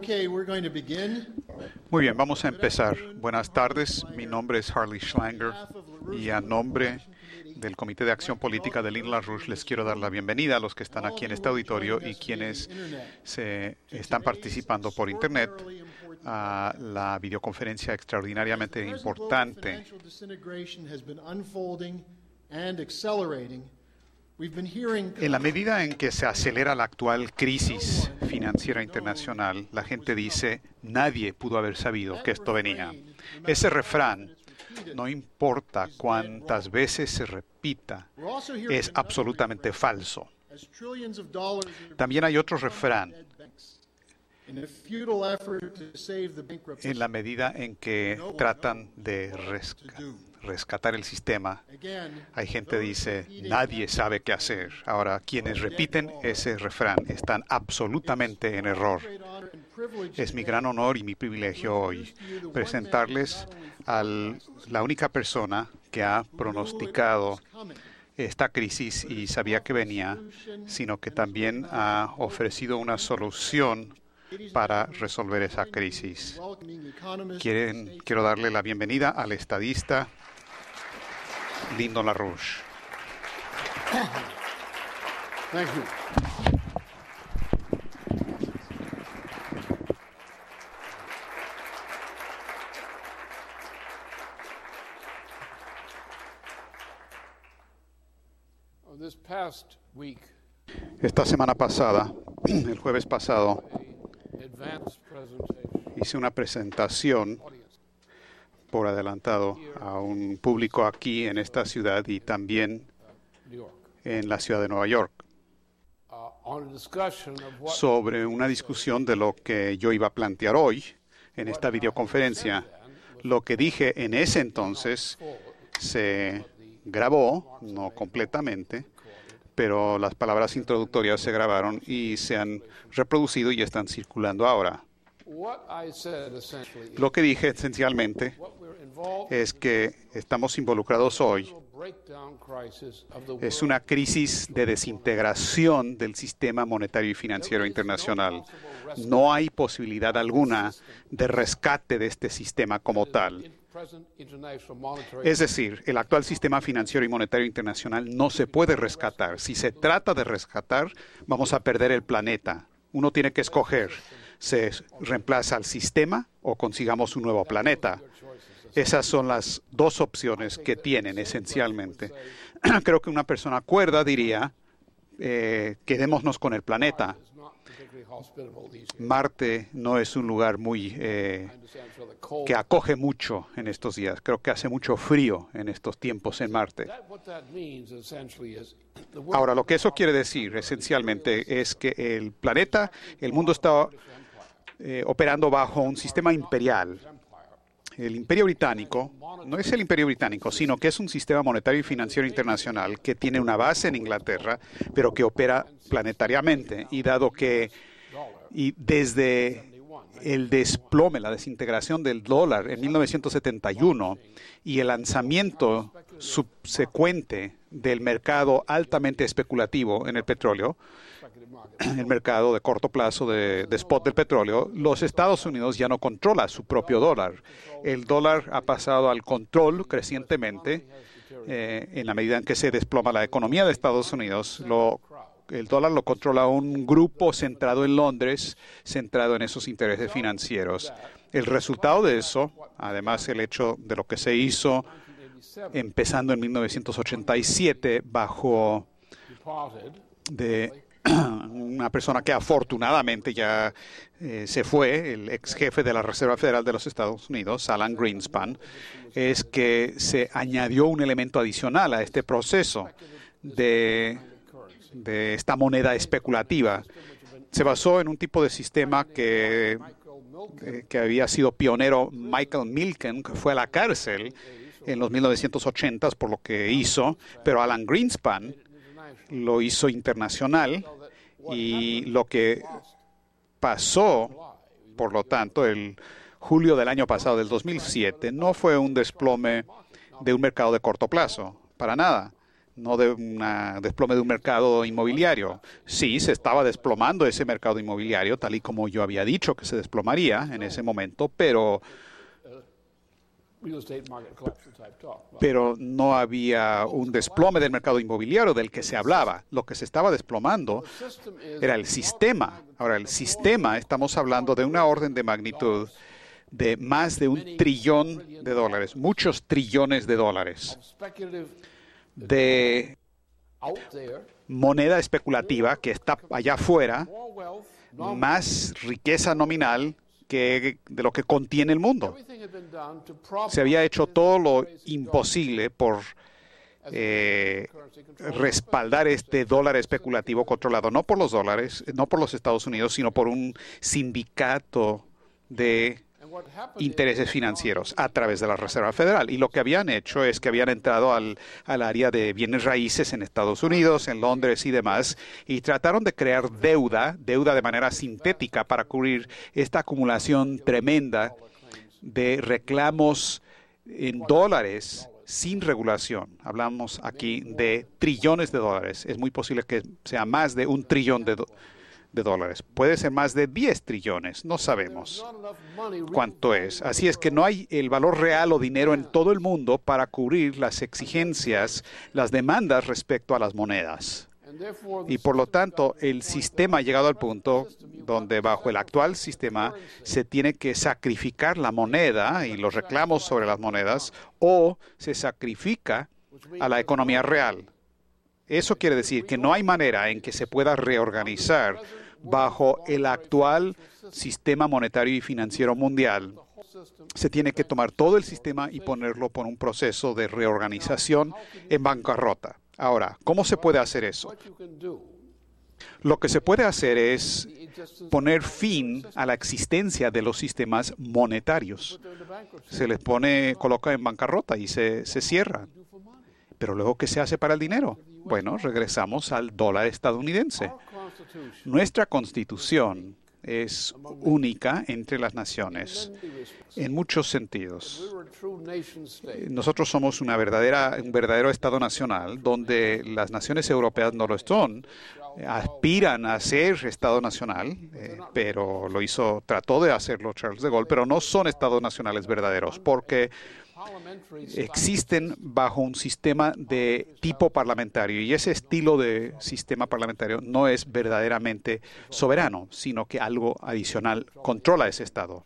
Okay, we're going to begin. Muy bien, vamos a empezar. Buenas tardes, mi nombre es Harley Schlanger y a nombre del Comité de Acción Política de Lynn LaRouche les quiero dar la bienvenida a los que están aquí en este auditorio y quienes se están participando por Internet a la videoconferencia extraordinariamente importante. En la medida en que se acelera la actual crisis financiera internacional, la gente dice, nadie pudo haber sabido que esto venía. Ese refrán, no importa cuántas veces se repita, es absolutamente falso. También hay otro refrán. En la medida en que tratan de rescatar el sistema, hay gente que dice, nadie sabe qué hacer. Ahora, quienes repiten ese refrán están absolutamente en error. Es mi gran honor y mi privilegio hoy presentarles a la única persona que ha pronosticado esta crisis y sabía que venía, sino que también ha ofrecido una solución para resolver esa crisis. Quiero darle la bienvenida al estadista Lyndon LaRouche. Thank you. This past week, Esta semana pasada, el jueves pasado, advanced presentation hice una presentación audience por adelantado a un público aquí en esta ciudad y también New York en la ciudad de Nueva York on a discussion of what sobre una discusión de lo que yo iba a plantear hoy en esta videoconferencia. Lo que dije en ese entonces se grabó, no completamente, pero las palabras introductorias se grabaron y se han reproducido y están circulando ahora. what I said essentially Lo que dije esencialmente what we're involved es que estamos involucrados hoy. in a breakdown crisis of the Es world. una crisis de desintegración del sistema monetario y financiero internacional. No hay posibilidad alguna de rescate de este sistema como tal. Present international monetary Es decir, el actual sistema financiero y monetario internacional no se puede rescatar. Si se trata de rescatar, vamos a perder el planeta. Uno tiene que escoger. ¿Se reemplaza al sistema o consigamos un nuevo planeta? Esas son las dos opciones que tienen esencialmente. Creo que una persona cuerda diría, quedémonos con el planeta. is not particularly hospitable these days. Marte no es un lugar muy I understand for the cold. que acoge mucho en estos días. Creo que hace mucho frío en estos tiempos en Marte. What that means essentially is the world Ahora, lo que eso quiere decir esencialmente es que el planeta, el mundo está operando bajo un sistema imperial. El Imperio Británico no es el Imperio Británico, sino que es un sistema monetario y financiero internacional que tiene una base en Inglaterra, pero que opera planetariamente. Y desde el desplome, la desintegración del dólar en 1971 y el lanzamiento subsecuente del mercado altamente especulativo en el petróleo, el mercado de corto plazo de spot del petróleo, los Estados Unidos ya no controla su propio dólar. El dólar ha pasado al control crecientemente en la medida en que se desploma la economía de Estados Unidos. El dólar lo controla un grupo centrado en Londres, centrado en esos intereses financieros. El resultado de eso, además el hecho de lo que se hizo empezando en 1987 bajo departed de una persona que afortunadamente ya se fue, el ex jefe de la Reserva Federal de los Estados Unidos, Alan Greenspan, es que se añadió un elemento adicional a este proceso de esta moneda especulativa. Se basó en un tipo de sistema que había sido pionero Michael Milken, que fue a la cárcel en los 1980s por lo que hizo, pero Alan Greenspan lo hizo internacional y lo que pasó, por lo tanto, el julio del año pasado, del 2007, no fue un desplome de un mercado de corto plazo, para nada. no de un desplome de un mercado inmobiliario. Sí, se estaba desplomando ese mercado inmobiliario, tal y como yo había dicho que se desplomaría en ese momento, pero real estate market collapse type talk. no había un desplome del mercado inmobiliario del que se hablaba. Lo que se estaba desplomando era el sistema. Ahora, el sistema, estamos hablando de una orden de magnitud de más de $1 trillón, muchos trillones de dólares, Speculative de out there, moneda especulativa que está allá afuera, more wealth, más riqueza nominal que de lo que contiene el mundo. everything had been done to prop Se había hecho todo lo imposible por respaldar este dólar especulativo controlado no por los dólares, no por los Estados Unidos, sino por un sindicato de intereses financieros a través de la Reserva Federal. Y lo que habían hecho es que habían entrado al área de bienes raíces en Estados Unidos, en Londres y demás, y trataron de crear deuda de manera sintética para cubrir esta acumulación tremenda de reclamos en dólares sin regulación. Hablamos aquí de trillones de dólares. Es muy posible que sea más de $1 trillón de dólares. Puede ser más de 10 trillones. No sabemos cuánto es. Así es que no hay el valor real o dinero en todo el mundo para cubrir las exigencias, las demandas respecto a las monedas. Y por lo tanto, el sistema ha llegado al punto donde bajo el actual sistema se tiene que sacrificar la moneda y los reclamos sobre las monedas, o se sacrifica a la economía real. Eso quiere decir que no hay manera en que se pueda reorganizar bajo el actual sistema monetario y financiero mundial. Se tiene que tomar todo el sistema y ponerlo por un proceso de reorganización en bancarrota. Ahora, ¿cómo se puede hacer eso? what you can do. Lo que se puede hacer es poner fin a la existencia de los sistemas monetarios. Se les coloca en bancarrota y se cierra. Pero luego, ¿qué se hace para el dinero? Bueno, regresamos al dólar estadounidense. Nuestra Constitución es única entre las naciones en muchos sentidos. We're a true nation state. Nosotros somos un verdadero Estado nacional, donde las naciones europeas no lo son. Aspiran a ser Estado nacional, pero trató de hacerlo Charles de Gaulle, pero no son Estados nacionales verdaderos, porque existen bajo un sistema de tipo parlamentario, y ese estilo de sistema parlamentario no es verdaderamente soberano, sino que algo adicional controla ese Estado.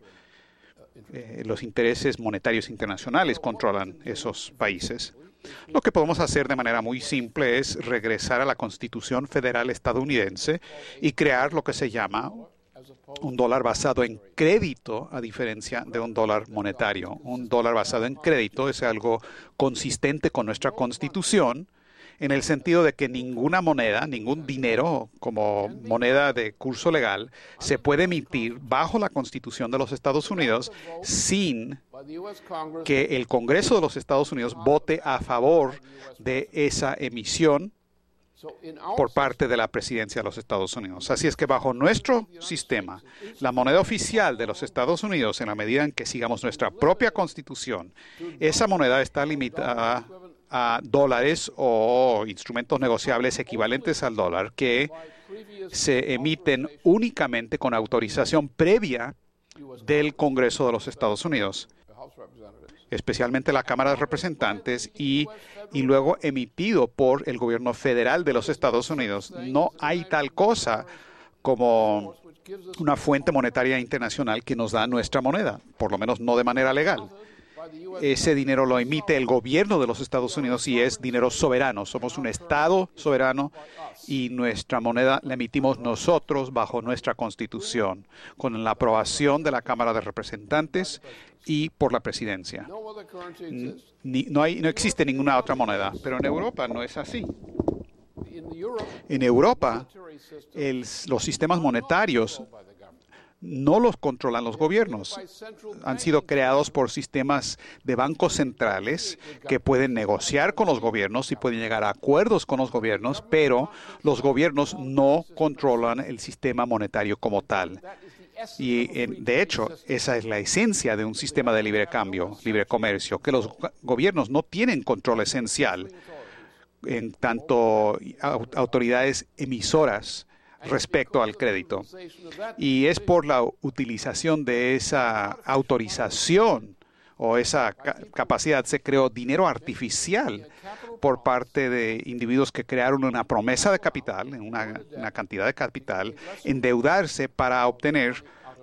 Los intereses monetarios internacionales controlan esos países. Lo que podemos hacer de manera muy simple es regresar a la Constitución Federal estadounidense y crear lo que se llama un dólar basado en crédito, a diferencia de un dólar monetario. Un dólar basado en crédito es algo consistente con nuestra Constitución, en el sentido de que ninguna moneda, ningún dinero como moneda de curso legal se puede emitir bajo la Constitución de los Estados Unidos sin By the U.S. Congress, que el Congreso de los Estados Unidos vote a favor de esa emisión so in our por parte de la presidencia de los Estados Unidos. Así es que bajo nuestro sistema, la moneda oficial de los Estados Unidos, en la medida en que sigamos nuestra propia Constitución, esa moneda está limitada a dólares o instrumentos negociables equivalentes al dólar que se emiten únicamente con autorización previa del Congreso de los Estados Unidos, House Representatives. especialmente la Cámara de Representantes, y luego emitido por el gobierno federal de los Estados Unidos. No hay tal cosa como Which gives us una fuente monetaria internacional que nos da nuestra moneda, por lo menos no de manera legal. by the U.S. Ese dinero lo emite el gobierno de los Estados Unidos y es dinero soberano. Somos un Estado soberano y nuestra moneda la emitimos nosotros bajo nuestra Constitución, con la aprobación de la Cámara de Representantes y por la presidencia. No other currency exists. No existe ninguna otra moneda, pero en Europa no es así. In Europe, En Europa, monetary system los sistemas monetarios by the government. no los controlan los gobiernos. By central Han sido creados por sistemas de bancos centrales que pueden negociar con los gobiernos y pueden llegar a acuerdos con los gobiernos, pero los gobiernos no controlan el sistema monetario como tal. That is the essence Y of a free de hecho, esa es la esencia de un sistema de libre cambio, libre comercio, que los gobiernos no tienen control esencial en tanto autoridades emisoras respecto al crédito. Y es por la utilización de esa autorización o esa capacidad se creó dinero artificial por parte de individuos que crearon una promesa de capital, una cantidad de capital, endeudarse para obtener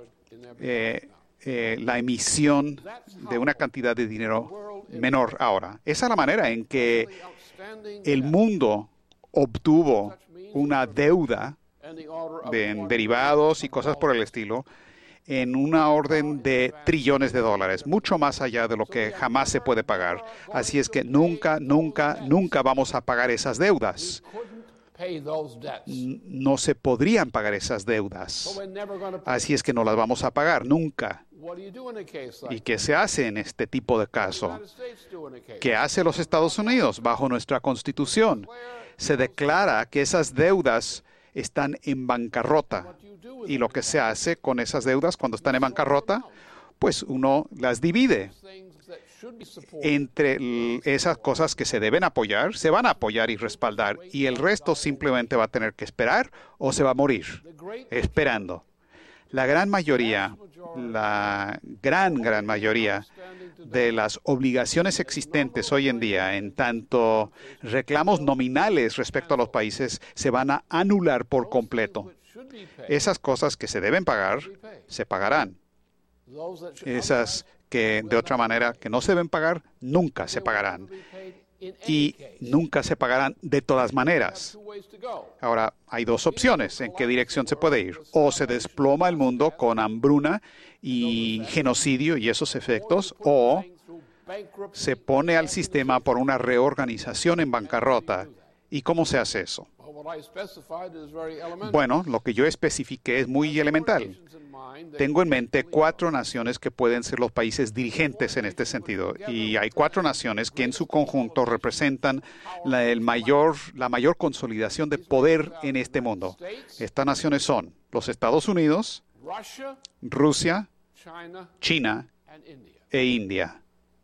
la emisión de una cantidad de dinero menor ahora. Esa es la manera en que el mundo obtuvo una deuda en derivados y cosas por el estilo en una orden de trillones de dólares, mucho más allá de lo que jamás se puede pagar. Así es que nunca vamos a pagar esas deudas. No se podrían pagar esas deudas. Así es que no las vamos a pagar nunca. ¿Y qué se hace en este tipo de caso? ¿Qué hace los Estados Unidos bajo nuestra Constitución? Se declara que esas deudas están en bancarrota. Y lo que se hace con esas deudas cuando están en bancarrota, pues uno las divide entre esas cosas que se deben apoyar, se van a apoyar y respaldar, y el resto simplemente va a tener que esperar o se va a morir esperando. La gran mayoría de las obligaciones existentes hoy en día, en tanto reclamos nominales respecto a los países, se van a anular por completo. Esas cosas que se deben pagar, se pagarán. Esas que de otra manera que no se deben pagar, nunca se pagarán. Y nunca se pagarán de todas maneras. Ahora, hay dos opciones en qué dirección se puede ir. O se desploma el mundo con hambruna y genocidio y esos efectos, o se pone al sistema por una reorganización en bancarrota. ¿Y cómo se hace eso? Bueno, lo que yo especifiqué es muy elemental. Tengo en mente 4 naciones que pueden ser los países dirigentes en este sentido. Y hay 4 naciones que en su conjunto representan la mayor consolidación de poder en este mundo. Estas naciones son los Estados Unidos, Rusia, China e India.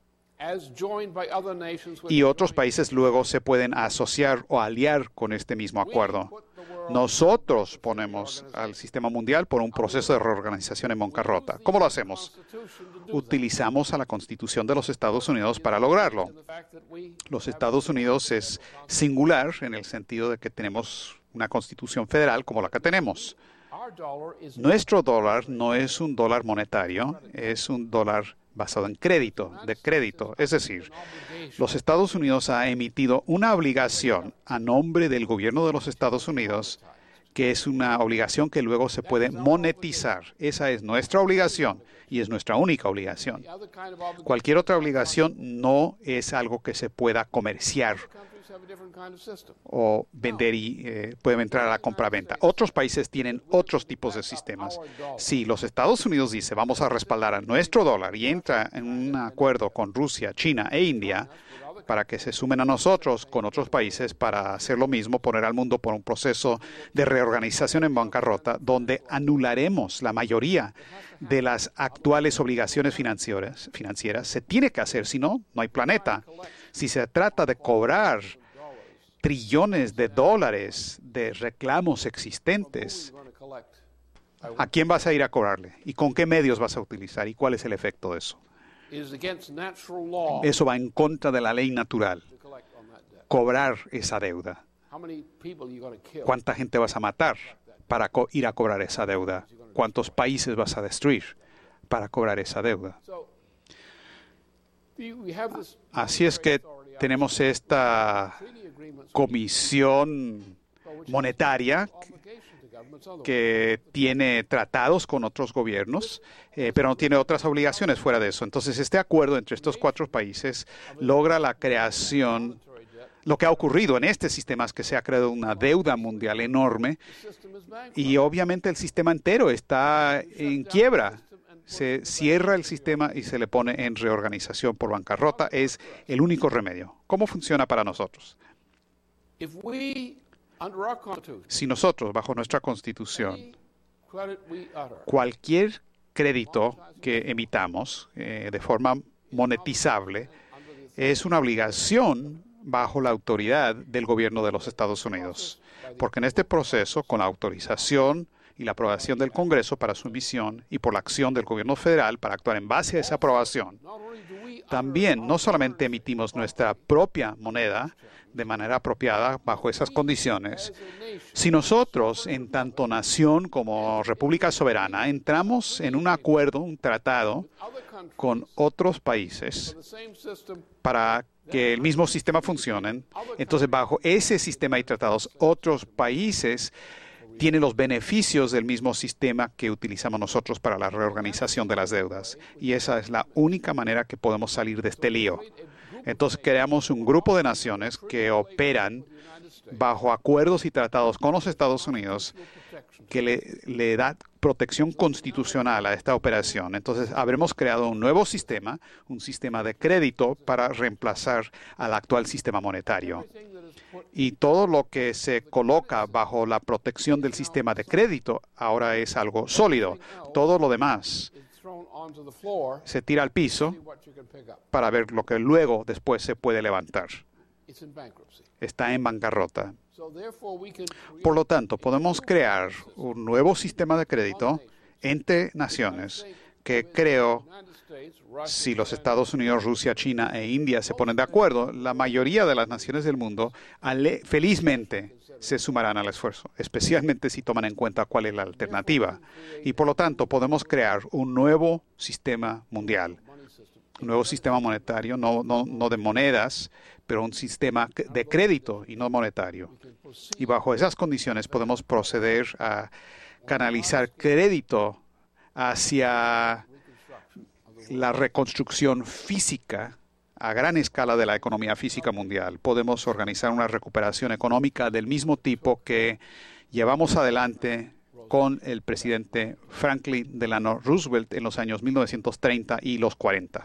Y otros países luego se pueden asociar o aliar con este mismo acuerdo. Nosotros ponemos al sistema mundial por un proceso de reorganización en bancarrota. ¿Cómo lo hacemos? Utilizamos a la Constitución de los Estados Unidos para lograrlo. Los Estados Unidos es singular en el sentido de que tenemos una Constitución federal como la que tenemos. Nuestro dólar no es un dólar monetario, es un dólar basado en crédito. Es decir, los Estados Unidos ha emitido una obligación a nombre del gobierno de los Estados Unidos, que es una obligación que luego se puede monetizar. Esa es nuestra obligación y es nuestra única obligación. Cualquier otra obligación no es algo que se pueda comerciar o vender y pueden entrar a la compraventa. Otros países tienen otros tipos de sistemas. Si los Estados Unidos dice vamos a respaldar a nuestro dólar y entra en un acuerdo con Rusia, China e India para que se sumen a nosotros con otros países para hacer lo mismo, poner al mundo por un proceso de reorganización en bancarrota, donde anularemos la mayoría de las actuales obligaciones financieras, se tiene que hacer, si no, no hay planeta. Si se trata de cobrar trillones de dólares de reclamos existentes, ¿a quién vas a ir a cobrarle? ¿Y con qué medios vas a utilizar? ¿Y cuál es el efecto de eso? Eso va en contra de la ley natural. Cobrar esa deuda. ¿Cuánta gente vas a matar para ir a cobrar esa deuda? ¿Cuántos países vas a destruir para cobrar esa deuda? Así es que tenemos esta comisión monetaria que tiene tratados con otros gobiernos, pero no tiene otras obligaciones fuera de eso. Entonces, este acuerdo entre estos 4 países logra la creación. Lo que ha ocurrido en este sistema es que se ha creado una deuda mundial enorme y obviamente el sistema entero está en quiebra. Se cierra el sistema y se le pone en reorganización por bancarrota. Es el único remedio. ¿Cómo funciona para nosotros? Si nosotros, bajo nuestra Constitución, cualquier crédito que emitamos de forma monetizable es una obligación bajo la autoridad del gobierno de los Estados Unidos. Porque en este proceso, con la autorización y la aprobación del Congreso para su emisión y por la acción del gobierno federal para actuar en base a esa aprobación, también no solamente emitimos nuestra propia moneda de manera apropiada bajo esas condiciones, si nosotros, en tanto nación como república soberana, entramos en un acuerdo, un tratado con otros países para que el mismo sistema funcione, entonces bajo ese sistema y tratados, otros países tienen los beneficios del mismo sistema que utilizamos nosotros para la reorganización de las deudas. Y esa es la única manera que podemos salir de este lío. Entonces creamos un grupo de naciones que operan bajo acuerdos y tratados con los Estados Unidos que le da protección constitucional a esta operación. Entonces habremos creado un nuevo sistema, un sistema de crédito para reemplazar al actual sistema monetario. Y todo lo que se coloca bajo la protección del sistema de crédito ahora es algo sólido. Todo lo demás se tira al piso para ver lo que luego después se puede levantar. Está en bancarrota. Por lo tanto, podemos crear un nuevo sistema de crédito entre naciones que creo, si los Estados Unidos, Rusia, China e India se ponen de acuerdo, la mayoría de las naciones del mundo felizmente se sumarán al esfuerzo, especialmente si toman en cuenta cuál es la alternativa. Y por lo tanto, podemos crear un nuevo sistema mundial, un nuevo sistema monetario, no de monedas, pero un sistema de crédito y no monetario. Y bajo esas condiciones podemos proceder a canalizar crédito hacia la reconstrucción física a gran escala de la economía física mundial. Podemos organizar una recuperación económica del mismo tipo que llevamos adelante con el presidente Franklin Delano Roosevelt en los años 1930 y los 40.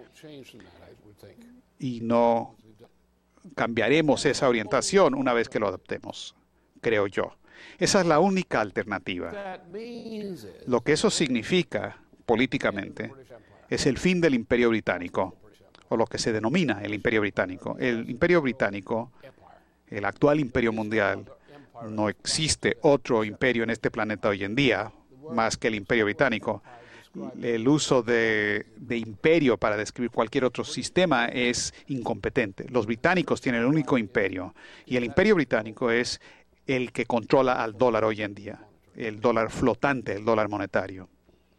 Y no cambiaremos esa orientación una vez que lo adoptemos, creo yo. Esa es la única alternativa. Lo que eso significa políticamente es el fin del Imperio Británico, o lo que se denomina el Imperio Británico. El Imperio Británico, el actual imperio mundial, no existe otro imperio en este planeta hoy en día más que el Imperio Británico. El uso de imperio para describir cualquier otro sistema es incompetente. Los británicos tienen el único imperio, y el Imperio Británico es el que controla al dólar hoy en día, el dólar flotante, el dólar monetario.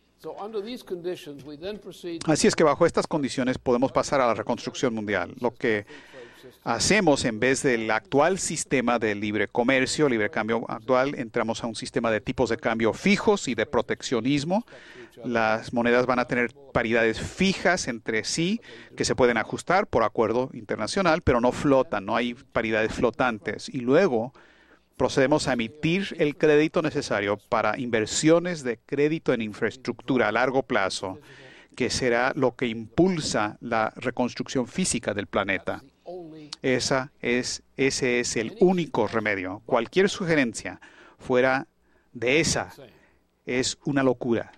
Así es que bajo estas condiciones podemos pasar a la reconstrucción mundial. Lo que hacemos, en vez del actual sistema de libre comercio, libre cambio actual, entramos a un sistema de tipos de cambio fijos y de proteccionismo. Las monedas van a tener paridades fijas entre sí que se pueden ajustar por acuerdo internacional, pero no flotan, no hay paridades flotantes. Y luego procedemos a emitir el crédito necesario para inversiones de crédito en infraestructura a largo plazo, que será lo que impulsa la reconstrucción física del planeta. Ese es el único remedio. Cualquier sugerencia fuera de esa es una locura.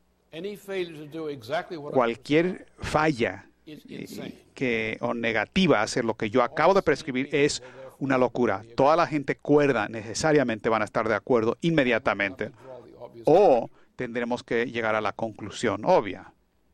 Cualquier falla o negativa a hacer lo que yo acabo de prescribir es una locura. Toda la gente cuerda necesariamente van a estar de acuerdo inmediatamente. O tendremos que llegar a la conclusión obvia.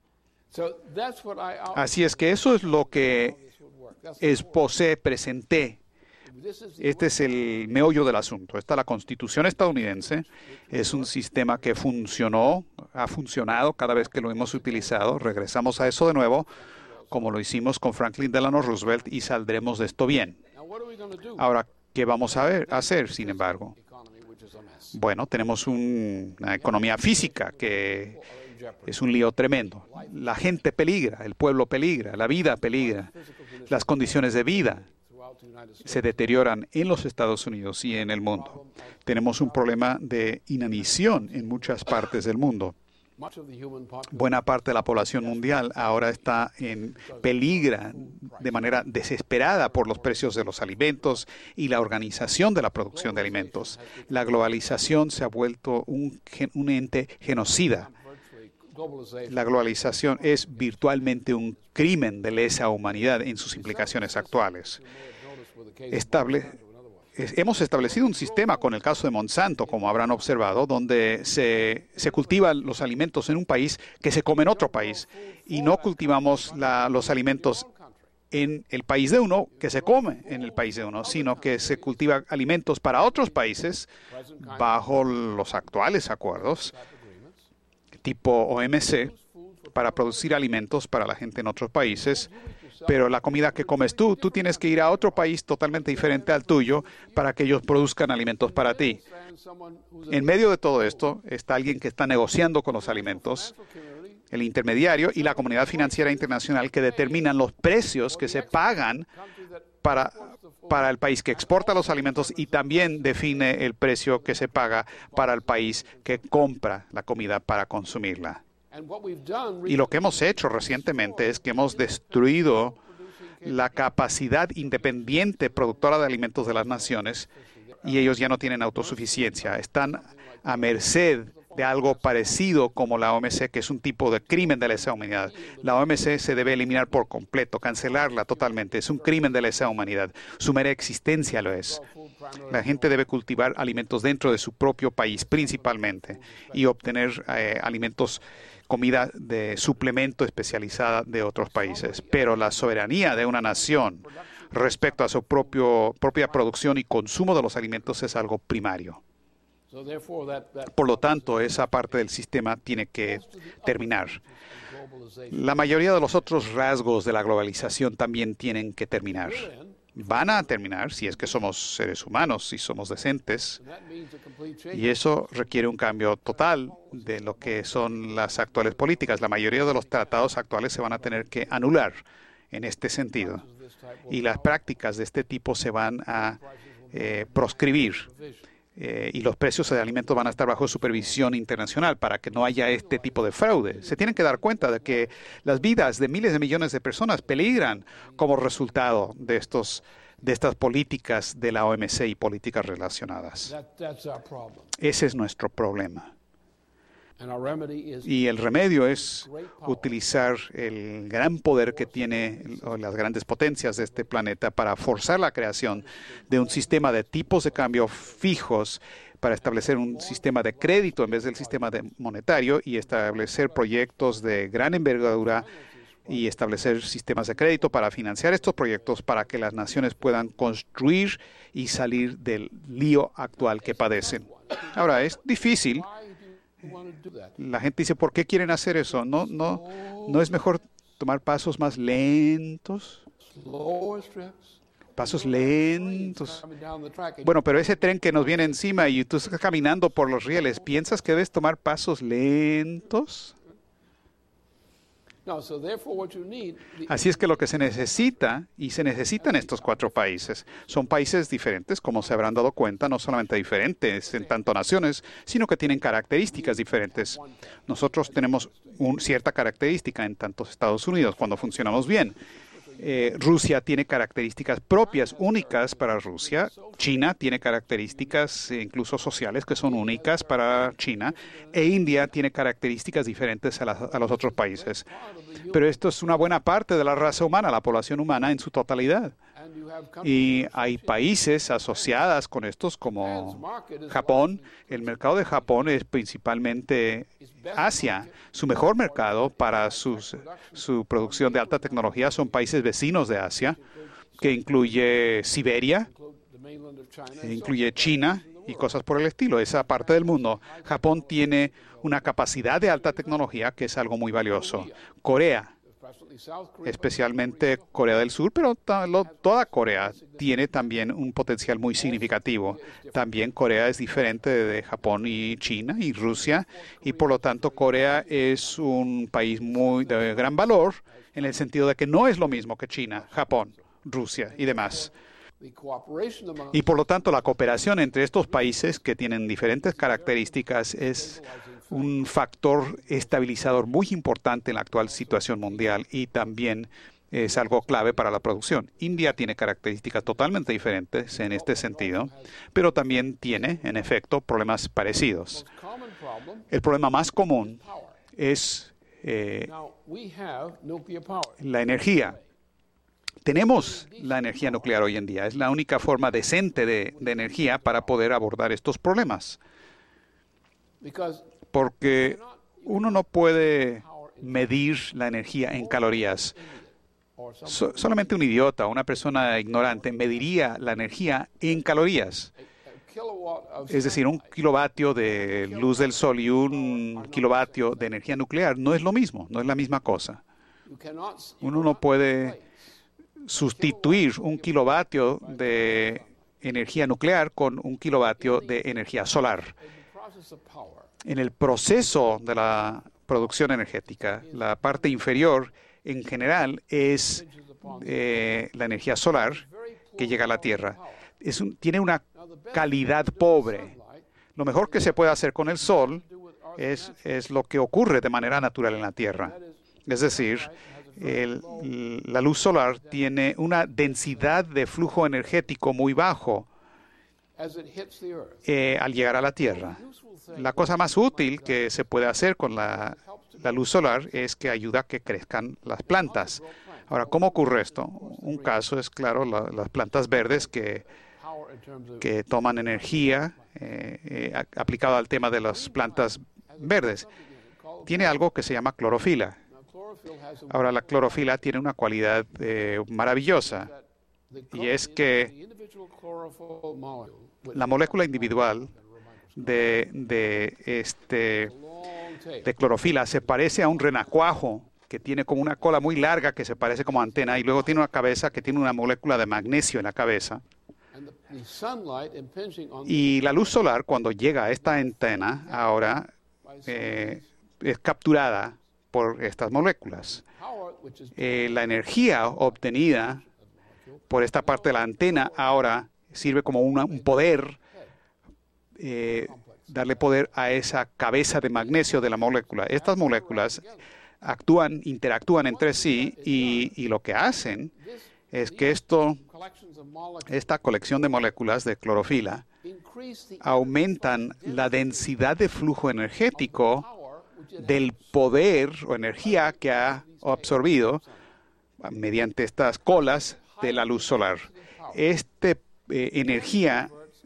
Así es que eso es lo que presenté. Este es el meollo del asunto. Esta es la Constitución estadounidense. Es un sistema que ha funcionado cada vez que lo hemos utilizado. Regresamos a eso de nuevo, como lo hicimos con Franklin Delano Roosevelt, y saldremos de esto bien. Ahora, ¿qué vamos a hacer, sin embargo? Bueno, tenemos una economía física que es un lío tremendo. La gente peligra, el pueblo peligra, la vida peligra, las condiciones de vida se deterioran en los Estados Unidos y en el mundo. Tenemos un problema de inanición en muchas partes del mundo. Buena parte de la población mundial ahora está peligra de manera desesperada por los precios de los alimentos y la organización de la producción de alimentos. La globalización se ha vuelto un ente genocida. La globalización es virtualmente un crimen de lesa humanidad en sus implicaciones actuales. hemos establecido un sistema con el caso de Monsanto, como habrán observado, donde se cultivan los alimentos en un país que se come en otro país y no cultivamos los alimentos en el país de uno que se come en el país de uno, sino que se cultiva alimentos para otros países bajo los actuales acuerdos tipo OMC para producir alimentos para la gente en otros países. Pero la comida que comes tú tienes que ir a otro país totalmente diferente al tuyo para que ellos produzcan alimentos para ti. En medio de todo esto está alguien que está negociando con los alimentos, el intermediario y la comunidad financiera internacional que determinan los precios que se pagan para el país que exporta los alimentos y también define el precio que se paga para el país que compra la comida para consumirla. Y lo que hemos hecho recientemente es que hemos destruido la capacidad independiente productora de alimentos de las naciones y ellos ya no tienen autosuficiencia. Están a merced de algo parecido como la OMC, que es un tipo de crimen de lesa humanidad. La OMC se debe eliminar por completo, cancelarla totalmente. Es un crimen de lesa humanidad. Su mera existencia lo es. La gente debe cultivar alimentos dentro de su propio país principalmente y obtener comida de suplemento especializada de otros países. Pero la soberanía de una nación respecto a su propia producción y consumo de los alimentos es algo primario. Por lo tanto, esa parte del sistema tiene que terminar. La mayoría de los otros rasgos de la globalización también tienen que terminar. Van a terminar si es que somos seres humanos, si somos decentes. Y eso requiere un cambio total de lo que son las actuales políticas. La mayoría de los tratados actuales se van a tener que anular en este sentido. Y las prácticas de este tipo se van a proscribir. Y los precios de alimentos van a estar bajo supervisión internacional para que no haya este tipo de fraude. Se tienen que dar cuenta de que las vidas de miles de millones de personas peligran como resultado de estas políticas de la OMC y políticas relacionadas. Ese es nuestro problema. Y el remedio es utilizar el gran poder que tienen las grandes potencias de este planeta para forzar la creación de un sistema de tipos de cambio fijos para establecer un sistema de crédito en vez del sistema monetario y establecer proyectos de gran envergadura y establecer sistemas de crédito para financiar estos proyectos para que las naciones puedan construir y salir del lío actual que padecen. Ahora, es difícil. La gente dice, ¿por qué quieren hacer eso? ¿No es mejor tomar pasos más lentos? Pasos lentos. Bueno, pero ese tren que nos viene encima y tú estás caminando por los rieles, ¿piensas que debes tomar pasos lentos? Así es que lo que se necesita, y se necesitan estos 4 países, son países diferentes, como se habrán dado cuenta, no solamente diferentes en tanto naciones, sino que tienen características diferentes. Nosotros tenemos cierta característica en tantos Estados Unidos cuando funcionamos bien. Rusia tiene características propias, únicas para Rusia. China tiene características incluso sociales que son únicas para China. E India tiene características diferentes a los otros países. Pero esto es una buena parte de la raza humana, la población humana en su totalidad. Y hay países asociados con estos como Japón. El mercado de Japón es principalmente Asia. Su mejor mercado para su producción de alta tecnología son países vecinos de Asia, que incluye Siberia, incluye China y cosas por el estilo, esa parte del mundo. Japón tiene una capacidad de alta tecnología que es algo muy valioso. Corea, especialmente Corea del Sur, pero toda Corea tiene también un potencial muy significativo. También Corea es diferente de Japón y China y Rusia, y por lo tanto Corea es un país de gran valor en el sentido de que no es lo mismo que China, Japón, Rusia y demás. Y por lo tanto la cooperación entre estos países que tienen diferentes características es un factor estabilizador muy importante en la actual situación mundial y también es algo clave para la producción. India tiene características totalmente diferentes en este sentido, pero también tiene, en efecto, problemas parecidos. El problema más común es la energía. tenemos la energía nuclear hoy en día. Es la única forma decente de energía para poder abordar estos problemas. Porque uno no puede medir la energía en calorías. Solamente un idiota, una persona ignorante, mediría la energía en calorías. Es decir, un kilovatio de luz del sol y un kilovatio de energía nuclear no es lo mismo, no es la misma cosa. Uno no puede sustituir un kilovatio de energía nuclear con un kilovatio de energía solar. En el proceso de la producción energética, la parte inferior en general es la energía solar que llega a la Tierra. Tiene una calidad pobre. Lo mejor que se puede hacer con el sol es lo que ocurre de manera natural en la Tierra. Es decir, la luz solar tiene una densidad de flujo energético muy bajo al llegar a la Tierra. La cosa más útil que se puede hacer con la luz solar es que ayuda a que crezcan las plantas. Ahora, ¿cómo ocurre esto? Un caso es, claro, las plantas verdes que toman energía aplicado al tema de las plantas verdes. Tiene algo que se llama clorofila. Ahora, la clorofila tiene una cualidad maravillosa, y es que la molécula individual de clorofila se parece a un renacuajo que tiene como una cola muy larga que se parece como antena, y luego tiene una cabeza que tiene una molécula de magnesio en la cabeza. Y la luz solar, cuando llega a esta antena, ahora es capturada por estas moléculas. La energía obtenida por esta parte de la antena ahora sirve como un poder, darle poder a esa cabeza de magnesio de la molécula. Estas moléculas interactúan entre sí, y lo que hacen es que esta colección de moléculas de clorofila aumentan la densidad de flujo energético del poder o energía que ha absorbido mediante estas colas de la luz solar. Esta energía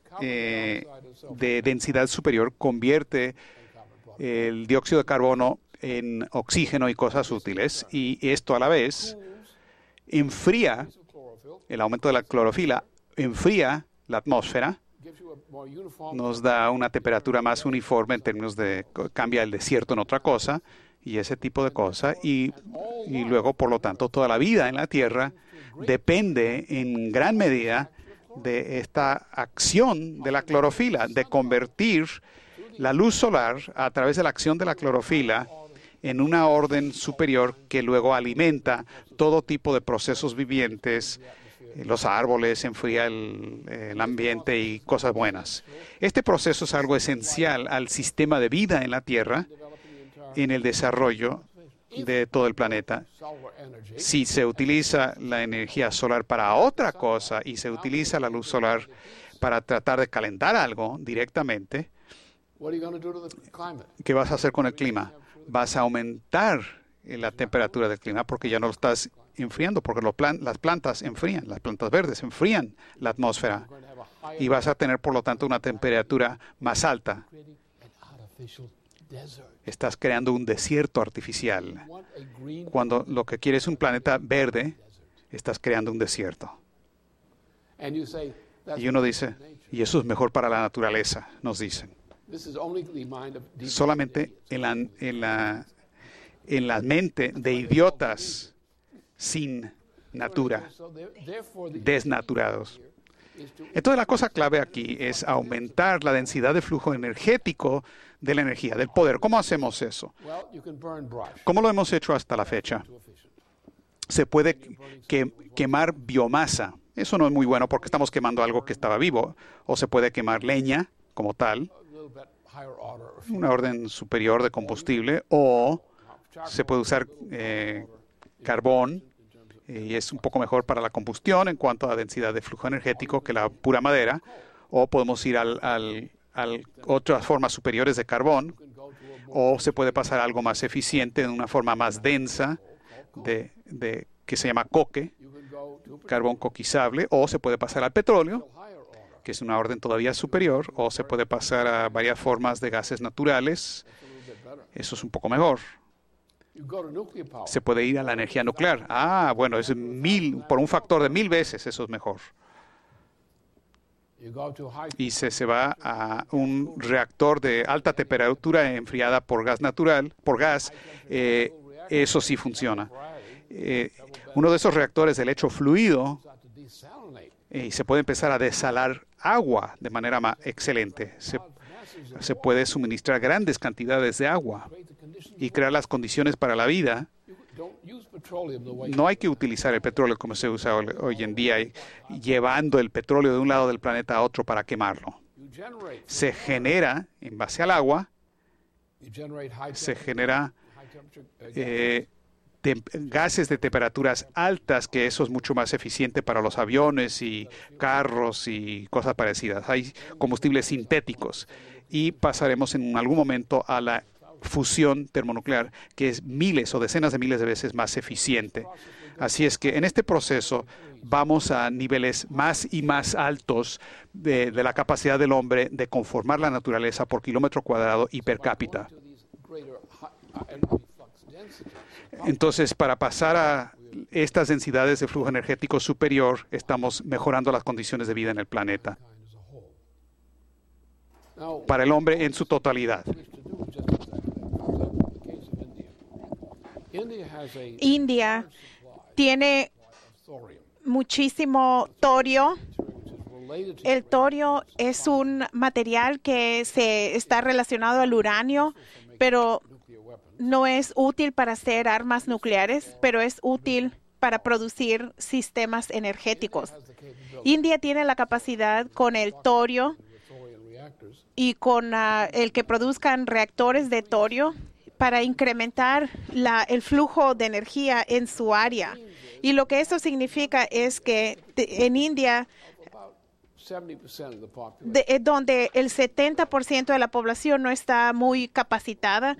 de densidad superior convierte el dióxido de carbono en oxígeno y cosas útiles, y esto a la vez enfría, el aumento de la clorofila enfría la atmósfera, nos da una temperatura más uniforme en términos de cambia el desierto en otra cosa y ese tipo de cosas, y luego, por lo tanto, toda la vida en la Tierra depende en gran medida de esta acción de la clorofila, de convertir la luz solar a través de la acción de la clorofila en una orden superior que luego alimenta todo tipo de procesos vivientes, los árboles, enfría el ambiente y cosas buenas. Este proceso es algo esencial al sistema de vida en la Tierra, en el desarrollo de todo el planeta. Si se utiliza la energía solar para otra cosa y se utiliza la luz solar para tratar de calentar algo directamente, ¿qué vas a hacer con el clima? Vas a aumentar la temperatura del clima porque ya no lo estás enfriando, porque las plantas enfrían, las plantas verdes enfrían la atmósfera, y vas a tener, por lo tanto, una temperatura más alta. Estás creando un desierto artificial. Cuando lo que quieres es un planeta verde, estás creando un desierto. Y uno dice, y eso es mejor para la naturaleza, nos dicen. Solamente en la mente de idiotas sin natura, desnaturados. Entonces la cosa clave aquí es aumentar la densidad de flujo energético de la energía, del poder. ¿Cómo hacemos eso? ¿Cómo lo hemos hecho hasta la fecha? Se puede quemar biomasa. Eso no es muy bueno porque estamos quemando algo que estaba vivo. O se puede quemar leña como tal, una orden superior de combustible, o se puede usar carbón, y es un poco mejor para la combustión en cuanto a densidad de flujo energético que la pura madera, o podemos ir a otras formas superiores de carbón, o se puede pasar a algo más eficiente, en una forma más densa de que se llama coque, you can go to carbón coquizable, o se puede pasar al petróleo, higher order. que es una orden todavía superior, o se puede pasar a varias formas de gases naturales. That's a little bit better. Eso es un poco mejor. You go to nuclear power. Se puede ir a la energía nuclear. Bueno, es por un factor de 1000 veces, eso es mejor. You go to high Y se va a un reactor de alta temperatura enfriada por gas natural, eso sí funciona. Uno de esos reactores de lecho fluido, start to desalinate. y se puede empezar a desalar agua de manera excelente. Se puede suministrar grandes cantidades de agua Create the conditions. y crear las condiciones para la vida. You don't use petroleum the way No hay que utilizar el petróleo como se usa hoy en día, llevando el petróleo de un lado del planeta a otro para quemarlo. you generate. Se genera, en base al agua, You generate se genera high temperature gases de temperaturas altas, que eso es mucho más eficiente para los aviones y carros y cosas parecidas. Hay combustibles sintéticos y pasaremos en algún momento a la fusión termonuclear, que es miles o decenas de miles de veces más eficiente. Así es que en este proceso vamos a niveles más y más altos de la capacidad del hombre de conformar la naturaleza por kilómetro cuadrado y per cápita. to these greater energy flux densities. Entonces, para pasar a estas densidades de flujo energético superior, estamos mejorando las condiciones de vida en el planeta, Kind as a whole. Now, para el hombre en su totalidad. wish to do just exactly that. For example, in the case of India. India has a India tiene of thorium, muchísimo torio. which is related to El torio es un material que se está relacionado al uranio, pero nuclear weapons. no es útil para hacer armas nucleares, pero es útil para producir sistemas energéticos. Has the capability India tiene la capacidad con el torio with thorium reactors y con el que produzcan reactores de torio para incrementar el flujo de energía en su área. Y lo que eso significa es que en India, about 70% of the population. donde el 70% de la población no está muy capacitada,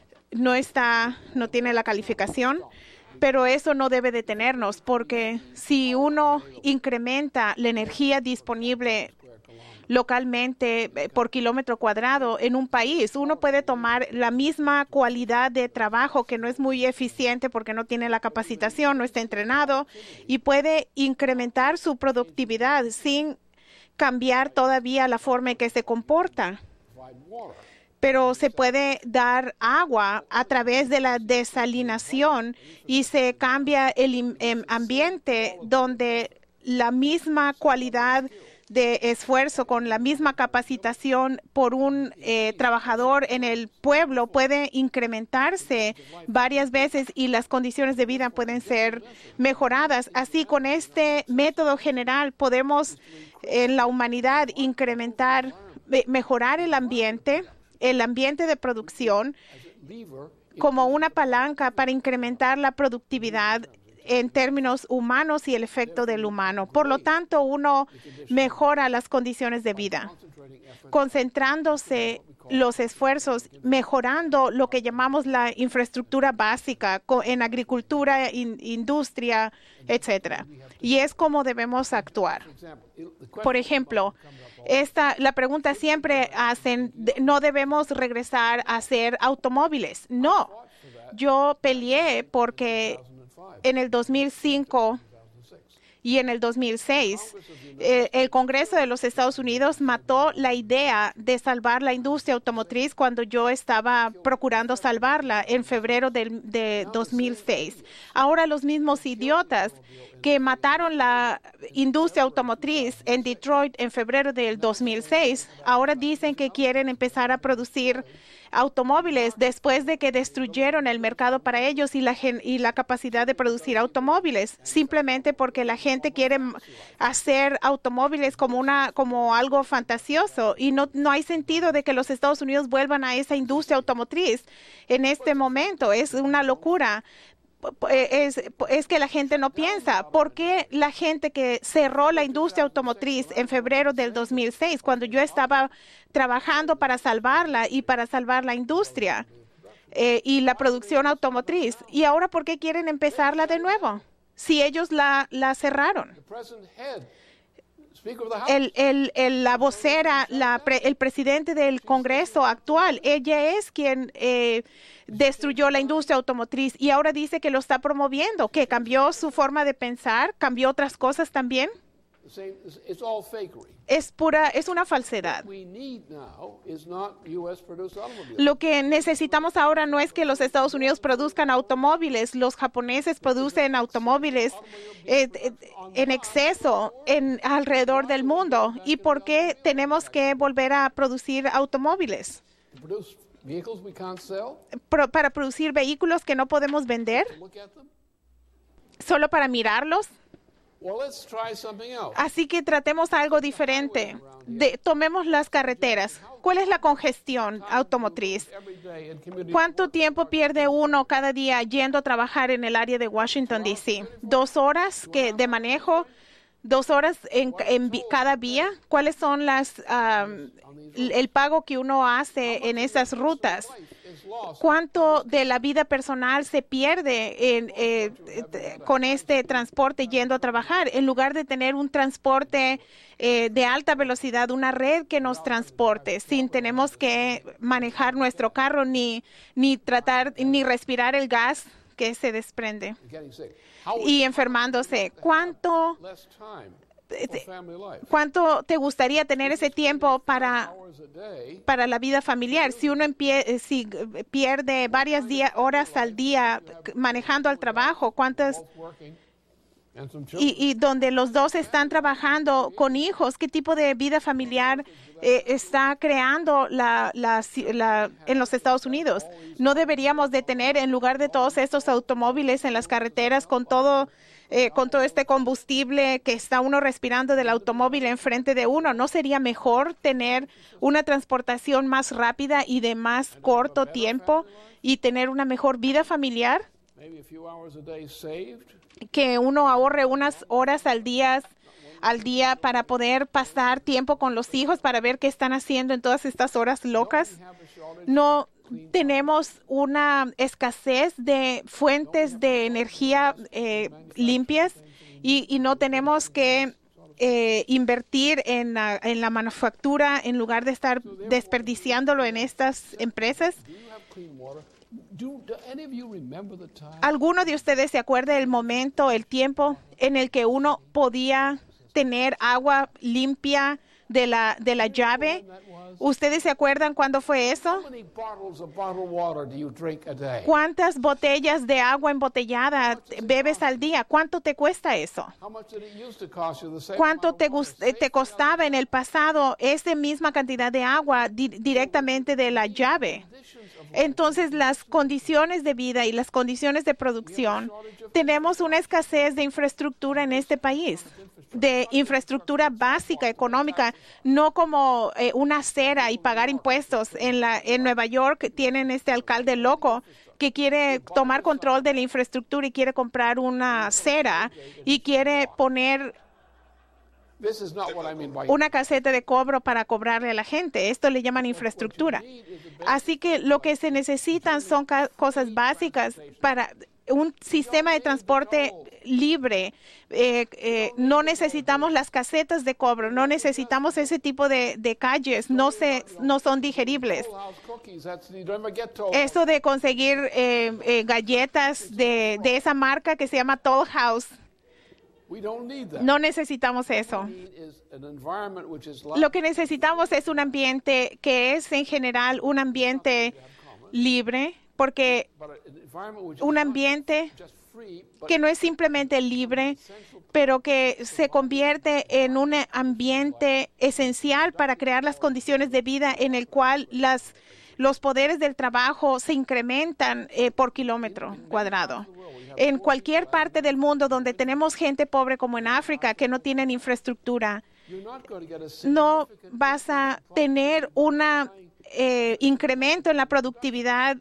no tiene la calificación, pero eso no debe detenernos, porque si uno incrementa la energía disponible localmente por kilómetro cuadrado en un país, uno puede tomar la misma cualidad de trabajo que no es muy eficiente porque no tiene la capacitación, no está entrenado, y puede incrementar su productividad sin cambiar todavía la forma en que se comporta. Provide water. Pero se puede dar agua a través de la desalinación y se cambia el ambiente donde la misma cualidad de esfuerzo con la misma capacitación por un trabajador en el pueblo puede incrementarse varias veces y las condiciones de vida pueden ser mejoradas. Así, con este método general podemos en la humanidad mejorar el ambiente de producción Lever como una palanca para incrementar la productividad en términos humanos y el efecto del humano. Por lo tanto, uno mejora las condiciones de vida, concentrating effort concentrándose los esfuerzos, mejorando lo que llamamos la infraestructura básica en agricultura, industria, etcétera. Y es como debemos actuar. Por ejemplo, la pregunta siempre hacen, ¿no debemos regresar a hacer automóviles? No, yo peleé porque en el 2005 y en el 2006, el Congreso de los Estados Unidos mató la idea de salvar la industria automotriz cuando yo estaba procurando salvarla en febrero de 2006. Ahora los mismos idiotas que mataron la industria automotriz en Detroit en febrero del 2006, ahora dicen que quieren empezar a producir automóviles después de que destruyeron el mercado para ellos y la capacidad de producir automóviles, simplemente porque la gente quiere hacer automóviles como algo fantasioso, y no hay sentido de que los Estados Unidos vuelvan a esa industria automotriz en este momento. Es una locura. Es que la gente no piensa. ¿Por qué la gente que cerró la industria automotriz en febrero del 2006, cuando yo estaba trabajando para salvarla y para salvar la industria y la producción automotriz, y ahora por qué quieren empezarla de nuevo? si ellos la cerraron. The present head, Speaker of the House, La vocera, el presidente del Congreso actual, ella es quien destruyó la industria automotriz y ahora dice que lo está promoviendo, que cambió su forma de pensar, cambió otras cosas también. it's all fakery. Es una falsedad. What we need now is not U.S. produced automobiles. Lo que necesitamos ahora no es que los Estados Unidos produzcan automóviles, los japoneses producen automóviles en exceso alrededor del mundo. ¿Y por qué tenemos que volver a producir automóviles? To produce vehicles we can't sell, Para producir vehículos que no podemos vender, look at them. solo para mirarlos. Well, let's try something else. Así que tratemos algo diferente. Tomemos las carreteras. ¿Cuál es la congestión automotriz? Every day in community, ¿Cuánto tiempo pierde uno cada día yendo a trabajar en el área de Washington, D.C.? ¿2 horas de manejo? 2 horas en cada vía. ¿Cuáles son el pago que uno hace en esas rutas? is lost. ¿Cuánto de la vida personal se pierde con este transporte yendo a trabajar? En lugar de tener un transporte de alta velocidad, una red que nos transporte, sin tenemos que manejar nuestro carro ni respirar el gas que se desprende Getting sick. How y enfermándose. less time for family life? ¿Cuánto te gustaría tener ese tiempo para Hours a day, la vida familiar? Si uno pierde varias horas al día manejando al trabajo, ¿cuántas? both working and some children. Y donde los dos están trabajando con hijos, ¿qué tipo de vida familiar está creando en los Estados Unidos? No deberíamos de tener, en lugar de todos estos automóviles en las carreteras con todo este combustible que está uno respirando del automóvil enfrente de uno, ¿no sería mejor tener una transportación más rápida y de más corto tiempo y tener una mejor vida familiar? Maybe a few hours a day saved. Que uno ahorre unas horas al día para poder pasar tiempo con los hijos, para ver qué están haciendo en todas estas horas locas. Have a shortage. No tenemos una escasez de fuentes de energía limpias y no tenemos que invertir en la manufactura en lugar de estar desperdiciándolo en estas empresas. Do you have clean water? Do any of you remember the time ¿Alguno de ustedes se acuerda del momento, el tiempo en el que uno podía tener agua limpia de la llave? that was? ¿Ustedes se acuerdan cuándo fue eso? How many bottles of bottled water do you drink a day? ¿Cuántas botellas de agua embotellada bebes al día? ¿Cuánto te cuesta eso? How much did it used to cost you? The same ¿Cuánto amount of water te costaba en el pasado esa misma cantidad de agua directamente de la llave? Entonces, las condiciones de vida y las condiciones de producción, tenemos una escasez de infraestructura en este país, de infraestructura básica, económica, no como una acera y pagar impuestos. En Nueva York tienen este alcalde loco que quiere tomar control de la infraestructura y quiere comprar una acera y quiere poner This is not what I mean by una caseta de cobro para cobrarle a la gente. Esto le llaman infraestructura. Así que lo que se necesitan son cosas básicas para un sistema de transporte libre. No necesitamos las casetas de cobro, no necesitamos ese tipo de calles, no son digeribles. Toll House cookies. You don't ever get Toll Eso de conseguir galletas de esa marca que se llama Toll House, We don't need that. no necesitamos eso. What we need is an environment which is like Lo que necesitamos es un ambiente que es en general un ambiente libre, porque but an environment which un is ambiente just free, but que no es simplemente libre, pero que se convierte en un ambiente esencial para crear las condiciones de vida en el cual los poderes del trabajo se incrementan por kilómetro cuadrado. En cualquier parte del mundo donde tenemos gente pobre como en África que no tienen infraestructura, you're not going to get a no significant vas a tener un incremento en la productividad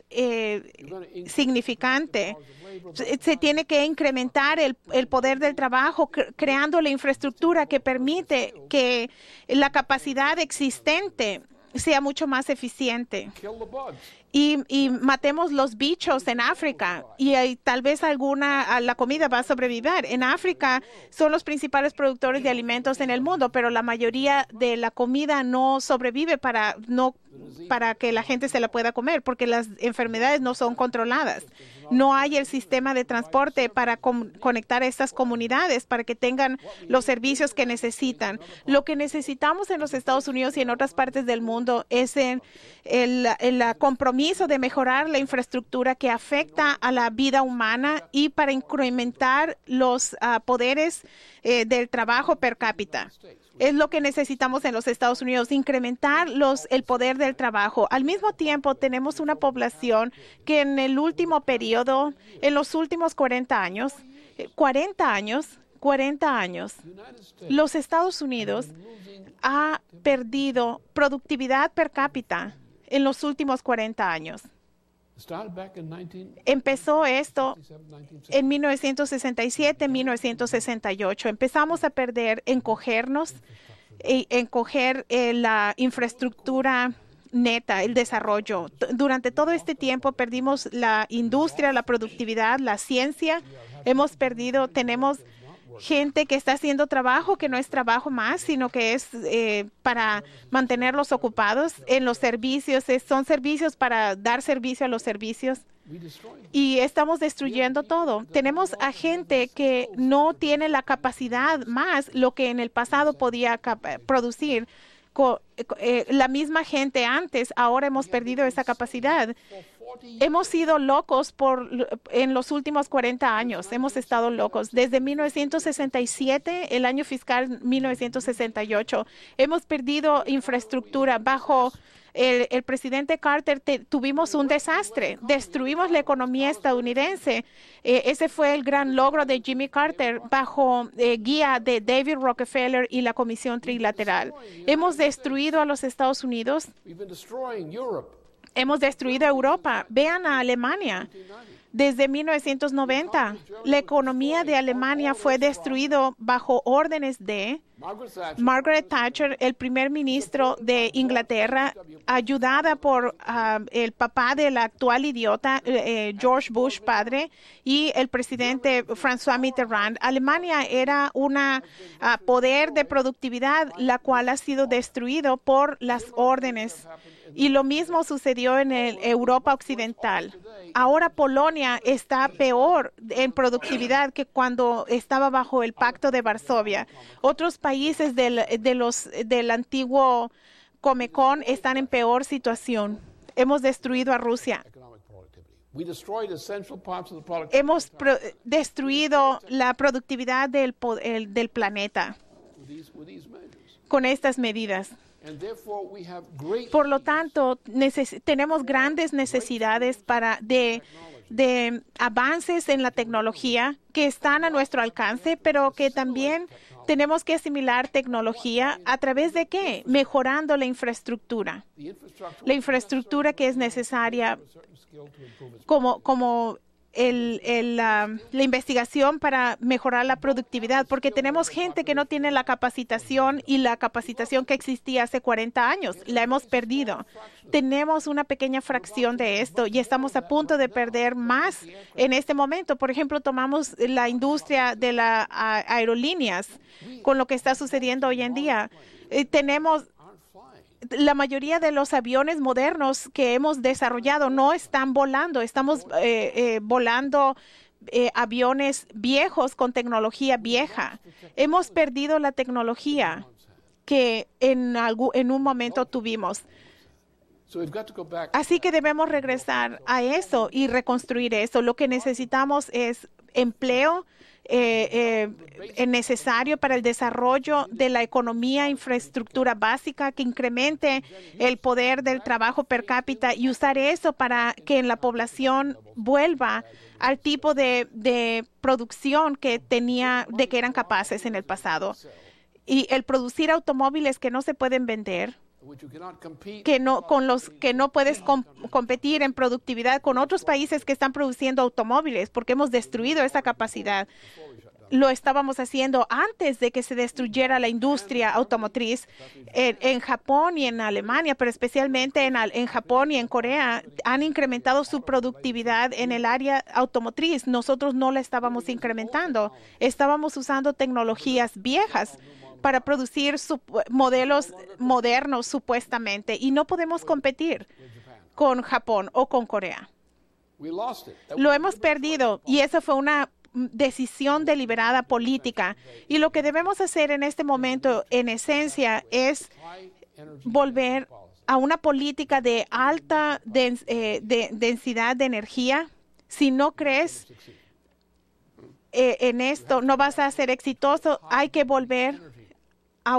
significante. Se tiene que incrementar el poder del trabajo, creando la infraestructura que permite que la capacidad existente sea mucho más eficiente. kill the bugs. y matemos los bichos en África y tal vez la comida va a sobrevivir. En África son los principales productores de alimentos en el mundo, pero la mayoría de la comida no sobrevive para que la gente se la pueda comer, porque las enfermedades no son controladas. No hay el sistema de transporte para conectar a estas comunidades para que tengan los servicios que necesitan. Lo que necesitamos en los Estados Unidos y en otras partes del mundo es el compromiso de mejorar la infraestructura que afecta a la vida humana y para incrementar los poderes del trabajo per cápita. Es lo que necesitamos en los Estados Unidos, incrementar el poder del trabajo. Al mismo tiempo, tenemos una población que en el último periodo, en los últimos 40 años, los Estados Unidos ha perdido productividad per cápita en los últimos 40 años. Empezó esto en 1967, 1968. Empezamos a perder, encoger la infraestructura neta, el desarrollo. Durante todo este tiempo perdimos la industria, la productividad, la ciencia. Tenemos gente que está haciendo trabajo que no es trabajo más, sino que es para mantenerlos ocupados en los servicios. Son servicios para dar servicio a los servicios. Y estamos destruyendo todo. Tenemos a gente que no tiene la capacidad más lo que en el pasado podía producir. La misma gente antes, ahora hemos perdido esa capacidad. Hemos sido locos en los últimos 40 años. Hemos estado locos. Desde 1967, el año fiscal 1968, hemos perdido infraestructura. Bajo el presidente Carter tuvimos un desastre. Destruimos la economía estadounidense. Ese fue el gran logro de Jimmy Carter bajo guía de David Rockefeller y la Comisión Trilateral. Hemos destruido a los Estados Unidos. Hemos destruido a Europa. Vean a Alemania. Desde 1990, la economía de Alemania fue destruida bajo órdenes de Margaret Thatcher, el primer ministro de Inglaterra, ayudada por el papá del actual idiota, George Bush padre, y el presidente François Mitterrand. Alemania era un poder de productividad, la cual ha sido destruido por las órdenes. Y lo mismo sucedió en Europa Occidental. Ahora Polonia está peor en productividad que cuando estaba bajo el Pacto de Varsovia. Otros países del antiguo Comecon están en peor situación. Hemos destruido a Rusia. Hemos destruido la productividad del planeta con estas medidas. Por lo tanto, tenemos grandes necesidades de avances en la tecnología que están a nuestro alcance, pero que también tenemos que asimilar tecnología a través de ¿qué? Mejorando la infraestructura. La infraestructura que es necesaria como la investigación para mejorar la productividad, porque tenemos gente que no tiene la capacitación y la capacitación que existía hace 40 años. La hemos perdido. Tenemos una pequeña fracción de esto y estamos a punto de perder más en este momento. Por ejemplo, tomamos la industria de las aerolíneas con lo que está sucediendo hoy en día. La mayoría de los aviones modernos que hemos desarrollado no están volando. Estamos volando aviones viejos con tecnología vieja. Hemos perdido la tecnología que en un momento tuvimos. Así que debemos regresar a eso y reconstruir eso. Lo que necesitamos es empleo necesario para el desarrollo de la economía, infraestructura básica que incremente el poder del trabajo per cápita y usar eso para que en la población vuelva al tipo de producción que eran capaces en el pasado. Y el producir automóviles que no se pueden vender, con los que no puedes competir en productividad con otros países que están produciendo automóviles porque hemos destruido esa capacidad. lo estábamos haciendo antes de que se destruyera la industria automotriz en Japón y en Alemania, pero especialmente en Japón y en Corea, han incrementado su productividad en el área automotriz. Nosotros no la estábamos incrementando. Estábamos usando tecnologías viejas para producir modelos modernos supuestamente, y no podemos competir con Japón o con Corea. Lo hemos perdido, y esa fue una decisión deliberada política. Y lo que debemos hacer en este momento, en esencia, es volver a una política de alta densidad de energía. Si no crees en esto, no vas a ser exitoso. Hay que volver a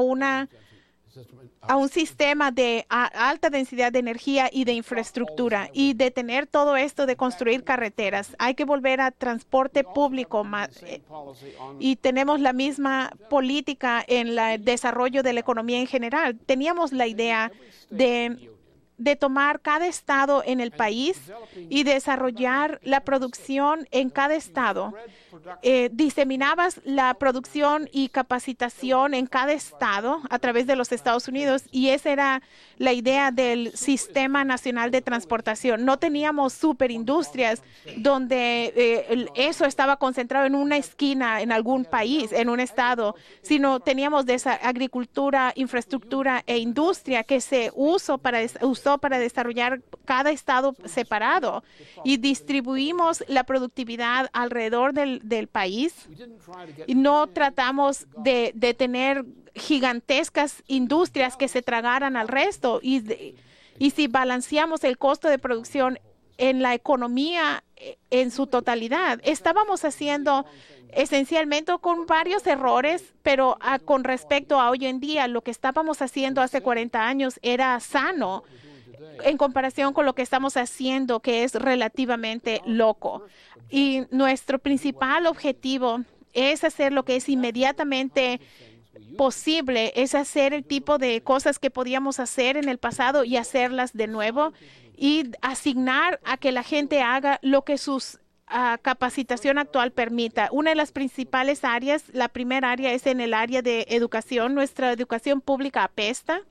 un sistema de alta densidad de energía y de infraestructura, y detener todo esto de construir carreteras. Hay que volver a transporte público y tenemos la misma política en el desarrollo de la economía en general. Teníamos la idea de tomar cada estado en el país y desarrollar la producción en cada estado. Diseminabas la producción y capacitación en cada estado a través de los Estados Unidos, y esa era la idea del Sistema Nacional de Transportación. No teníamos superindustrias donde eso estaba concentrado en una esquina en algún país, en un estado, sino teníamos de esa agricultura, infraestructura e industria que se usó para desarrollar cada estado separado, y distribuimos la productividad alrededor del país, y no tratamos de tener gigantescas industrias que se tragaran al resto. Y si balanceamos el costo de producción en la economía en su totalidad, estábamos haciendo esencialmente con varios errores, pero con respecto a hoy en día, lo que estábamos haciendo hace 40 años era sano en comparación con lo que estamos haciendo, que es relativamente loco. Y nuestro principal objetivo es hacer lo que es inmediatamente posible, es hacer el tipo de cosas que podíamos hacer en el pasado y hacerlas de nuevo, y asignar a que la gente haga lo que sus capacitación actual permita. Una de las principales áreas, la primera área, es en el área de educación. Nuestra educación pública apesta.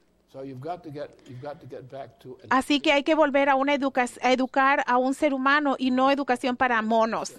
Así que hay que volver a educar a un ser humano, y no educación para monos.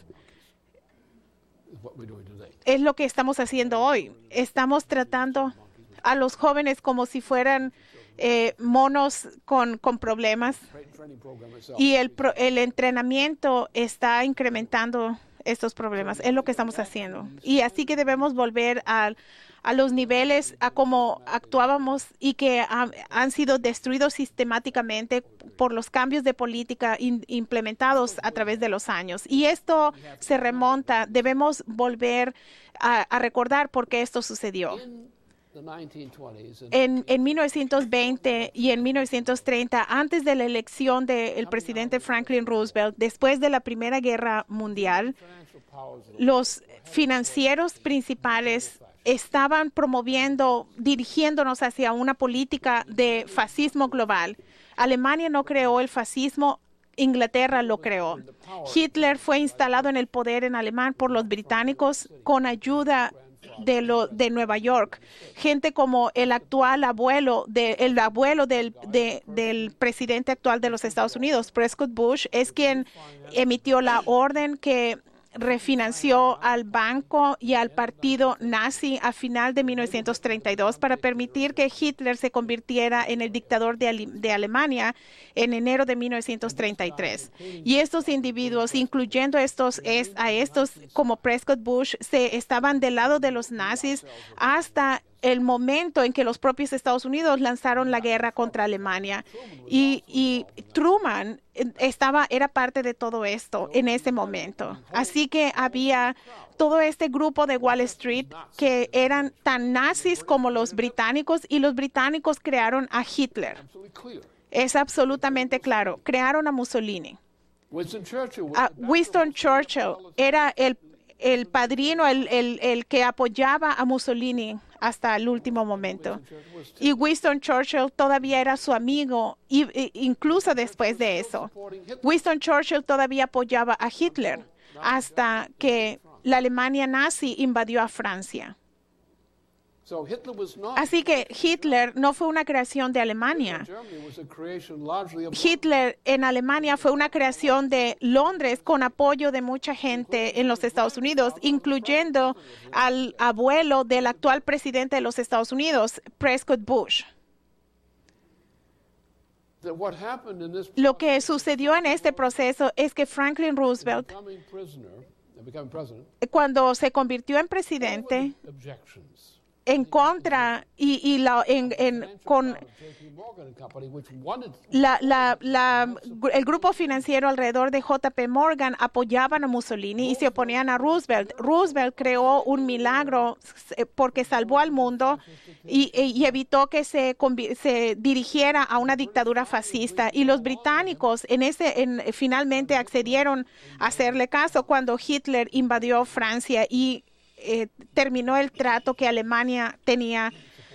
Es lo que estamos haciendo hoy. Estamos tratando a los jóvenes como si fueran monos con problemas, y el entrenamiento está incrementando estos problemas. Es lo que estamos haciendo. Y así que debemos volver a los niveles a cómo actuábamos, y que han sido destruidos sistemáticamente por los cambios de política implementados a través de los años. Y esto se remonta, debemos volver a recordar por qué esto sucedió. En 1920 y en 1930, antes de la elección del presidente Franklin Roosevelt, después de la Primera Guerra Mundial, los financieros principales estaban dirigiéndonos hacia una política de fascismo global. Alemania no creó el fascismo, Inglaterra lo creó. Hitler fue instalado en el poder en Alemania por los británicos con ayuda de Nueva York. Gente como el abuelo del presidente actual de los Estados Unidos, Prescott Bush, es quien emitió la orden que refinanció al banco y al partido nazi a final de 1932 para permitir que Hitler se convirtiera en el dictador de Alemania en enero de 1933. Y estos individuos, incluyendo a estos como Prescott Bush, estaban del lado de los nazis hasta el momento en que los propios Estados Unidos lanzaron la guerra contra Alemania. Y Truman era parte de todo esto en ese momento. Así que había todo este grupo de Wall Street que eran tan nazis como los británicos, y los británicos crearon a Hitler. Es absolutamente claro. Crearon a Mussolini. Winston Churchill era el padrino, el que apoyaba a Mussolini hasta el último momento. Y Winston Churchill todavía era su amigo, incluso después de eso. Winston Churchill todavía apoyaba a Hitler hasta que la Alemania nazi invadió a Francia. So Hitler was not. Así que Hitler no fue una creación de Alemania. Germany was a creation largely of Hitler en Alemania fue una creación de Londres con apoyo de mucha gente en los Estados Unidos, incluyendo al abuelo del actual presidente de los Estados Unidos, Prescott Bush. that what happened in this Lo que sucedió en este proceso es que Franklin Roosevelt, becoming president, cuando se convirtió en presidente, objections. en contra con JP Morgan and Company, which wanted el grupo financiero alrededor de JP Morgan apoyaban a Mussolini y se oponían a Roosevelt. Roosevelt creó un milagro porque salvó al mundo y evitó que se dirigiera a una dictadura fascista. Y los británicos finalmente accedieron a hacerle caso cuando Hitler invadió Francia y terminó el trato que Alemania tenía,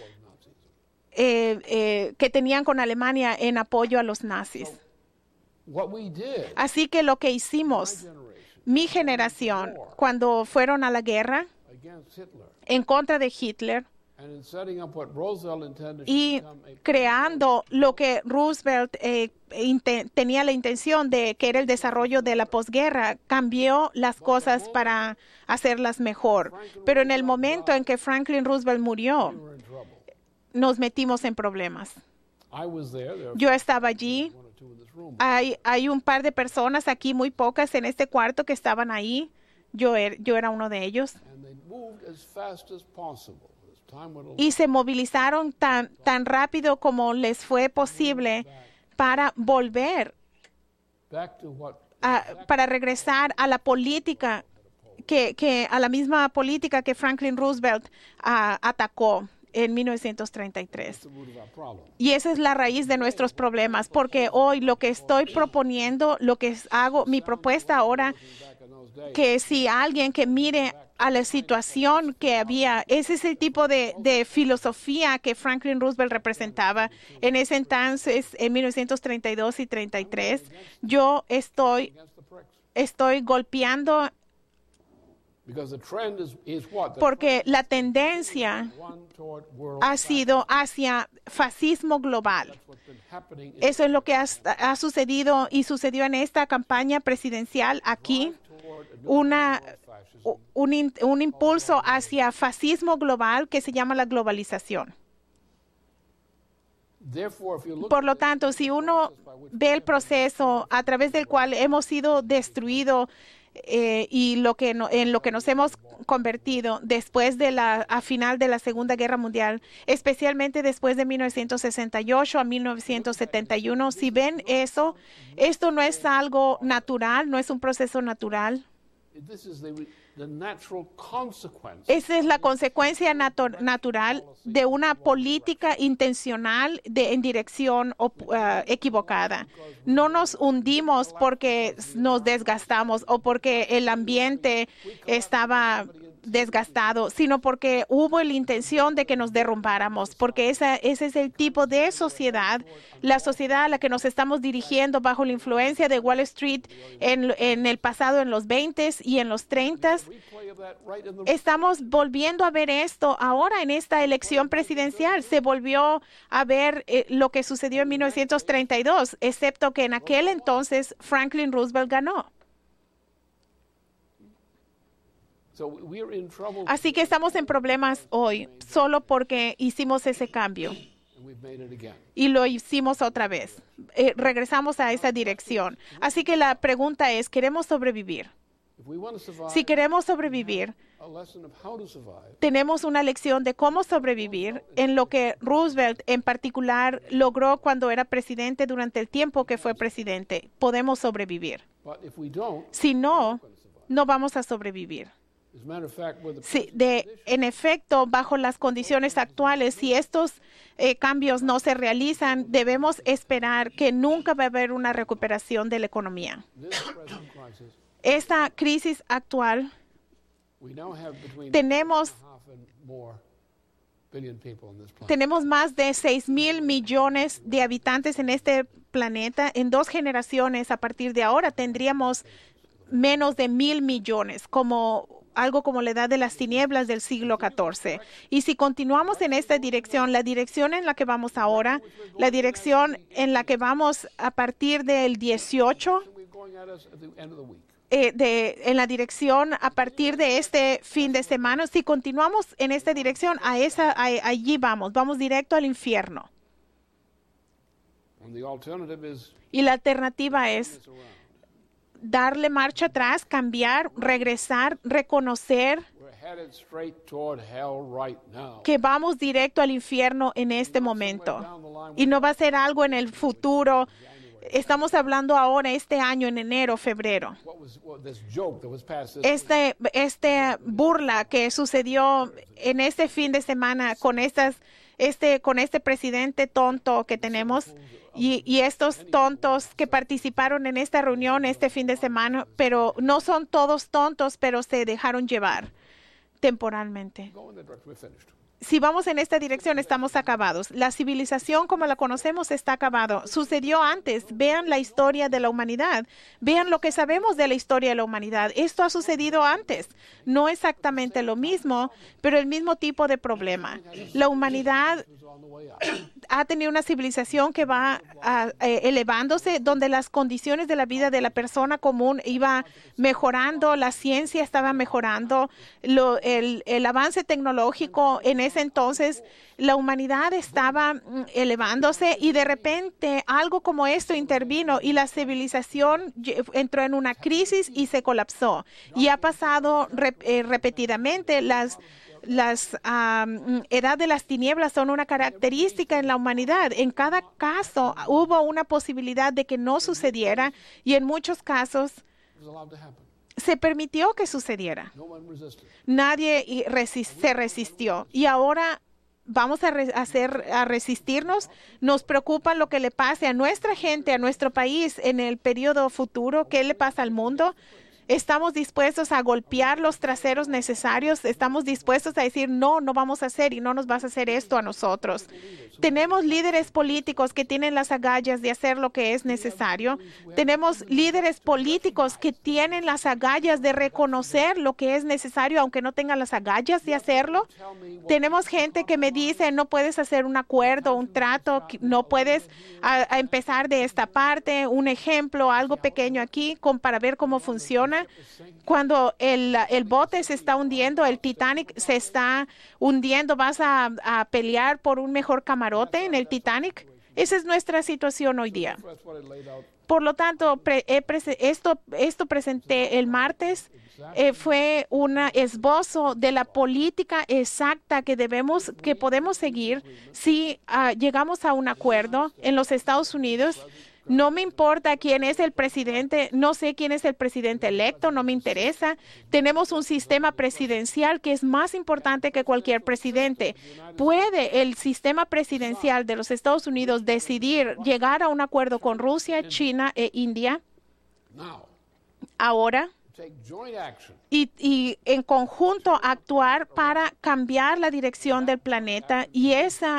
que tenían con Alemania en apoyo a los nazis. what we did. Así que lo que hicimos, mi generación, cuando fueron a la guerra Against Hitler en contra de Hitler and in setting up what Roosevelt intended y to become a creando lo que Roosevelt tenía la intención de que era el desarrollo de la posguerra, cambió las cosas para hacerlas mejor. Pero en el momento en que Franklin Roosevelt murió, we were in trouble. nos metimos en problemas. I was there. There were Yo estaba allí. one or two in this room. Hay un par de personas aquí, muy pocas en este cuarto, que estaban ahí. Yo era uno de ellos. And they moved as fast as possible. As time went along. Y se movilizaron tan rápido como les fue posible para volver, Back to what para regresar a la política, a la misma política que Franklin Roosevelt atacó en 1933. the root of our problem. Y esa es la raíz de nuestros problemas, porque hoy lo que estoy proponiendo, mi propuesta ahora, Back in those days, que si alguien que mire a la situación que había, ese es el tipo de filosofía que Franklin Roosevelt representaba en ese entonces, en 1932 y 33, yo estoy against the pricks. golpeando Because the trend is what? The porque la tendencia one toward world. ha sido hacia fascismo global. What's been happening is Eso es lo que ha sucedido y sucedió en esta campaña presidencial aquí, toward a new fascism. un impulso hacia fascismo global que se llama la globalización. Therefore, if you look Por lo tanto, si uno ve el proceso a través del cual hemos sido destruidos y en lo que nos hemos convertido después de a final de la Segunda Guerra Mundial, especialmente después de 1968 a 1971, si ven eso, esto no es algo natural, no es un proceso natural. this is the natural consequence Esa es la consecuencia natural de una política intencional en dirección equivocada. No nos hundimos porque nos desgastamos o porque el ambiente estaba desgastado, sino porque hubo la intención de que nos derrumbáramos, porque ese es el tipo de sociedad, la sociedad a la que nos estamos dirigiendo bajo la influencia de Wall Street en el pasado, en los 20s y en los 30s. replay of that right in the Estamos volviendo a ver esto ahora en esta elección presidencial. Se volvió a ver lo que sucedió en 1932, excepto que en aquel entonces Franklin Roosevelt ganó. so we're in trouble Así que estamos en problemas hoy solo porque hicimos ese cambio and we've made it again. y lo hicimos otra vez. Regresamos a esa dirección. Así que la pregunta es, ¿queremos sobrevivir? If we want to survive, Si queremos sobrevivir, a lesson of how to survive tenemos una lección de cómo sobrevivir en lo que Roosevelt en particular logró cuando era presidente durante el tiempo que fue presidente. Podemos sobrevivir. but if we don't, Si no, no vamos a sobrevivir. as a matter of fact, with the Sí, en efecto, bajo las condiciones actuales, si estos cambios no se realizan, debemos esperar que nunca va a haber una recuperación de la economía. this present crisis, Esta crisis actual, we now have between tenemos 2.5 and more billion people on this planet. Tenemos más de 6,000 millones de habitantes en este planeta. En 2 generaciones, a partir de ahora, tendríamos menos de 1,000 millones, como algo como la edad de las tinieblas del siglo XIV. Y si continuamos en esta dirección, la dirección en la que vamos ahora, la dirección en la que vamos a partir del 18, We're going at us at the end of the week. en la dirección a partir de este fin de semana, si continuamos en esta dirección, allí vamos directo al infierno. And the alternative is Y la alternativa es this around. darle marcha atrás, cambiar, regresar, reconocer We're headed straight toward hell right now. que vamos directo al infierno en este momento. Y no va a ser algo en el futuro. Estamos hablando ahora, este año, en enero, febrero. What this joke that was passed this week, Este burla que sucedió en este fin de semana con este presidente tonto que tenemos y estos tontos que participaron en esta reunión este fin de semana, pero no son todos tontos, pero se dejaron llevar temporalmente. go in that direction. We're finished. Si vamos en esta dirección, estamos acabados. La civilización como la conocemos está acabado. Sucedió antes. Vean la historia de la humanidad. Vean lo que sabemos de la historia de la humanidad. Esto ha sucedido antes. No exactamente lo mismo, pero el mismo tipo de problema. La humanidad It was on the way up. ha tenido una civilización que va elevándose, donde las condiciones de la vida de la persona común iba mejorando, la ciencia estaba mejorando, el avance tecnológico en ese entonces, la humanidad estaba elevándose y de repente algo como esto intervino y la civilización entró en una crisis y se colapsó. Y ha pasado repetidamente. Las edad de las tinieblas son una característica en la humanidad. En cada caso hubo una posibilidad de que no sucediera y en muchos casos It was allowed to happen. se permitió que sucediera. No one resisted. Nadie se resistió y ahora vamos a resistirnos. Nos preocupa lo que le pase a nuestra gente, a nuestro país en el periodo futuro. ¿Qué le pasa al mundo? Estamos dispuestos a golpear los traseros necesarios. Estamos dispuestos a decir, no vamos a hacer y no nos vas a hacer esto a nosotros. Tenemos líderes políticos que tienen las agallas de hacer lo que es necesario. Tenemos líderes políticos que tienen las agallas de reconocer lo que es necesario, aunque no tengan las agallas de hacerlo. Tenemos gente que me dice, no puedes hacer un acuerdo, un trato, no puedes a empezar de esta parte, un ejemplo, algo pequeño aquí para ver cómo funciona. Cuando el bote se está hundiendo, el Titanic se está hundiendo, ¿vas a pelear por un mejor camarote en el Titanic? Esa es nuestra situación hoy día. That's what I laid out. Por lo tanto, esto presenté el martes. Fue un esbozo de la política exacta que podemos seguir si llegamos a un acuerdo en los Estados Unidos. No me importa quién es el presidente, no sé quién es el presidente electo, no me interesa. Tenemos un sistema presidencial que es más importante que cualquier presidente. ¿Puede el sistema presidencial de los Estados Unidos decidir llegar a un acuerdo con Rusia, China e India Now, ahora? take joint action Y en conjunto actuar para cambiar la dirección del planeta y esa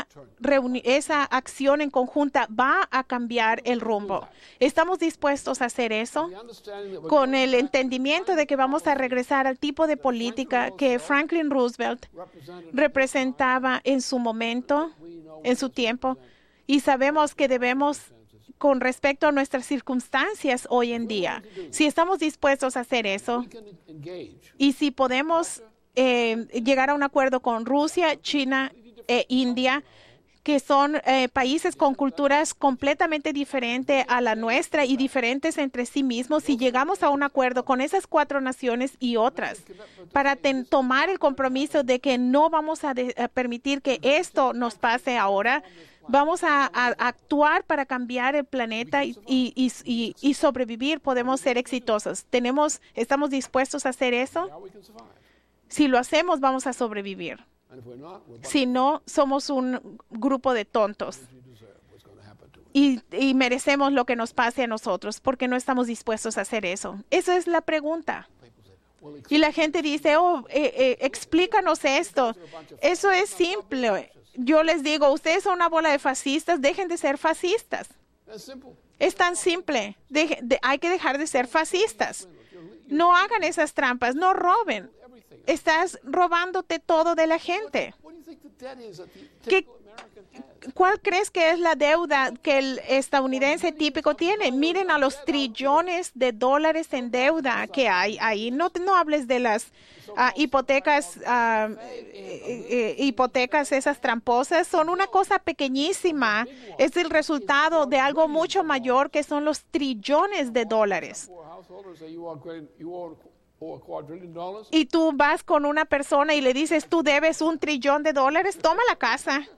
acción en conjunta va a cambiar el rumbo. ¿Estamos dispuestos a hacer eso? the understanding that we're Con el entendimiento de que vamos a regresar al tipo de política que Franklin Roosevelt representaba en su momento, en su tiempo, y sabemos que debemos con respecto a nuestras circunstancias hoy en día. Si estamos dispuestos a hacer eso we can engage. y si podemos llegar a un acuerdo con Rusia, China e India, que son países con culturas completamente diferentes a la nuestra y diferentes entre sí mismos, si llegamos a un acuerdo con esas 4 naciones y otras, para tomar el compromiso de que no vamos a permitir que esto nos pase ahora, vamos a actuar para cambiar el planeta y sobrevivir, podemos ser exitosos. ¿Estamos dispuestos a hacer eso? Now we can survive. Si lo hacemos, vamos a sobrevivir. And if we're not, we're Si no, somos un grupo de tontos we deserve what's going to happen to us. y merecemos lo que nos pase a nosotros porque no estamos dispuestos a hacer eso. Esa es la pregunta. Well, Y la gente dice, explícanos esto. Eso es simple. Yo les digo, ustedes son una bola de fascistas, dejen de ser fascistas. that's simple. Es tan simple. Hay que dejar de ser fascistas. No hagan esas trampas, no roben. estás robándote todo de la gente. What do you think the debt is that the ¿Qué- typical American has? ¿Cuál crees que es la deuda que el estadounidense típico tiene? Miren a los trillones de dólares en deuda que hay ahí. No hables de las hipotecas, hipotecas esas tramposas. Son una cosa pequeñísima. Es el resultado de algo mucho mayor que son los trillones de dólares. Poor householders say you owe a quadrillion dollars. Y tú vas con una persona y le dices, tú debes $1 trillón. Toma la casa.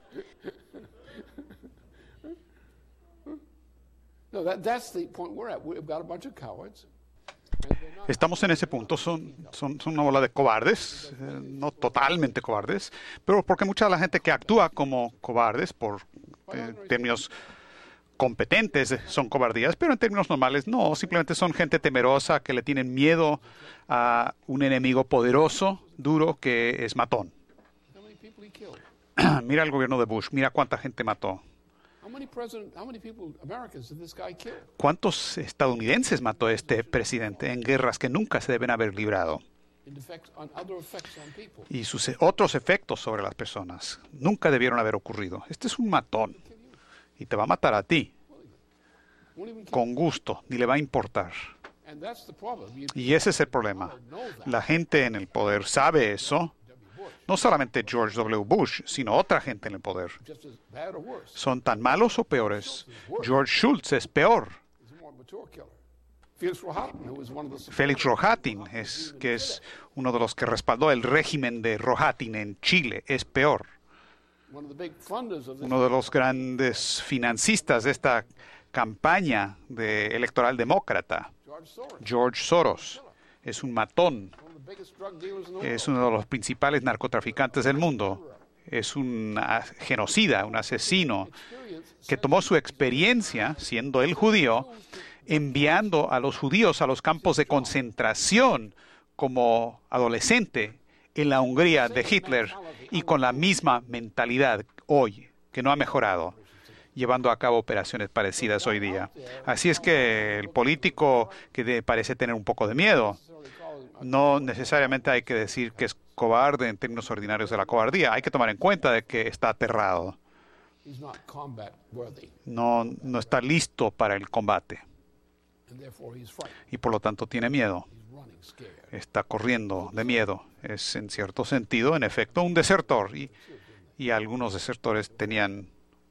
No, that's the point we're at. We've got a bunch of cowards. Estamos en ese punto, son una bola de cobardes, no totalmente cobardes, pero porque mucha de la gente que actúa como cobardes por términos competentes son cobardías, pero en términos normales no, simplemente son gente temerosa que le tienen miedo a un enemigo poderoso, duro, que es matón. How many people he killed? Mira el gobierno de Bush, mira cuánta gente mató. How many people, Americans, did this guy kill? ¿Cuántos estadounidenses mató este presidente en guerras que nunca se deben haber librado? Other effects on people. Y sus otros efectos sobre las personas nunca debieron haber ocurrido. Este es un matón y te va a matar a ti Won't even kill. con gusto, ni le va a importar. And that's the problem. Y ese es el problema. La gente en el poder sabe eso. No solamente George W. Bush, sino otra gente en el poder. Just as bad or worse. ¿Son tan malos o peores? George Shultz es peor. He's a more mature killer. Felix Rohatyn, who was one of the Félix Rohatyn, que es uno de los que respaldó el régimen de Rohatyn en Chile, es peor. one of the big funders of this. Uno de los grandes financistas de esta campaña electoral demócrata, George Soros, George Soros, es un matón, one of the biggest drug dealers in the es world. uno de los principales narcotraficantes del mundo, es un genocida, un asesino, que tomó su experiencia, siendo él judío, enviando a los judíos a los campos de concentración como adolescente en la Hungría de Hitler y con la misma mentalidad hoy, que no ha mejorado, llevando a cabo operaciones parecidas hoy día. Así es que el político que parece tener un poco de miedo, no necesariamente hay que decir que es cobarde en términos ordinarios de la cobardía. Hay que tomar en cuenta de que está aterrado. He's not combat worthy, No está listo para el combate and therefore he's frightened. y por lo tanto tiene miedo. He's running scared. Está corriendo de miedo. Es en cierto sentido, en efecto, un desertor. Y algunos desertores tenían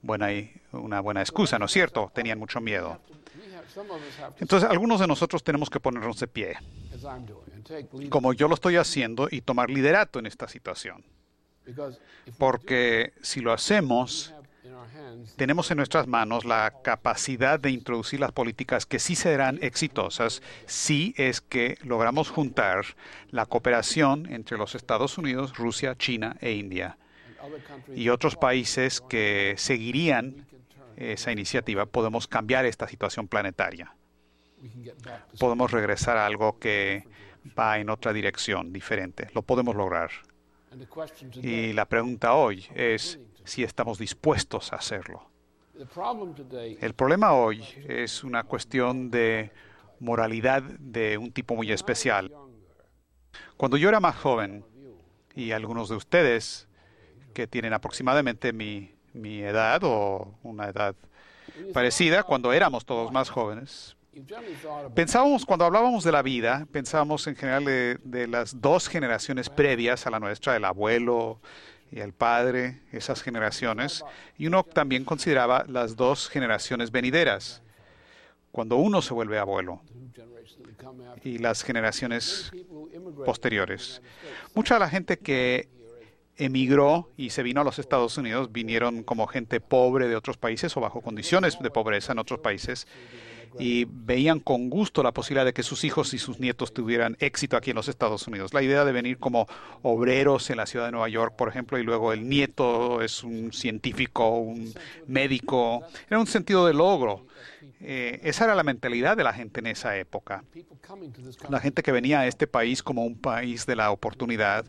una buena excusa, ¿no es cierto? Tenían mucho miedo. Some of us have to, Entonces, algunos de nosotros tenemos que ponernos de pie, as I'm doing, and take lead. como yo lo estoy haciendo, y tomar liderato en esta situación. Because if we Porque si lo hacemos, have in our hands tenemos en nuestras manos la capacidad de introducir las políticas que sí serán exitosas si es que logramos juntar la cooperación entre los Estados Unidos, Rusia, China e India and other countries, y otros países que seguirían esa iniciativa, podemos cambiar esta situación planetaria. we can get back to Podemos regresar a algo que va en otra dirección diferente. Lo podemos lograr. And the question Y today, la pregunta hoy es si estamos dispuestos a hacerlo. the problem today El problema hoy es una cuestión de moralidad de un tipo muy especial. Cuando yo era más joven, y algunos de ustedes que tienen aproximadamente mi edad o una edad parecida, cuando éramos todos más jóvenes, you've generally thought about pensábamos, cuando hablábamos de la vida, pensábamos en general de las dos generaciones previas a la nuestra, el abuelo y el padre, esas generaciones, y uno también consideraba las dos generaciones venideras, cuando uno se vuelve abuelo, the new generation that come after. y las generaciones People who immigrated posteriores. Mucha de la gente que emigró y se vino a los Estados Unidos vinieron como gente pobre de otros países o bajo condiciones de pobreza en otros países y veían con gusto la posibilidad de que sus hijos y sus nietos tuvieran éxito aquí en los Estados Unidos. La idea de venir como obreros en la ciudad de Nueva York, por ejemplo, y luego el nieto es un científico, un médico, era un sentido de logro. Esa era la mentalidad de la gente en esa época. people coming to this country La gente que venía a este país como un país de la oportunidad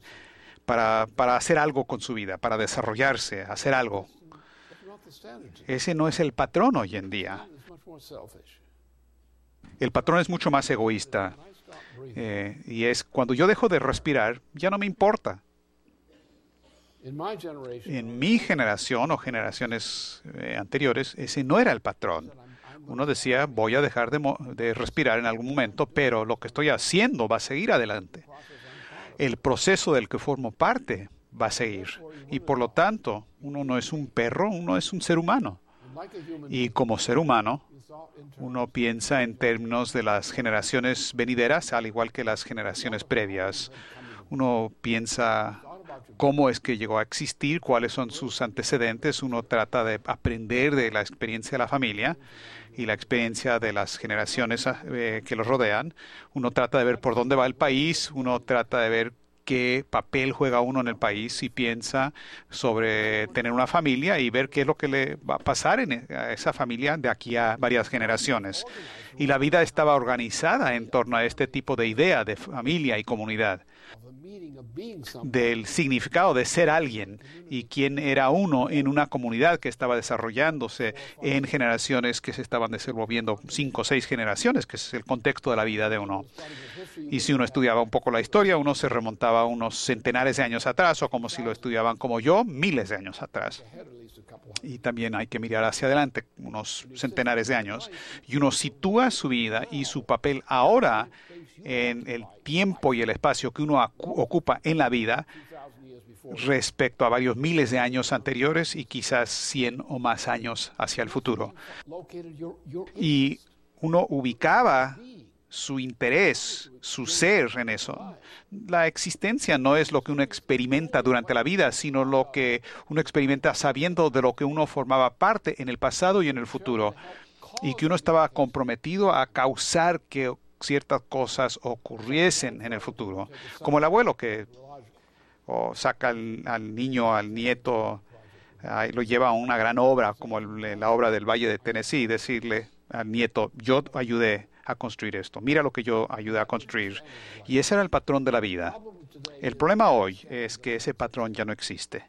para hacer algo con su vida, para desarrollarse, hacer algo. that's not the standard. Ese no es el patrón hoy en día. It's much more selfish. El patrón es mucho más egoísta. Nice Y es cuando yo dejo de respirar, ya no me importa. En mi generación o generaciones anteriores, ese no era el patrón. Uno decía, voy a dejar de respirar en algún momento, pero lo que estoy haciendo va a seguir adelante. El proceso del que formo parte va a seguir. Y por lo tanto, uno no es un perro, uno es un ser humano. Y como ser humano, uno piensa en términos de las generaciones venideras, al igual que las generaciones previas. Uno piensa cómo es que llegó a existir, cuáles son sus antecedentes. Uno trata de aprender de la experiencia de la familia y la experiencia de las generaciones que los rodean. Uno trata de ver por dónde va el país, uno trata de ver qué papel juega uno en el país y piensa sobre tener una familia y ver qué es lo que le va a pasar a esa familia de aquí a varias generaciones. Y la vida estaba organizada en torno a este tipo de idea de familia y comunidad, del significado de ser alguien y quién era uno en una comunidad que estaba desarrollándose en generaciones que se estaban desenvolviendo, 5 o 6 generaciones, que es el contexto de la vida de uno. Y si uno estudiaba un poco la historia, uno se remontaba unos centenares de años atrás, o como si lo estudiaban como yo, miles de años atrás. Y también hay que mirar hacia adelante, unos centenares de años, y uno sitúa su vida y su papel ahora en el tiempo y el espacio que uno ocupa en la vida respecto a varios miles de años anteriores y quizás 100 o más años hacia el futuro. Y uno ubicaba su interés, su ser en eso. La existencia no es lo que uno experimenta durante la vida, sino lo que uno experimenta sabiendo de lo que uno formaba parte en el pasado y en el futuro, y que uno estaba comprometido a causar que ciertas cosas ocurriesen en el futuro. Como el abuelo que saca al niño, al nieto, y lo lleva a una gran obra, como la obra del Valle de Tennessee, y decirle al nieto, yo ayudé a construir esto. Mira lo que yo ayudé a construir. Y ese era el patrón de la vida. El problema hoy es que ese patrón ya no existe.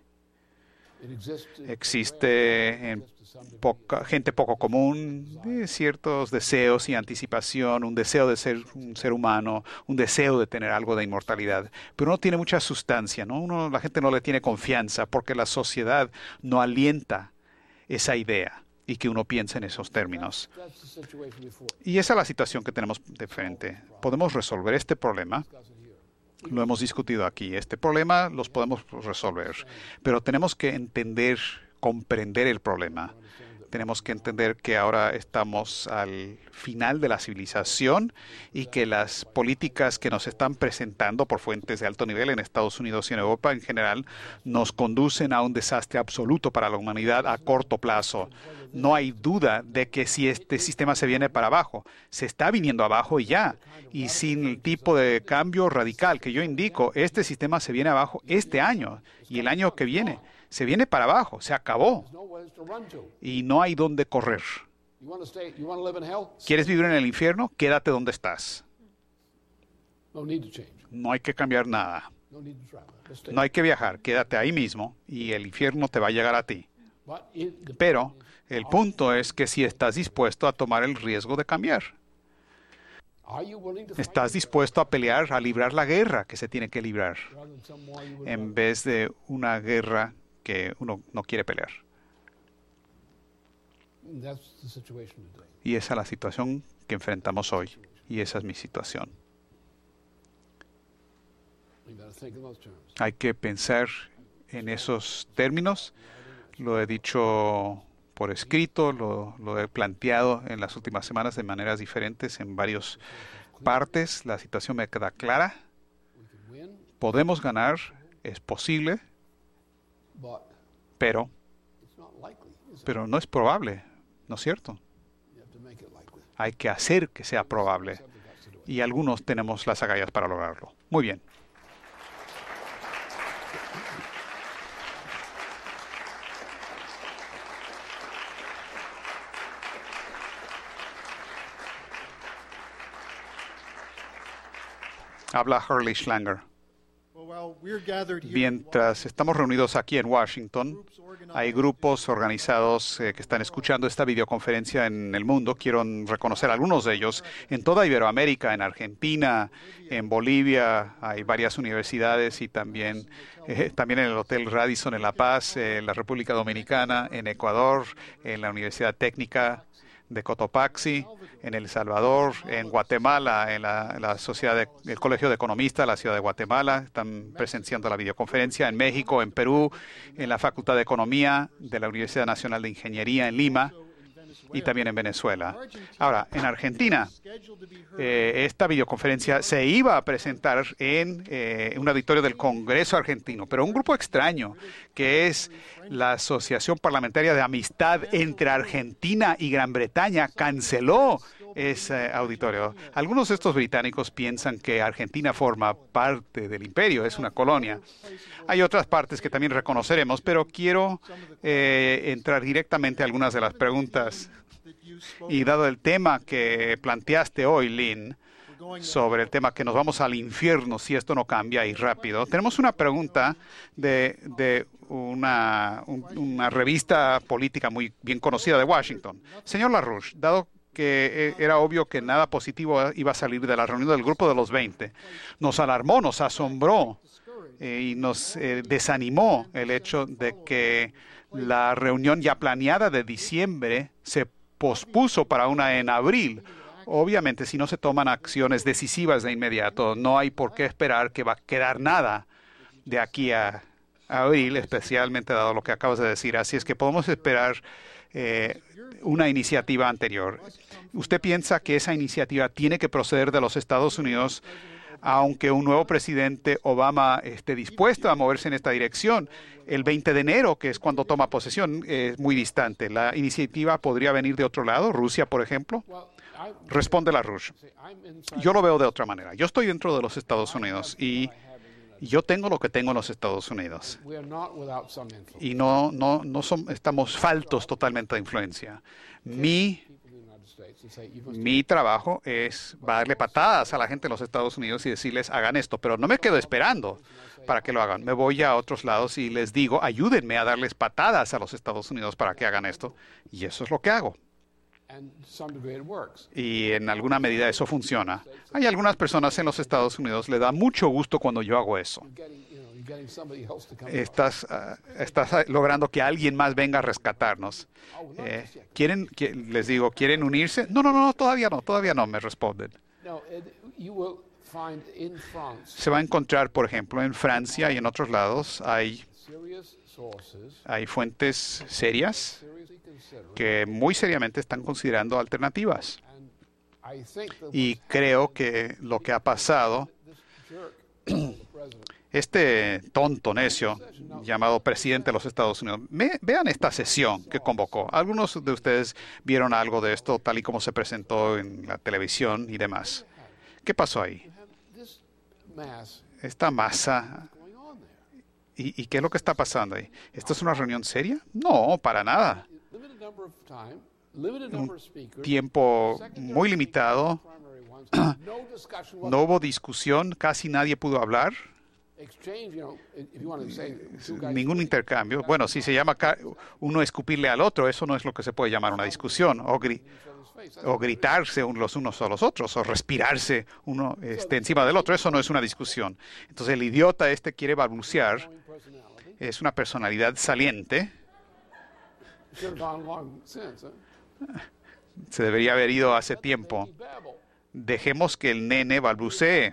Existe en gente poco común, ciertos deseos y anticipación, un deseo de ser un ser humano, un deseo de tener algo de inmortalidad, pero no tiene mucha sustancia, ¿no? La gente no le tiene confianza porque la sociedad no alienta esa idea y que uno piense en esos términos. Y esa es la situación que tenemos de frente. Podemos resolver este problema. Lo hemos discutido aquí. Este problema los podemos resolver, pero tenemos que entender, comprender el problema. Tenemos que entender que ahora estamos al final de la civilización y que las políticas que nos están presentando por fuentes de alto nivel en Estados Unidos y en Europa en general nos conducen a un desastre absoluto para la humanidad a corto plazo. No hay duda de que si este sistema se viene para abajo, se está viniendo abajo y ya. Y sin el tipo de cambio radical que yo indico, este sistema se viene abajo este año y el año que viene. Se viene para abajo, se acabó. Y no hay dónde correr. ¿Quieres vivir en el infierno? Quédate donde estás. No hay que cambiar nada. No hay que viajar, quédate ahí mismo y el infierno te va a llegar a ti. Pero el punto es que si estás dispuesto a tomar el riesgo de cambiar. ¿Estás dispuesto a pelear, a librar la guerra que se tiene que librar, en vez de una guerra que uno no quiere pelear? Y esa es la situación que enfrentamos hoy. Y esa es mi situación. Hay que pensar en esos términos. Lo he dicho por escrito, lo he planteado en las últimas semanas de maneras diferentes en varias partes. La situación me queda clara. Podemos ganar, es posible, pero no es probable, ¿no es cierto? Hay que hacer que sea probable. Y algunos tenemos las agallas para lograrlo. Muy bien. Habla Hurley Schlanger. Mientras estamos reunidos aquí en Washington, hay grupos organizados que están escuchando esta videoconferencia en el mundo. Quiero reconocer a algunos de ellos. En toda Iberoamérica, en Argentina, en Bolivia, hay varias universidades y también en el Hotel Radisson en La Paz, en la República Dominicana, en Ecuador, en la Universidad Técnica de Cotopaxi, en El Salvador, en Guatemala, en la sociedad el Colegio de Economistas de la Ciudad de Guatemala, están presenciando la videoconferencia, en México, en Perú, en la Facultad de Economía de la Universidad Nacional de Ingeniería en Lima y también en Venezuela. Ahora, en Argentina, esta videoconferencia se iba a presentar en un auditorio del Congreso argentino, pero un grupo extraño, que es la Asociación Parlamentaria de Amistad entre Argentina y Gran Bretaña, canceló ese auditorio. Algunos de estos británicos piensan que Argentina forma parte del imperio, es una colonia. Hay otras partes que también reconoceremos, pero quiero entrar directamente a algunas de las preguntas. Y dado el tema que planteaste hoy, Lynn, sobre el tema que nos vamos al infierno si esto no cambia y rápido, tenemos una pregunta de una revista política muy bien conocida de Washington. Señor LaRouche, dado que era obvio que nada positivo iba a salir de la reunión del Grupo de los 20, nos alarmó, nos asombró y nos desanimó el hecho de que la reunión ya planeada de diciembre se pospuso para una en abril. Obviamente, si no se toman acciones decisivas de inmediato, no hay por qué esperar que va a quedar nada de aquí a abril, especialmente dado lo que acabas de decir. Así es que podemos esperar una iniciativa anterior. ¿Usted piensa que esa iniciativa tiene que proceder de los Estados Unidos, aunque un nuevo presidente Obama esté dispuesto a moverse en esta dirección? El 20 de enero, que es cuando toma posesión, es muy distante. ¿La iniciativa podría venir de otro lado? ¿Rusia, por ejemplo? Responde LaRouche. Yo lo veo de otra manera. Yo estoy dentro de los Estados Unidos y yo tengo lo que tengo en los Estados Unidos. Y estamos faltos totalmente de influencia. Mi trabajo es darle patadas a la gente de los Estados Unidos y decirles, hagan esto, pero no me quedo esperando para que lo hagan. Me voy a otros lados y les digo, ayúdenme a darles patadas a los Estados Unidos para que hagan esto. Y eso es lo que hago. Y en alguna medida eso funciona. Hay algunas personas en los Estados Unidos, le da mucho gusto cuando yo hago eso. Estás logrando que alguien más venga a rescatarnos. Les digo, ¿quieren unirse? No, todavía no, me responden. Se va a encontrar, por ejemplo, en Francia y en otros lados, hay fuentes serias que muy seriamente están considerando alternativas. Y creo que lo que ha pasado, este tonto necio llamado presidente de los Estados Unidos, vean esta sesión que convocó. Algunos de ustedes vieron algo de esto tal y como se presentó en la televisión y demás. ¿Qué pasó ahí? Esta masa. ¿Y qué es lo que está pasando ahí? ¿Esto es una reunión seria? No, para nada. Un tiempo muy limitado. No hubo discusión, casi nadie pudo hablar. Ningún intercambio. Bueno, si se llama uno escupirle al otro, eso no es lo que se puede llamar una discusión. O gritarse los unos a los otros, o respirarse uno encima del otro. Eso no es una discusión. Entonces el idiota quiere balbucear. Es una personalidad saliente. Se debería haber ido hace tiempo. Dejemos que el nene balbucee.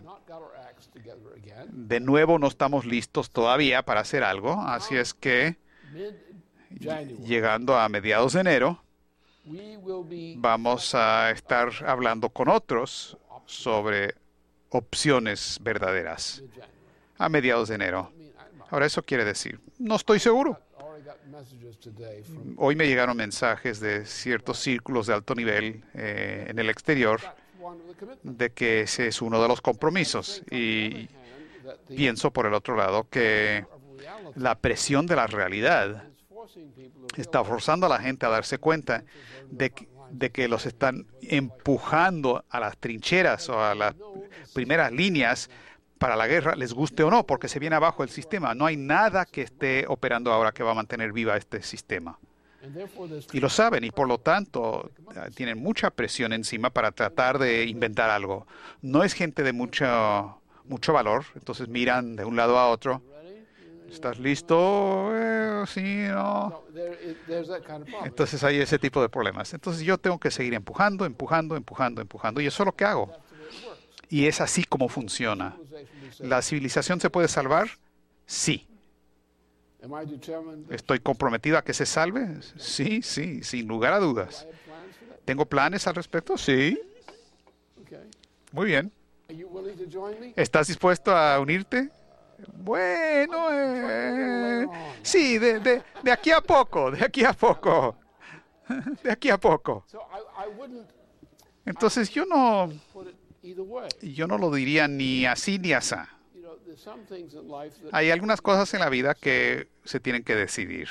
De nuevo, no estamos listos todavía para hacer algo. Así es que, llegando a mediados de enero, vamos a estar hablando con otros sobre opciones verdaderas. A mediados de enero. Ahora, eso quiere decir, no estoy seguro. Hoy me llegaron mensajes de ciertos círculos de alto nivel en el exterior de que ese es uno de los compromisos. Y pienso, por el otro lado, que la presión de la realidad está forzando a la gente a darse cuenta de que los están empujando a las trincheras o a las primeras líneas para la guerra, les guste o no, porque se viene abajo el sistema. No hay nada que esté operando ahora que va a mantener viva este sistema. Y lo saben, y por lo tanto tienen mucha presión encima para tratar de inventar algo. No es gente de mucho valor, entonces miran de un lado a otro. ¿Estás listo? Sí, no. Entonces hay ese tipo de problemas. Entonces yo tengo que seguir empujando, y eso es lo que hago. Y es así como funciona. ¿La civilización se puede salvar? Sí. ¿Estoy comprometido a que se salve? Sí, sin lugar a dudas. ¿Tengo planes al respecto? Sí. Muy bien. ¿Estás dispuesto a unirte? Bueno, sí, de aquí a poco, de aquí a poco. Entonces yo no lo diría ni así ni asá. Hay algunas cosas en la vida que se tienen que decidir.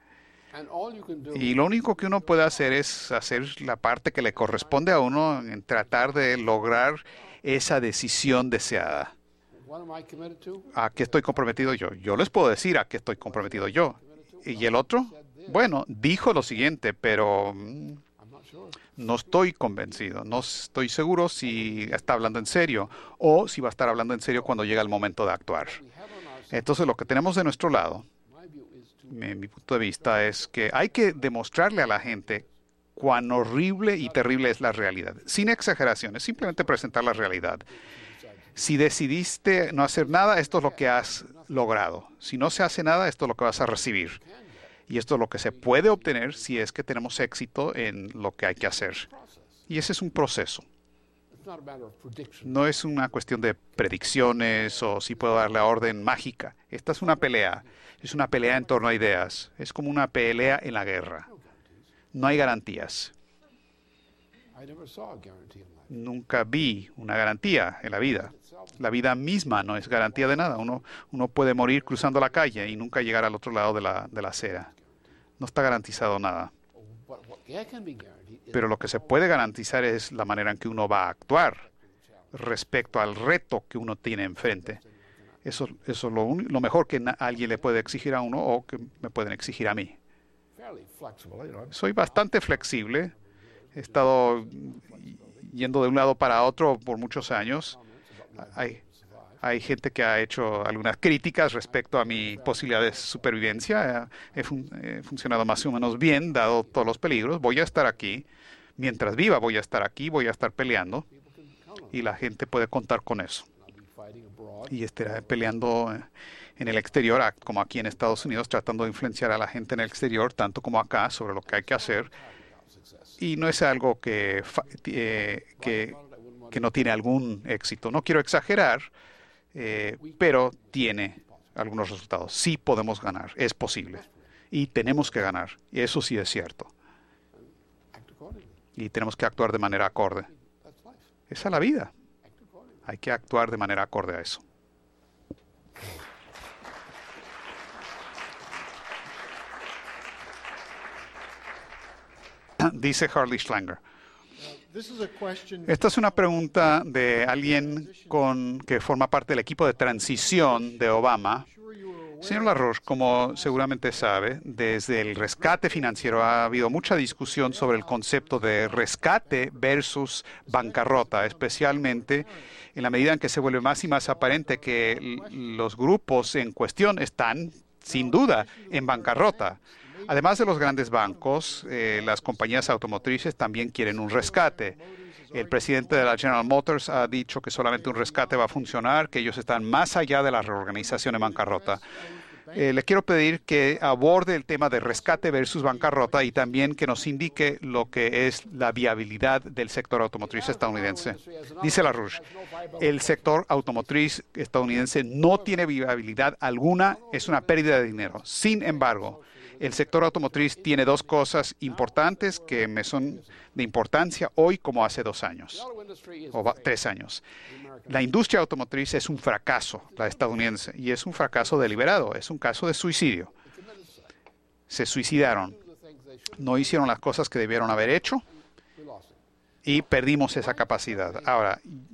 Y lo único que uno puede hacer es hacer la parte que le corresponde a uno en tratar de lograr esa decisión deseada. ¿A qué estoy comprometido yo? Yo les puedo decir a qué estoy comprometido yo. ¿Y el otro? Bueno, dijo lo siguiente, pero no estoy convencido. No estoy seguro si está hablando en serio o si va a estar hablando en serio cuando llega el momento de actuar. Entonces, lo que tenemos de nuestro lado, en mi punto de vista, es que hay que demostrarle a la gente cuán horrible y terrible es la realidad. Sin exageraciones, simplemente presentar la realidad. Si decidiste no hacer nada, esto es lo que has logrado. Si no se hace nada, esto es lo que vas a recibir. Y esto es lo que se puede obtener si es que tenemos éxito en lo que hay que hacer. Y ese es un proceso. No es una cuestión de predicciones o si puedo dar la orden mágica. Esta es una pelea. Es una pelea en torno a ideas. Es como una pelea en la guerra. No hay garantías. Nunca vi una garantía en la vida. La vida misma no es garantía de nada. Uno puede morir cruzando la calle y nunca llegar al otro lado de la acera. No está garantizado nada. Pero lo que se puede garantizar es la manera en que uno va a actuar respecto al reto que uno tiene enfrente. Eso es lo mejor que alguien le puede exigir a uno o que me pueden exigir a mí. Soy bastante flexible. He estado yendo de un lado para otro por muchos años. Hay gente que ha hecho algunas críticas respecto a mi posibilidad de supervivencia. He funcionado más o menos bien, dado todos los peligros. Voy a estar aquí. Mientras viva, voy a estar aquí, voy a estar peleando. Y la gente puede contar con eso. Y estaré peleando en el exterior, como aquí en Estados Unidos, tratando de influenciar a la gente en el exterior, tanto como acá, sobre lo que hay que hacer. Y no es algo que no tiene algún éxito. No quiero exagerar, pero tiene algunos resultados. Sí podemos ganar, es posible. Y tenemos que ganar. Y eso sí es cierto. Y tenemos que actuar de manera acorde. Esa es la vida. Hay que actuar de manera acorde a eso. Dice Harley Schlanger. Esta es una pregunta de alguien que forma parte del equipo de transición de Obama. Señor LaRoche, como seguramente sabe, desde el rescate financiero ha habido mucha discusión sobre el concepto de rescate versus bancarrota, especialmente en la medida en que se vuelve más y más aparente que los grupos en cuestión están, sin duda, en bancarrota. Además de los grandes bancos, las compañías automotrices también quieren un rescate. El presidente de la General Motors ha dicho que solamente un rescate va a funcionar, que ellos están más allá de la reorganización en bancarrota. Le quiero pedir que aborde el tema de rescate versus bancarrota y también que nos indique lo que es la viabilidad del sector automotriz estadounidense. Dice LaRouche, el sector automotriz estadounidense no tiene viabilidad alguna, es una pérdida de dinero. Sin embargo, el sector automotriz tiene dos cosas importantes que me son de importancia hoy como hace 2 años o 3 años. La industria automotriz es un fracaso, la estadounidense, y es un fracaso deliberado, es un caso de suicidio. Se suicidaron, no hicieron las cosas que debieron haber hecho y perdimos esa capacidad. Ahora,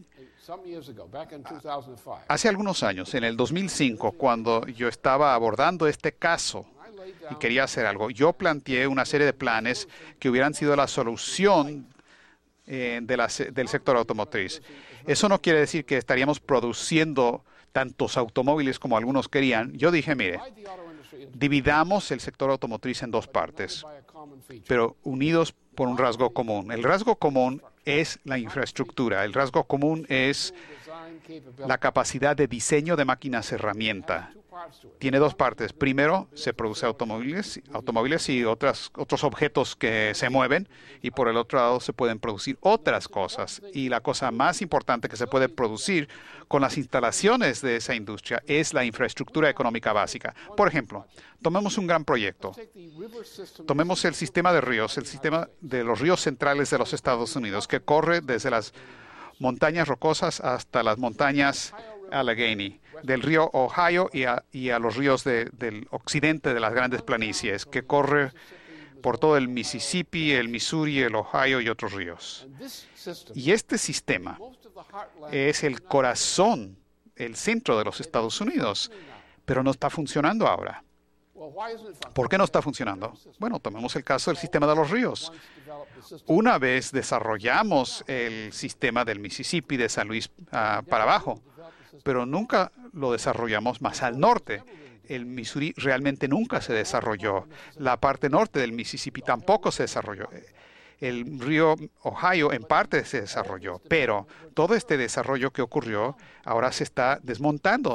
some years ago, back in 2005, Hace algunos años, en el 2005, cuando yo estaba abordando este caso y quería hacer algo, yo planteé una serie de planes que hubieran sido la solución del sector automotriz. Eso no quiere decir que estaríamos produciendo tantos automóviles como algunos querían. Yo dije, mire, dividamos el sector automotriz en dos partes, pero unidos por un rasgo común. El rasgo común es la infraestructura. El rasgo común es la capacidad de diseño de máquinas herramienta. Tiene dos partes. Primero, se produce automóviles y otros objetos que se mueven, y por el otro lado se pueden producir otras cosas. Y la cosa más importante que se puede producir con las instalaciones de esa industria es la infraestructura económica básica. Por ejemplo, tomemos un gran proyecto. Tomemos el sistema de ríos, el sistema de los ríos centrales de los Estados Unidos, que corre desde las montañas rocosas hasta las montañas Allegheny, del río Ohio y a los ríos del occidente de las grandes planicies, que corre por todo el Mississippi, el Missouri, el Ohio y otros ríos. Y este sistema es el corazón, el centro de los Estados Unidos, pero no está funcionando ahora. ¿Por qué no está funcionando? Bueno, tomemos el caso del sistema de los ríos. Una vez desarrollamos el sistema del Mississippi de San Luis para abajo, pero nunca lo desarrollamos más al norte. El Missouri realmente nunca se desarrolló. La parte norte del Mississippi tampoco se desarrolló. El río Ohio en parte se desarrolló, pero todo este desarrollo que ocurrió ahora se está desmontando,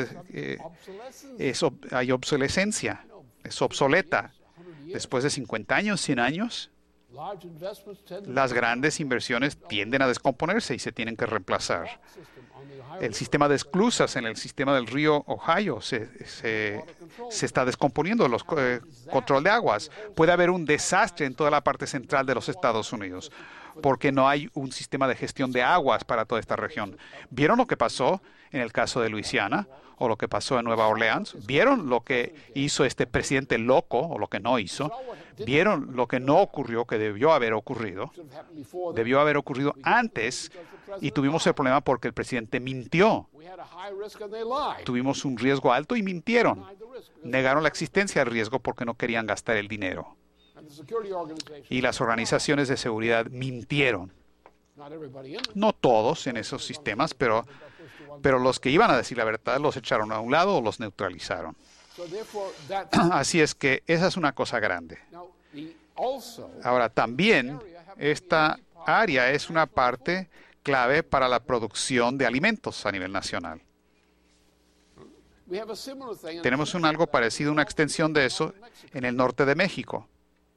hay obsolescencia, es obsoleta. Después de 50 años, 100 años, las grandes inversiones tienden a descomponerse y se tienen que reemplazar. El sistema de esclusas en el sistema del río Ohio se está descomponiendo, los control de aguas. Puede haber un desastre en toda la parte central de los Estados Unidos porque no hay un sistema de gestión de aguas para toda esta región. ¿Vieron lo que pasó en el caso de Luisiana o lo que pasó en Nueva Orleans? ¿Vieron lo que hizo este presidente loco o lo que no hizo? ¿Vieron lo que no ocurrió, que debió haber ocurrido? Debió haber ocurrido antes y tuvimos el problema porque el presidente mintió. Tuvimos un riesgo alto y mintieron. Negaron la existencia del riesgo porque no querían gastar el dinero. Y las organizaciones de seguridad mintieron. No todos en esos sistemas, pero los que iban a decir la verdad los echaron a un lado o los neutralizaron. Así es que esa es una cosa grande. Ahora, también esta área es una parte clave para la producción de alimentos a nivel nacional. Tenemos algo parecido, una extensión de eso en el norte de México.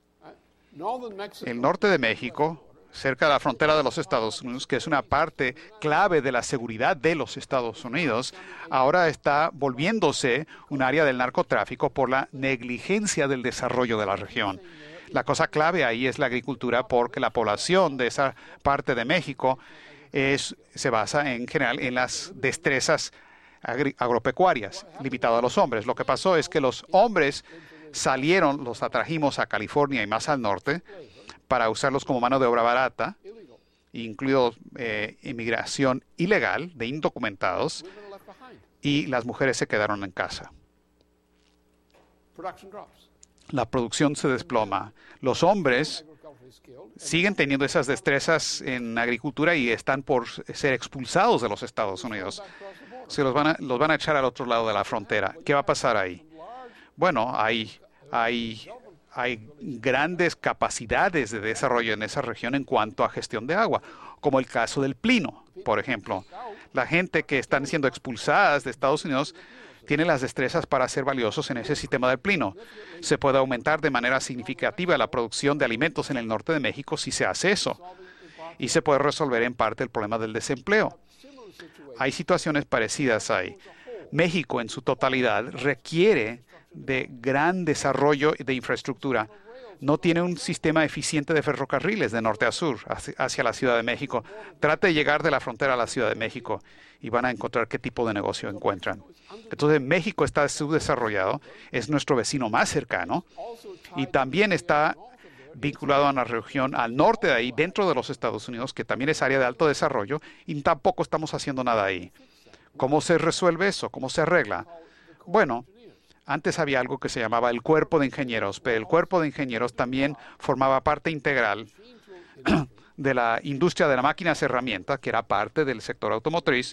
El norte de México, cerca de la frontera de los Estados Unidos, que es una parte clave de la seguridad de los Estados Unidos, ahora está volviéndose un área del narcotráfico por la negligencia del desarrollo de la región. La cosa clave ahí es la agricultura, porque la población de esa parte de México se basa en general en las destrezas agropecuarias, limitado a los hombres. Lo que pasó es que los hombres los atrajimos a California y más al norte para usarlos como mano de obra barata, incluido inmigración ilegal de indocumentados, y las mujeres se quedaron en casa. La producción se desploma. Los hombres siguen teniendo esas destrezas en agricultura y están por ser expulsados de los Estados Unidos. Los van a echar al otro lado de la frontera. ¿Qué va a pasar ahí? Bueno, hay grandes capacidades de desarrollo en esa región en cuanto a gestión de agua, como el caso del Plino, por ejemplo. La gente que están siendo expulsadas de Estados Unidos tiene las destrezas para ser valiosos en ese sistema del Plino. Se puede aumentar de manera significativa la producción de alimentos en el norte de México si se hace eso. Y se puede resolver en parte el problema del desempleo. Hay situaciones parecidas ahí. México en su totalidad requiere de gran desarrollo de infraestructura. No tiene un sistema eficiente de ferrocarriles de norte a sur hacia la Ciudad de México. Trate de llegar de la frontera a la Ciudad de México y van a encontrar qué tipo de negocio encuentran. Entonces, México está subdesarrollado, es nuestro vecino más cercano y también está vinculado a una región al norte de ahí, dentro de los Estados Unidos, que también es área de alto desarrollo, y tampoco estamos haciendo nada ahí. ¿Cómo se resuelve eso? ¿Cómo se arregla? Bueno, antes había algo que se llamaba el cuerpo de ingenieros, pero el cuerpo de ingenieros también formaba parte integral de la industria de las máquinas herramientas, que era parte del sector automotriz,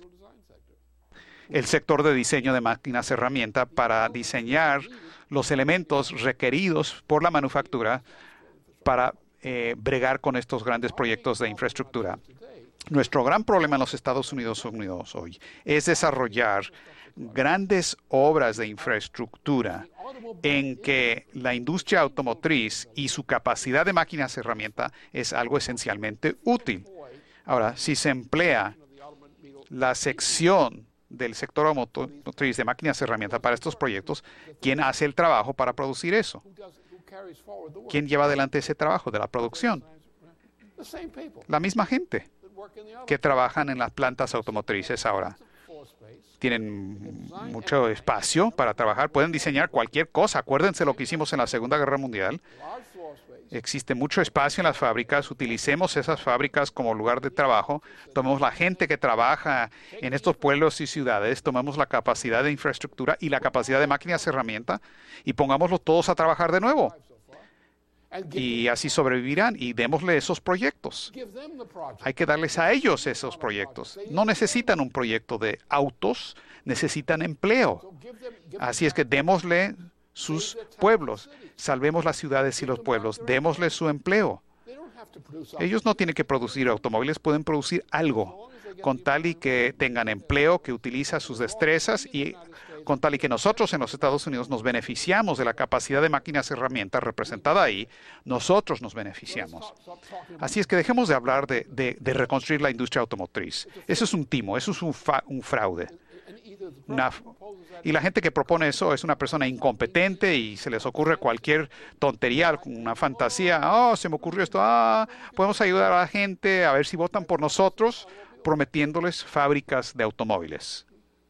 el sector de diseño de máquinas herramientas para diseñar los elementos requeridos por la manufactura para bregar con estos grandes proyectos de infraestructura. Nuestro gran problema en los Estados Unidos hoy es desarrollar grandes obras de infraestructura en que la industria automotriz y su capacidad de máquinas herramienta es algo esencialmente útil. Ahora, si se emplea la sección del sector automotriz de máquinas herramientas para estos proyectos, ¿quién hace el trabajo para producir eso? ¿Quién lleva adelante ese trabajo de la producción? La misma gente que trabajan en las plantas automotrices ahora. Tienen mucho espacio para trabajar, pueden diseñar cualquier cosa. Acuérdense lo que hicimos en la Segunda Guerra Mundial. Existe mucho espacio en las fábricas, utilicemos esas fábricas como lugar de trabajo, tomemos la gente que trabaja en estos pueblos y ciudades, tomemos la capacidad de infraestructura y la capacidad de máquinas herramientas y pongámoslos todos a trabajar de nuevo. Y así sobrevivirán y démosle esos proyectos. Hay que darles a ellos esos proyectos. No necesitan un proyecto de autos, necesitan empleo. Así es que démosle sus pueblos, salvemos las ciudades y los pueblos, démosle su empleo. Ellos no tienen que producir automóviles, pueden producir algo, con tal y que tengan empleo, que utiliza sus destrezas y con tal y que nosotros en los Estados Unidos nos beneficiamos de la capacidad de máquinas herramientas representada ahí, nosotros nos beneficiamos. Así es que dejemos de hablar de reconstruir la industria automotriz. Eso es un timo, eso es un fraude. Y la gente que propone eso es una persona incompetente y se les ocurre cualquier tontería, una fantasía. Oh, se me ocurrió esto. Podemos ayudar a la gente a ver si votan por nosotros, prometiéndoles fábricas de automóviles.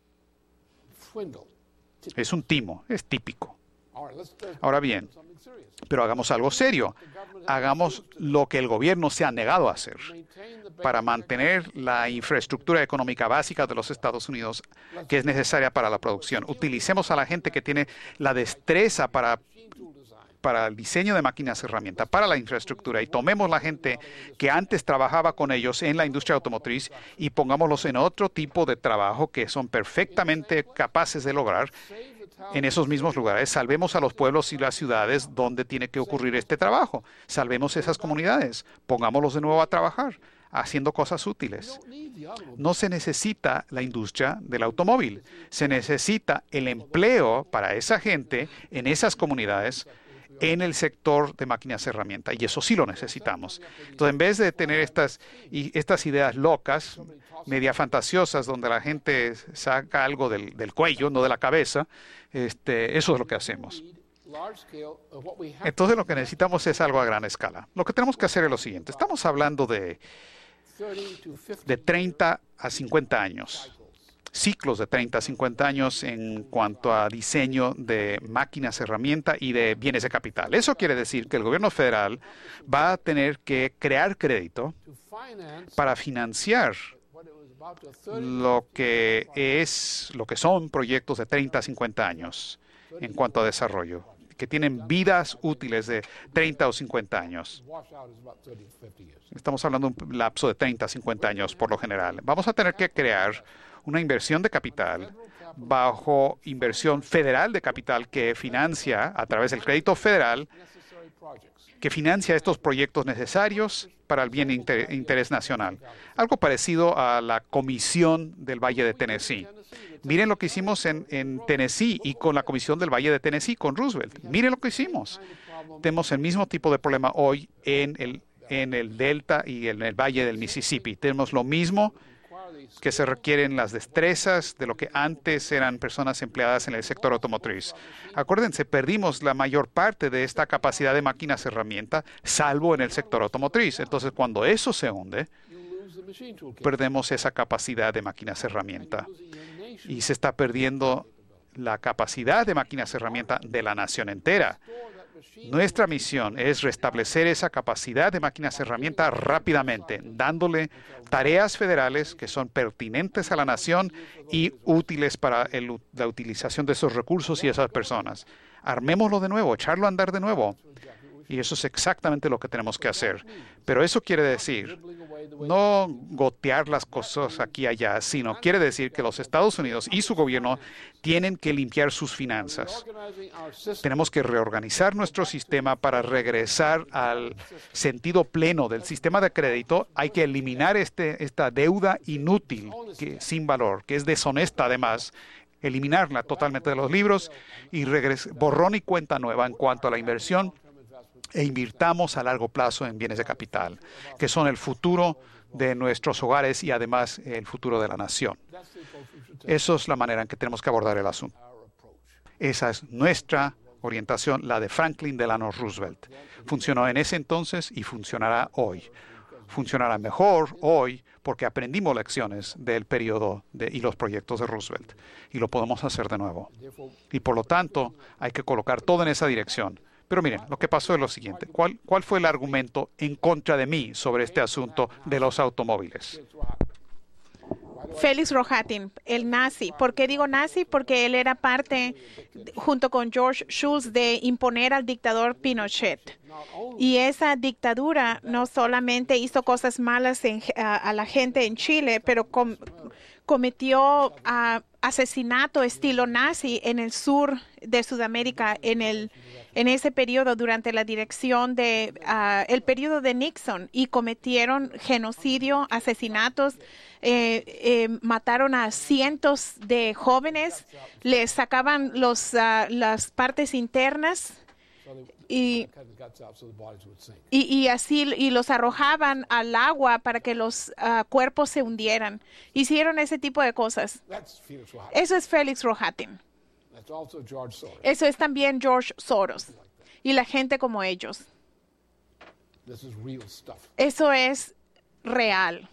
Es un timo, es típico. Ahora bien, pero hagamos algo serio. Hagamos lo que el gobierno se ha negado a hacer para mantener la infraestructura económica básica de los Estados Unidos que es necesaria para la producción. Utilicemos a la gente que tiene la destreza para el diseño de máquinas herramientas, para la infraestructura, y tomemos la gente que antes trabajaba con ellos en la industria automotriz y pongámoslos en otro tipo de trabajo que son perfectamente capaces de lograr en esos mismos lugares. Salvemos a los pueblos y las ciudades donde tiene que ocurrir este trabajo. Salvemos esas comunidades. Pongámoslos de nuevo a trabajar, haciendo cosas útiles. No se necesita la industria del automóvil. Se necesita el empleo para esa gente en esas comunidades en el sector de máquinas herramientas, y eso sí lo necesitamos. Entonces, en vez de tener estas ideas locas, media fantasiosas, donde la gente saca algo del cuello, no de la cabeza, eso es lo que hacemos. Entonces, lo que necesitamos es algo a gran escala. Lo que tenemos que hacer es lo siguiente. Estamos hablando de 30 a 50 años. Ciclos de 30 a 50 años en cuanto a diseño de máquinas, herramientas y de bienes de capital. Eso quiere decir que el gobierno federal va a tener que crear crédito para financiar lo que son proyectos de 30 a 50 años en cuanto a desarrollo, que tienen vidas útiles de 30 o 50 años. Estamos hablando de un lapso de 30 a 50 años por lo general. Vamos a tener que crear una inversión de capital bajo inversión federal de capital que financia a través del crédito federal, que financia estos proyectos necesarios para el bien e interés nacional. Algo parecido a la Comisión del Valle de Tennessee. Miren lo que hicimos en Tennessee y con la Comisión del Valle de Tennessee, con Roosevelt. Miren lo que hicimos. Tenemos el mismo tipo de problema hoy en el Delta y en el Valle del Mississippi. Tenemos lo mismo, que se requieren las destrezas de lo que antes eran personas empleadas en el sector automotriz. Acuérdense, perdimos la mayor parte de esta capacidad de máquinas herramientas, salvo en el sector automotriz. Entonces, cuando eso se hunde, perdemos esa capacidad de máquinas herramientas y se está perdiendo la capacidad de máquinas herramientas de la nación entera. Nuestra misión es restablecer esa capacidad de máquinas herramientas rápidamente, dándole tareas federales que son pertinentes a la nación y útiles para la utilización de esos recursos y esas personas. Armémoslo de nuevo, echarlo a andar de nuevo. Y eso es exactamente lo que tenemos que hacer. Pero eso quiere decir no gotear las cosas aquí y allá, sino quiere decir que los Estados Unidos y su gobierno tienen que limpiar sus finanzas. Tenemos que reorganizar nuestro sistema para regresar al sentido pleno del sistema de crédito. Hay que eliminar esta deuda inútil, sin valor, que es deshonesta además, eliminarla totalmente de los libros y borrón y cuenta nueva en cuanto a la inversión, e invirtamos a largo plazo en bienes de capital, que son el futuro de nuestros hogares y además el futuro de la nación. Esa es la manera en que tenemos que abordar el asunto. Esa es nuestra orientación, la de Franklin Delano Roosevelt. Funcionó en ese entonces y funcionará hoy. Funcionará mejor hoy porque aprendimos lecciones del periodo y los proyectos de Roosevelt. Y lo podemos hacer de nuevo. Y por lo tanto, hay que colocar todo en esa dirección. Pero miren, lo que pasó es lo siguiente. ¿Cuál fue el argumento en contra de mí sobre este asunto de los automóviles? Félix Rohatyn, el nazi. ¿Por qué digo nazi? Porque él era parte, junto con George Shultz, de imponer al dictador Pinochet. Y esa dictadura no solamente hizo cosas malas a la gente en Chile, pero cometió asesinato estilo nazi en el sur de Sudamérica en ese periodo durante la dirección de el periodo de Nixon, y cometieron genocidio, asesinatos, mataron a cientos de jóvenes, les sacaban las partes internas y los arrojaban al agua para que los cuerpos se hundieran. Hicieron ese tipo de cosas. Eso es Félix Rohatyn. Eso es también George Soros y la gente como ellos. Eso es real.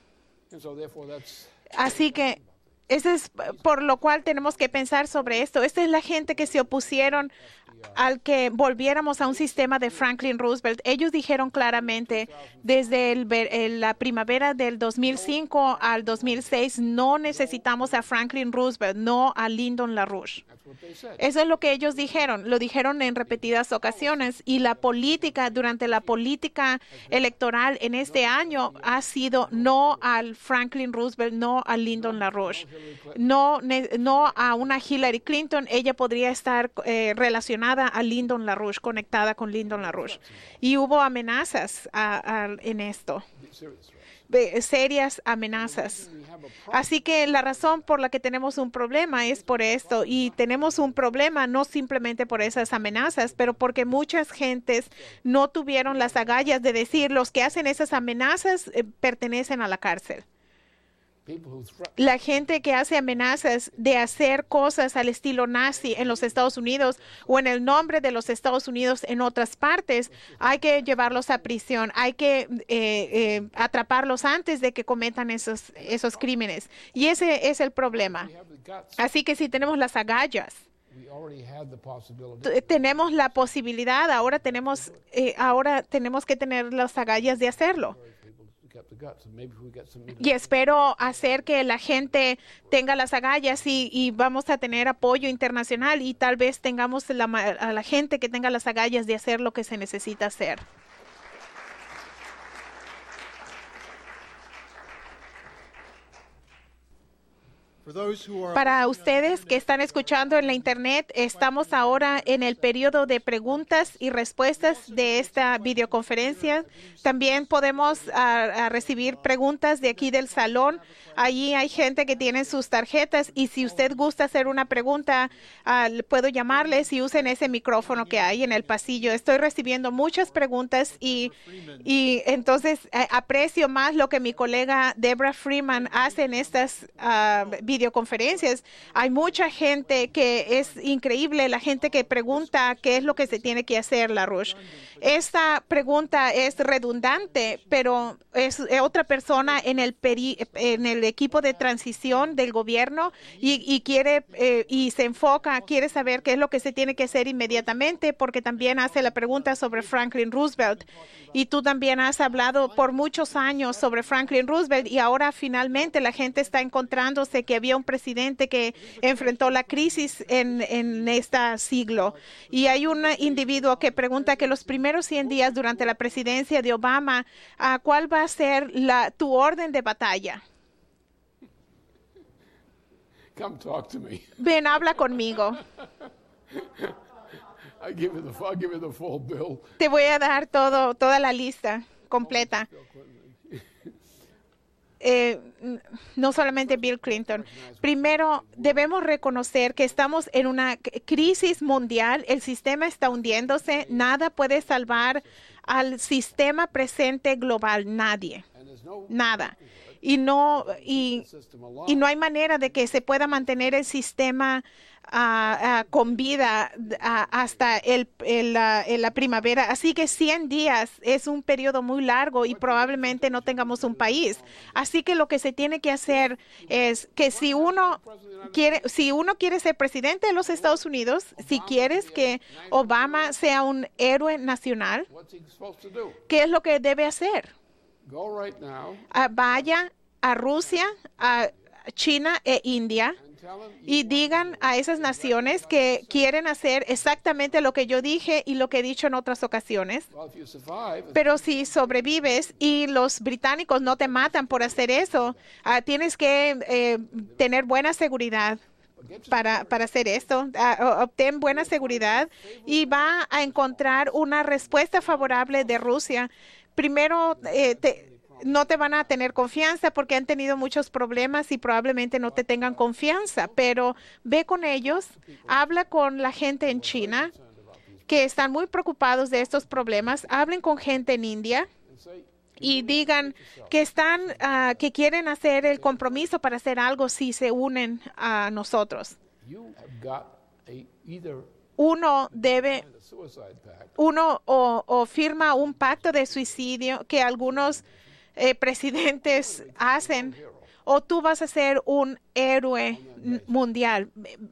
Así que eso es por lo cual tenemos que pensar sobre esto. Esta es la gente que se opusieron al que volviéramos a un sistema de Franklin Roosevelt. Ellos dijeron claramente desde la primavera del 2005 al 2006, no necesitamos a Franklin Roosevelt, no a Lyndon LaRouche. Eso es lo que ellos dijeron. Lo dijeron en repetidas ocasiones, y la política, durante la política electoral en este año, ha sido no al Franklin Roosevelt, no a Lyndon LaRouche, no a una Hillary Clinton. Ella podría estar relacionada a Lyndon LaRouche, conectada con Lyndon LaRouche. Y hubo amenazas en esto, serias amenazas. Así que la razón por la que tenemos un problema es por esto, y tenemos un problema no simplemente por esas amenazas, pero porque muchas gentes no tuvieron las agallas de decir: los que hacen esas amenazas pertenecen a la cárcel. La gente que hace amenazas de hacer cosas al estilo nazi en los Estados Unidos o en el nombre de los Estados Unidos en otras partes, hay que llevarlos a prisión, hay que atraparlos antes de que cometan esos crímenes. Y ese es el problema. Así que si tenemos las agallas, tenemos la posibilidad, ahora tenemos que tener las agallas de hacerlo. Y espero hacer que la gente tenga las agallas, y vamos a tener apoyo internacional, y tal vez tengamos a la gente que tenga las agallas de hacer lo que se necesita hacer. Para ustedes que están escuchando en la internet, estamos ahora en el periodo de preguntas y respuestas de esta videoconferencia. También podemos recibir preguntas de aquí del salón. Allí hay gente que tiene sus tarjetas, y si usted gusta hacer una pregunta, puedo llamarles y usen ese micrófono que hay en el pasillo. Estoy recibiendo muchas preguntas, y entonces aprecio más lo que mi colega Deborah Freeman hace en estas videoconferencias, videoconferencias. Hay mucha gente que es increíble, la gente que pregunta qué es lo que se tiene que hacer, LaRouche. Esta pregunta es redundante, pero es otra persona en el equipo de transición del gobierno y quiere y se enfoca, quiere saber qué es lo que se tiene que hacer inmediatamente, porque también hace la pregunta sobre Franklin Roosevelt. Y tú también has hablado por muchos años sobre Franklin Roosevelt y ahora finalmente la gente está encontrándose que había un presidente que enfrentó la crisis en este siglo. Y hay un individuo que pregunta que los primeros 100 días durante la presidencia de Obama, ¿cuál va a ser tu orden de batalla? Come talk to me. Ven, habla conmigo. I'll give you the full bill. Te voy a dar toda la lista completa. No solamente Bill Clinton. Primero, debemos reconocer que estamos en una crisis mundial. El sistema está hundiéndose. Nada puede salvar al sistema presente global. Nadie. Nada. Y no hay manera de que se pueda mantener el sistema con vida hasta la primavera. Así que 100 días es un periodo muy largo y probablemente no tengamos un país. Así que lo que se tiene que hacer es que si uno quiere ser presidente de los Estados Unidos, si quieres que Obama sea un héroe nacional, What's he supposed to do? ¿qué es lo que debe hacer? Go right now Vaya a Rusia, a China e India and tell him y digan a esas naciones que quieren hacer exactamente lo que yo dije y lo que he dicho en otras ocasiones. well, if you survive, Pero si sobrevives y los británicos no te matan por hacer eso, tienes que tener buena seguridad para hacer esto. Obtén buena seguridad y va a encontrar una respuesta favorable de Rusia. Primero, no te van a tener confianza porque han tenido muchos problemas y probablemente no te tengan confianza, pero ve con ellos, habla con la gente en China que están muy preocupados de estos problemas, hablen con gente en India y digan que que quieren hacer el compromiso para hacer algo si se unen a nosotros. you have got either Uno debe a suicide pact o firma un pacto de suicidio que algunos presidentes hacen, o tú vas a ser un héroe mundial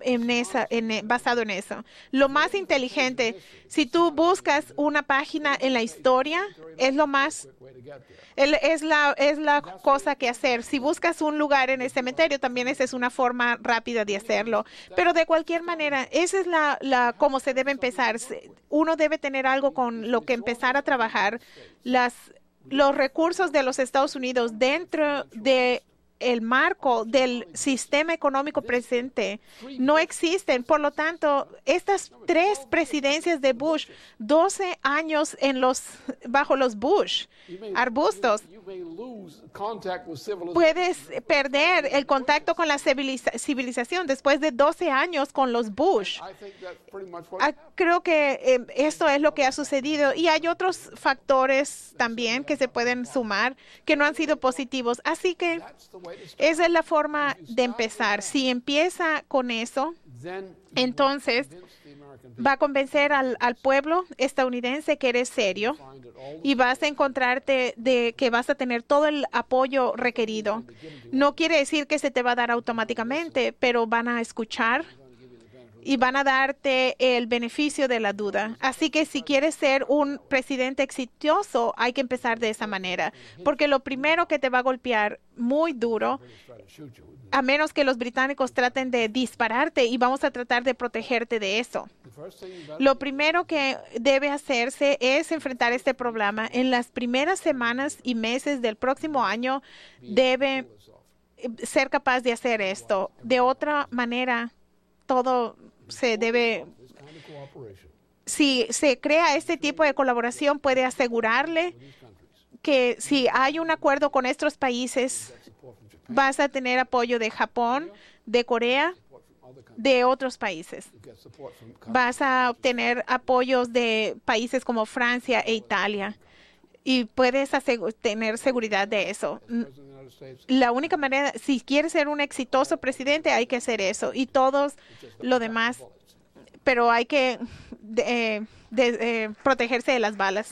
basado en eso. Lo más inteligente, si tú buscas una página en la historia, es lo más way to get there. es la cosa que hacer. Si buscas un lugar en el cementerio, también esa es una forma rápida de hacerlo. Pero de cualquier manera, esa es cómo se debe empezar. Uno debe tener algo con lo que empezar a trabajar. Los recursos de los Estados Unidos dentro de el marco del sistema económico presente no existen. Por lo tanto, estas 3 presidencias de Bush, 12 años bajo los Bush, arbustos, You may lose contact with civilization. puedes perder el contacto con la civilización después de 12 años con los Bush. I think that's pretty much what Creo que esto es lo que ha sucedido y hay otros factores también que se pueden sumar que no han sido positivos. Así que that's the way to start. esa es la forma de empezar. Si empieza con eso, Then entonces convince the American people va a convencer al pueblo estadounidense que eres serio find it all y vas a encontrarte de que vas a tener todo el apoyo requerido. No quiere decir que se te va a dar automáticamente, pero van a escuchar y van a darte el beneficio de la duda. Así que si quieres ser un presidente exitoso, hay que empezar de esa manera, porque lo primero que te va a golpear muy duro, try to shoot you. a menos que los británicos traten de dispararte, y vamos a tratar de protegerte de eso. The first thing you got Lo primero que debe hacerse es enfrentar este problema. En las primeras semanas y meses del próximo año debe ser capaz de hacer esto. De otra manera, todo se debe... this kind of cooperation Si se crea este tipo de colaboración, puede asegurarle with these countries. que si hay un acuerdo con estos países, Support from Japan, vas a tener apoyo de Japón, de Corea, support from other countries. de otros países. You get support from countries. Vas a obtener apoyos de países como Francia e Italia y puedes tener seguridad de eso. President of the United la única manera, si quiere ser un exitoso presidente, hay que hacer eso. Y todos lo demás, pero hay que protegerse de las balas.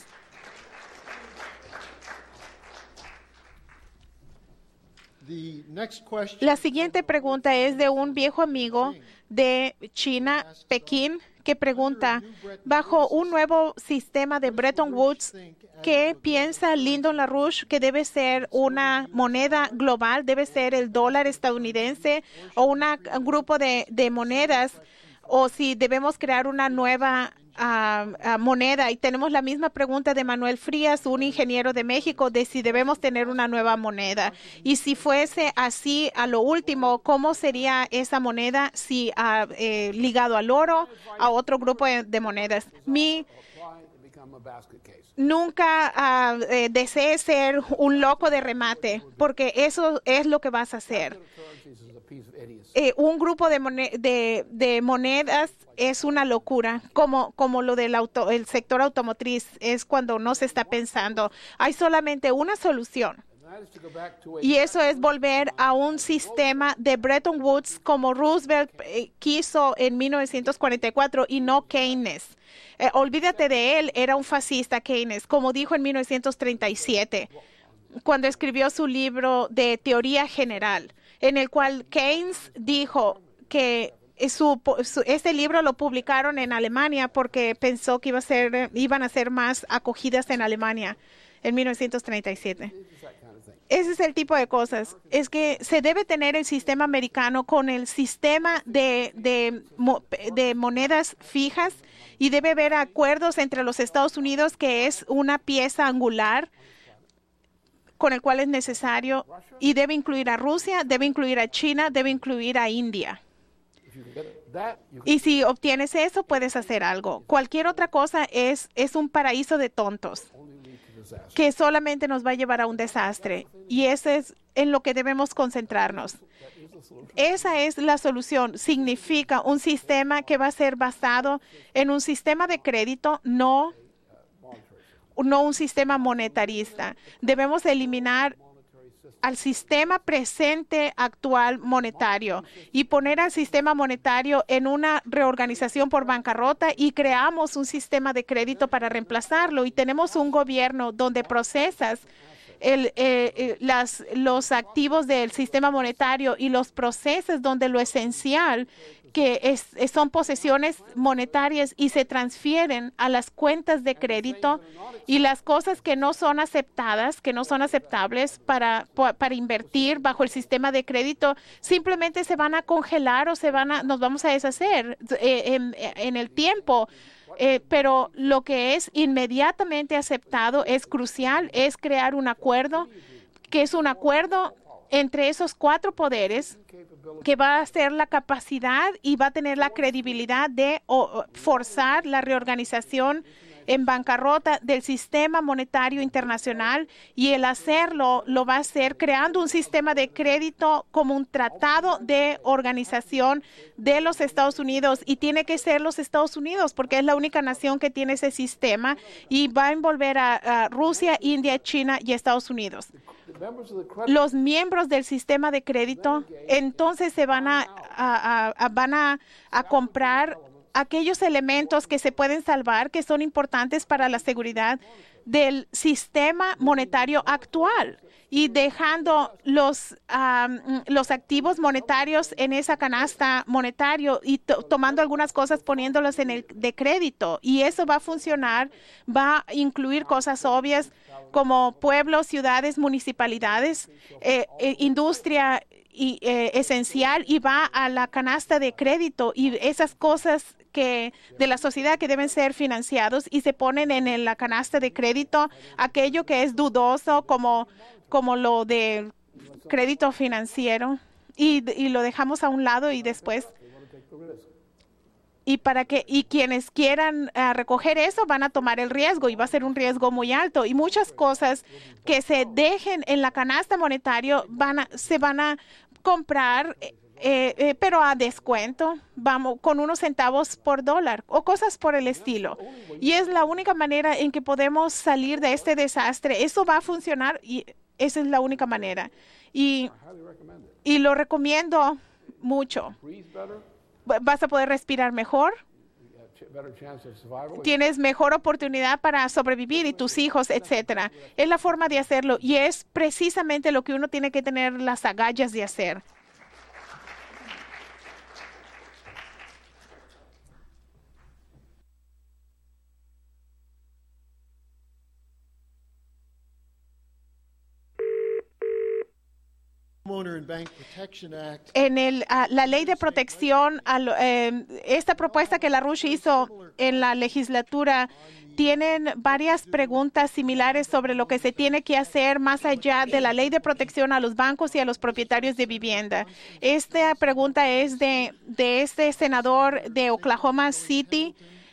La siguiente pregunta es de un viejo amigo de China, Pekín, que pregunta, bajo un nuevo sistema de Bretton Woods, ¿qué piensa Lyndon LaRouche que debe ser una moneda global? ¿Debe ser el dólar estadounidense o un grupo de monedas? ¿O si debemos crear una nueva moneda? Y tenemos la misma pregunta de Manuel Frías, un ingeniero de México, de si debemos tener una nueva moneda. Y si fuese así a lo último, ¿cómo sería esa moneda si ligado al oro, a otro grupo de monedas? Nunca desees ser un loco de remate, porque eso es lo que vas a hacer. Un grupo de monedas es una locura, como lo del el sector automotriz, es cuando no se está pensando. Hay solamente una solución. Y eso es volver a un sistema de Bretton Woods como Roosevelt quiso en 1944 y no Keynes. Olvídate de él, era un fascista Keynes, como dijo en 1937, cuando escribió su libro de teoría general, en el cual Keynes dijo que este libro lo publicaron en Alemania porque pensó que iban a ser más acogidas en Alemania en 1937. Ese es el tipo de cosas. Es que se debe tener el sistema americano con el sistema de monedas fijas y debe haber acuerdos entre los Estados Unidos, que es una pieza angular con el cual es necesario, y debe incluir a Rusia, debe incluir a China, debe incluir a India. Y si obtienes eso, puedes hacer algo. Cualquier otra cosa es un paraíso de tontos que solamente nos va a llevar a un desastre. Y eso es en lo que debemos concentrarnos. Esa es la solución. Significa un sistema que va a ser basado en un sistema de crédito, no un sistema monetarista. Debemos eliminar al sistema presente actual monetario y poner al sistema monetario en una reorganización por bancarrota, y creamos un sistema de crédito para reemplazarlo, y tenemos un gobierno donde procesas los activos del sistema monetario y los procesos donde lo esencial que son posesiones monetarias y se transfieren a las cuentas de crédito, y las cosas que no son aceptadas, que no son aceptables para invertir bajo el sistema de crédito, simplemente se van a congelar o nos vamos a deshacer en el tiempo. Pero lo que es inmediatamente aceptado es crucial, es crear un acuerdo, que es un acuerdo entre esos cuatro poderes, que va a ser la capacidad y va a tener la credibilidad de forzar la reorganización en bancarrota del sistema monetario internacional, y el hacerlo lo va a hacer creando un sistema de crédito como un tratado de organización de los Estados Unidos, y tiene que ser los Estados Unidos porque es la única nación que tiene ese sistema, y va a envolver a Rusia, India, China y Estados Unidos. Los miembros del sistema de crédito entonces se van a comprar aquellos elementos que se pueden salvar, que son importantes para la seguridad del sistema monetario actual, y dejando los activos monetarios en esa canasta monetario y tomando algunas cosas, poniéndolas en el de crédito. Y eso va a funcionar, va a incluir cosas obvias como pueblos, ciudades, municipalidades, industria esencial, y va a la canasta de crédito y esas cosas de la sociedad que deben ser financiados, y se ponen en la canasta de crédito aquello que es dudoso, como lo de crédito financiero, y lo dejamos a un lado, y después y quienes quieran recoger eso van a tomar el riesgo, y va a ser un riesgo muy alto, y muchas cosas que se dejen en la canasta monetaria se van a comprar pero a descuento, vamos, con unos centavos por dólar o cosas por el estilo. Y es la única manera en que podemos salir de este desastre. Eso va a funcionar Esa es la única manera. Y lo recomiendo mucho. Vas a poder respirar mejor. Tienes mejor oportunidad para sobrevivir y tus hijos, etcétera. Es la forma de hacerlo y es precisamente lo que uno tiene que tener las agallas de hacer. En la ley de protección, esta propuesta que LaRouche hizo en la legislatura, tienen varias preguntas similares sobre lo que se tiene que hacer más allá de la ley de protección a los bancos y a los propietarios de vivienda. Esta pregunta es de este senador de Oklahoma City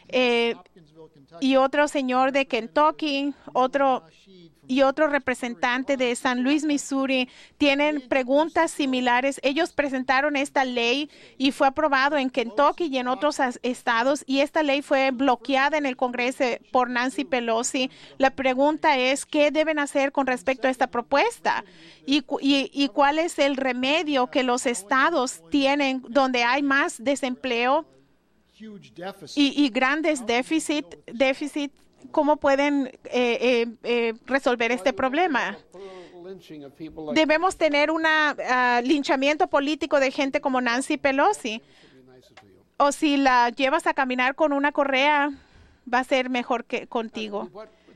y otro señor de Kentucky, otro representante de San Luis, Missouri. Tienen preguntas similares. Ellos presentaron esta ley y fue aprobado en Kentucky y en otros estados, y esta ley fue bloqueada en el Congreso por Nancy Pelosi. La pregunta es, ¿qué deben hacer con respecto a esta propuesta? ¿Y cuál es el remedio que los estados tienen donde hay más desempleo y grandes déficits? ¿Cómo pueden resolver este problema? Debemos tener un linchamiento político de gente como Nancy Pelosi. O si la llevas a caminar con una correa, va a ser mejor que contigo.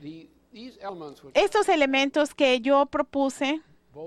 Estos elementos que yo propuse,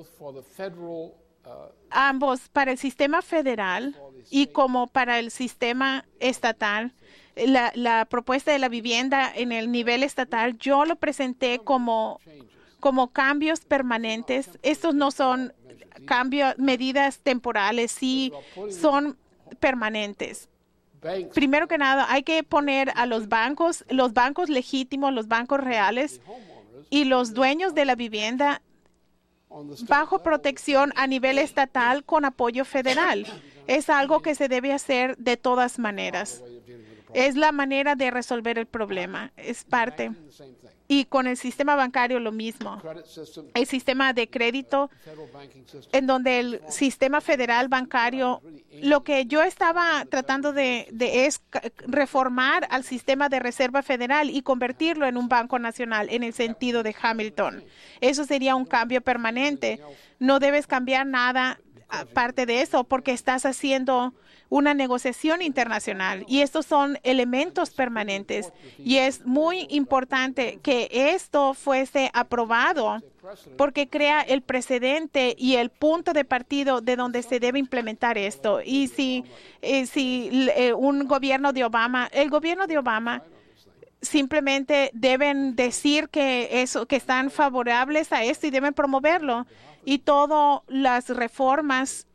ambos para el sistema federal y como para el sistema estatal, la propuesta de la vivienda en el nivel estatal, yo lo presenté como cambios permanentes. Estos no son medidas temporales, sí son permanentes. Primero que nada, hay que poner a los bancos legítimos, los bancos reales y los dueños de la vivienda bajo protección a nivel estatal con apoyo federal. Es algo que se debe hacer de todas maneras. Es la manera de resolver el problema. Es parte. Y con el sistema bancario lo mismo. El sistema de crédito, en donde el sistema federal bancario, lo que yo estaba tratando es reformar al sistema de reserva federal y convertirlo en un banco nacional en el sentido de Hamilton. Eso sería un cambio permanente. No debes cambiar nada aparte de eso porque estás haciendo una negociación internacional y estos son elementos permanentes y es muy importante que esto fuese aprobado porque crea el precedente y el punto de partida de donde se debe implementar esto. Y si un gobierno de Obama, el gobierno de Obama simplemente deben decir que están favorables a esto y deben promoverlo, y todas las reformas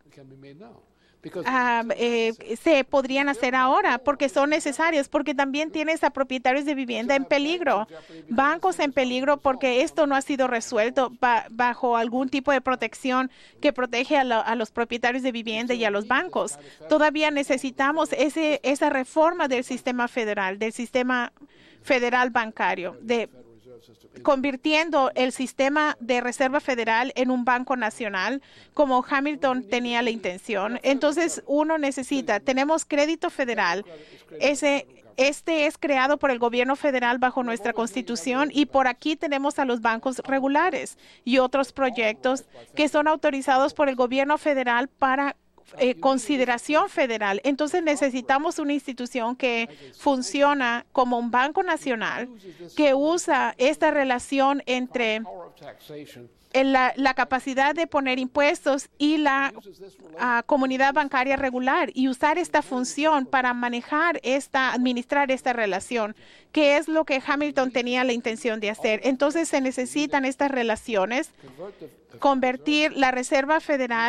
se podrían hacer ahora porque son necesarias, porque también tienes a propietarios de vivienda en peligro, bancos en peligro, porque esto no ha sido resuelto bajo algún tipo de protección que protege a los propietarios de vivienda y a los bancos. Todavía necesitamos esa reforma del sistema federal bancario, convirtiendo el sistema de reserva federal en un banco nacional, como Hamilton tenía la intención. Entonces, tenemos crédito federal. Este es creado por el gobierno federal bajo nuestra Constitución, y por aquí tenemos a los bancos regulares y otros proyectos que son autorizados por el gobierno federal para consideración federal. Entonces necesitamos una institución que funciona como un banco nacional, que usa esta relación entre la capacidad de poner impuestos y la comunidad bancaria regular, y usar esta función para administrar esta relación, que es lo que Hamilton tenía la intención de hacer. Entonces se necesitan estas relaciones, convertir la Reserva Federal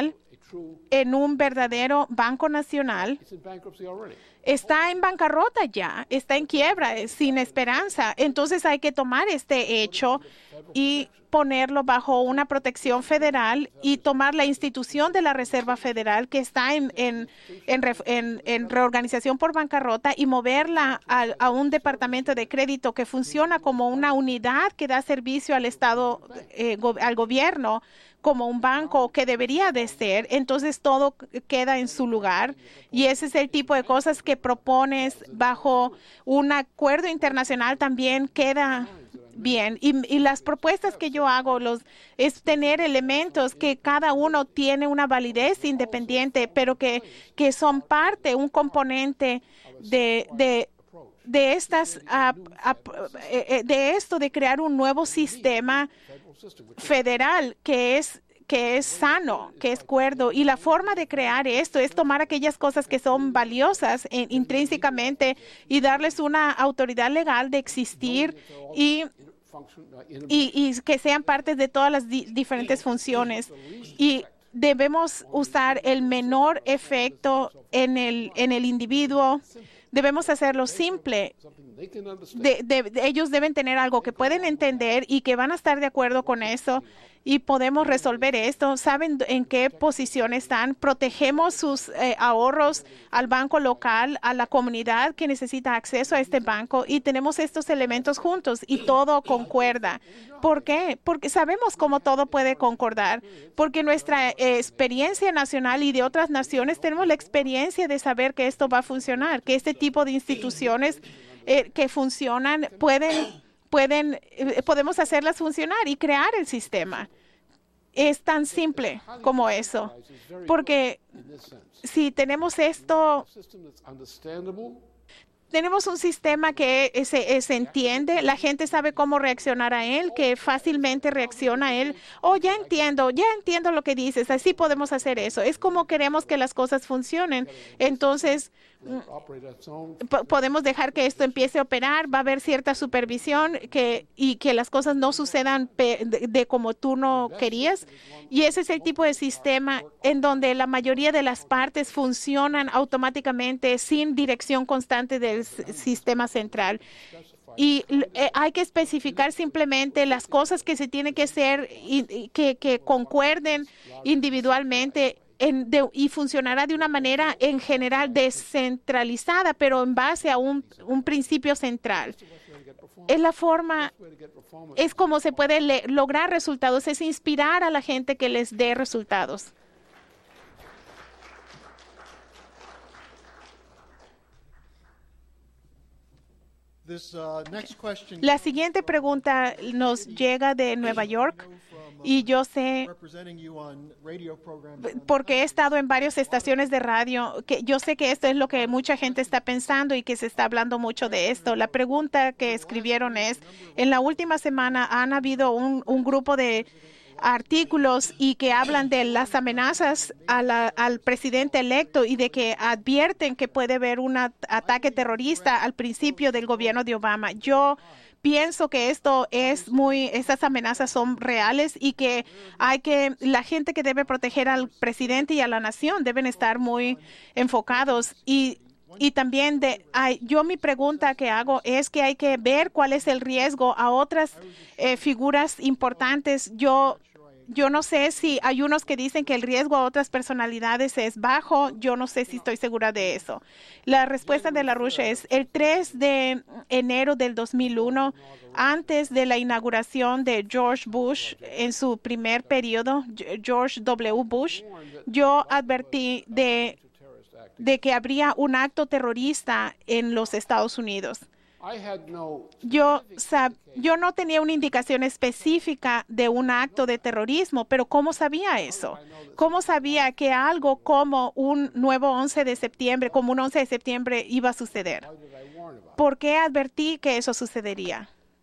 en un verdadero banco nacional, It's in bankruptcy already. está en bancarrota ya, está en quiebra, sin esperanza. Entonces hay que tomar este hecho y ponerlo bajo una protección federal y tomar la institución de la Reserva Federal que está en reorganización por bancarrota y moverla a un departamento de crédito que funciona como una unidad que da servicio al Estado, al gobierno, como un banco que debería de ser. Entonces todo queda en su lugar y ese es el tipo de cosas que propones bajo un acuerdo internacional también queda bien. Y las propuestas que yo hago es tener elementos que cada uno tiene una validez independiente, pero que son parte, un componente de estas, de esto, de crear un nuevo sistema federal que es sano, que es cuerdo. Y la forma de crear esto es tomar aquellas cosas que son valiosas intrínsecamente y darles una autoridad legal de existir y que sean parte de todas las diferentes funciones. Y debemos usar el menor efecto en el individuo. Debemos hacerlo simple. Ellos deben tener algo que pueden entender y que van a estar de acuerdo con eso y podemos resolver esto. Saben en qué posición están. Protegemos sus ahorros al banco local, a la comunidad que necesita acceso a este banco y tenemos estos elementos juntos y todo concuerda. ¿Por qué? Porque sabemos cómo todo puede concordar, porque nuestra experiencia nacional y de otras naciones tenemos la experiencia de saber que esto va a funcionar, que este tipo de instituciones que funcionan podemos hacerlas funcionar y crear el sistema. Es tan simple como eso, porque si tenemos esto, tenemos un sistema que se entiende, la gente sabe cómo reaccionar a él, que fácilmente reacciona a él. Oh, ya entiendo lo que dices, así podemos hacer eso. Es como queremos que las cosas funcionen. Entonces, podemos dejar que esto empiece a operar, va a haber cierta supervisión y que las cosas no sucedan de como tú no querías. Y ese es el tipo de sistema en donde la mayoría de las partes funcionan automáticamente sin dirección constante del sistema central. Y hay que especificar simplemente las cosas que se tienen que hacer y que concuerden individualmente y funcionará de una manera en general descentralizada, pero en base a un principio central. Es la forma, es como se puede lograr resultados, es inspirar a la gente que les dé resultados. La siguiente pregunta nos llega de Nueva York y yo sé, porque he estado en varias estaciones de radio, que yo sé que esto es lo que mucha gente está pensando y que se está hablando mucho de esto. La pregunta que escribieron es, en la última semana han habido un grupo de artículos y que hablan de las amenazas al presidente electo y de que advierten que puede haber un ataque terrorista al principio del gobierno de Obama. Yo pienso que estas amenazas son reales y que la gente que debe proteger al presidente y a la nación deben estar muy enfocados y también mi pregunta que hago es que hay que ver cuál es el riesgo a otras figuras importantes. Yo no sé si hay unos que dicen que el riesgo a otras personalidades es bajo. Yo no sé si estoy segura de eso. La respuesta de LaRouche es el 3 de enero del 2001, antes de la inauguración de George Bush en su primer periodo, George W. Bush, yo advertí de que habría un acto terrorista en los Estados Unidos. Yo no tenía una indicación específica de un acto de terrorismo, pero ¿cómo sabía eso? ¿Cómo sabía que algo como un nuevo 11 de septiembre, como un 11 de septiembre iba a suceder? ¿Por qué advertí que eso sucedería?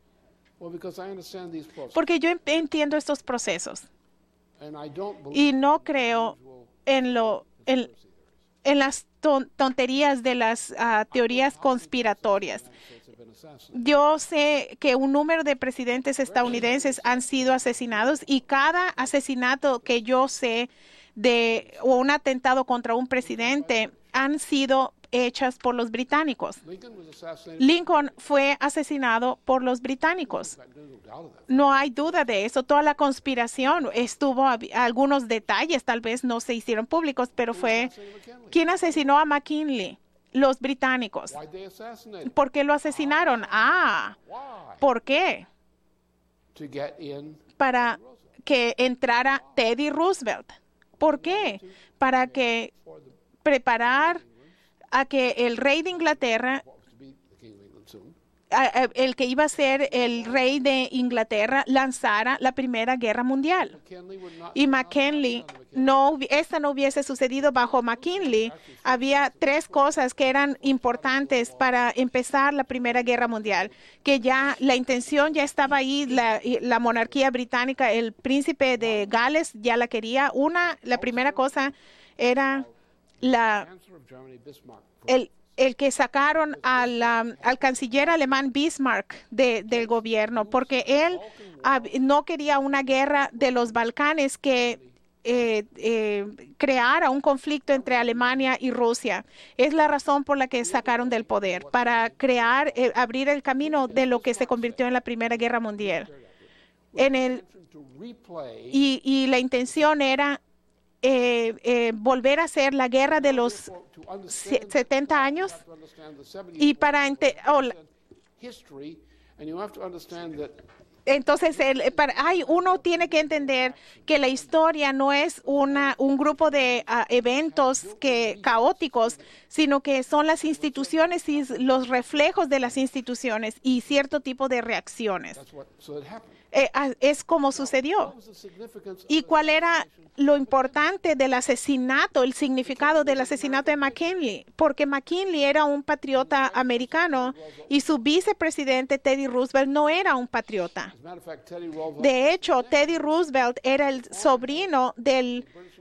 Porque yo entiendo estos procesos y no creo en las tonterías de las teorías conspiratorias. Yo sé que un número de presidentes estadounidenses han sido asesinados y cada asesinato que yo sé o un atentado contra un presidente han sido hechas por los británicos. Lincoln fue asesinado por los británicos. No hay duda de eso. Toda la conspiración estuvo, algunos detalles tal vez no se hicieron públicos, pero fue quien asesinó a McKinley. Los británicos. ¿Por qué lo asesinaron? ¿Por qué? Para que entrara Teddy Roosevelt. ¿Por qué? Para que preparar a que el rey de Inglaterra, el que iba a ser el rey de Inglaterra, lanzara la Primera Guerra Mundial. Y McKinley, esta no hubiese sucedido bajo McKinley. Había tres cosas que eran importantes para empezar la Primera Guerra Mundial, que ya la intención ya estaba ahí, la monarquía británica, el príncipe de Gales ya la quería. La primera cosa era el que sacaron al canciller alemán Bismarck del gobierno, porque él no quería una guerra de los Balcanes que creara un conflicto entre Alemania y Rusia. Es la razón por la que sacaron del poder, para abrir el camino de lo que se convirtió en la Primera Guerra Mundial. Y la intención era volver a hacer la guerra de los 70 años y entonces uno tiene que entender que la historia no es un grupo de eventos caóticos, sino que son las instituciones y los reflejos de las instituciones y cierto tipo de reacciones. Es como sucedió. ¿Y cuál era lo importante del asesinato, el significado del asesinato de McKinley? Porque McKinley era un patriota americano y su vicepresidente Teddy Roosevelt no era un patriota. De hecho, Teddy Roosevelt era el sobrino del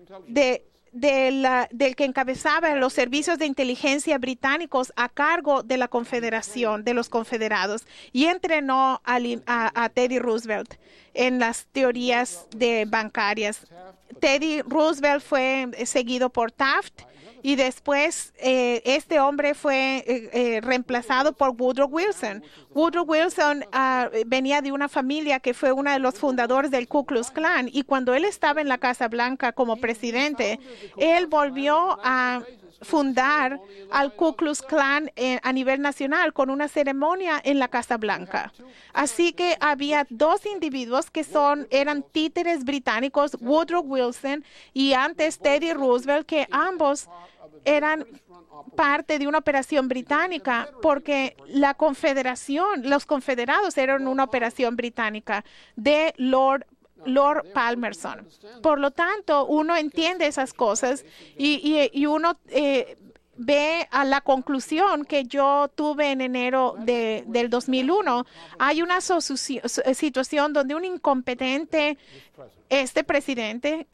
que encabezaba los servicios de inteligencia británicos a cargo de la Confederación, de los confederados, y entrenó a Teddy Roosevelt en las teorías bancarias. Teddy Roosevelt fue seguido por Taft y después este hombre fue reemplazado por Woodrow Wilson. Woodrow Wilson venía de una familia que fue uno de los fundadores del Ku Klux Klan, y cuando él estaba en la Casa Blanca como presidente, él volvió a fundar al Ku Klux Klan a nivel nacional con una ceremonia en la Casa Blanca. Así que había dos individuos que eran títeres británicos, Woodrow Wilson y antes Teddy Roosevelt, que ambos eran parte de una operación británica, porque los confederados eran una operación británica de Lord Palmerston. Por lo tanto, uno entiende esas cosas y uno ve a la conclusión que yo tuve en enero del 2001. Hay una situación donde un incompetente, presidente,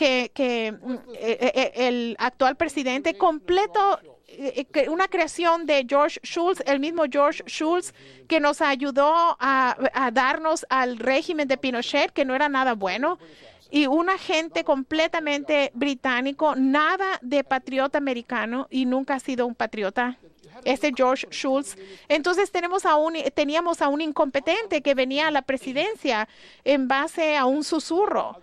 el actual presidente completo, una creación de George Shultz, el mismo George Shultz que nos ayudó a darnos al régimen de Pinochet, que no era nada bueno, y un agente completamente británico, nada de patriota americano y nunca ha sido un patriota, George Shultz. Entonces teníamos a un incompetente que venía a la presidencia en base a un susurro.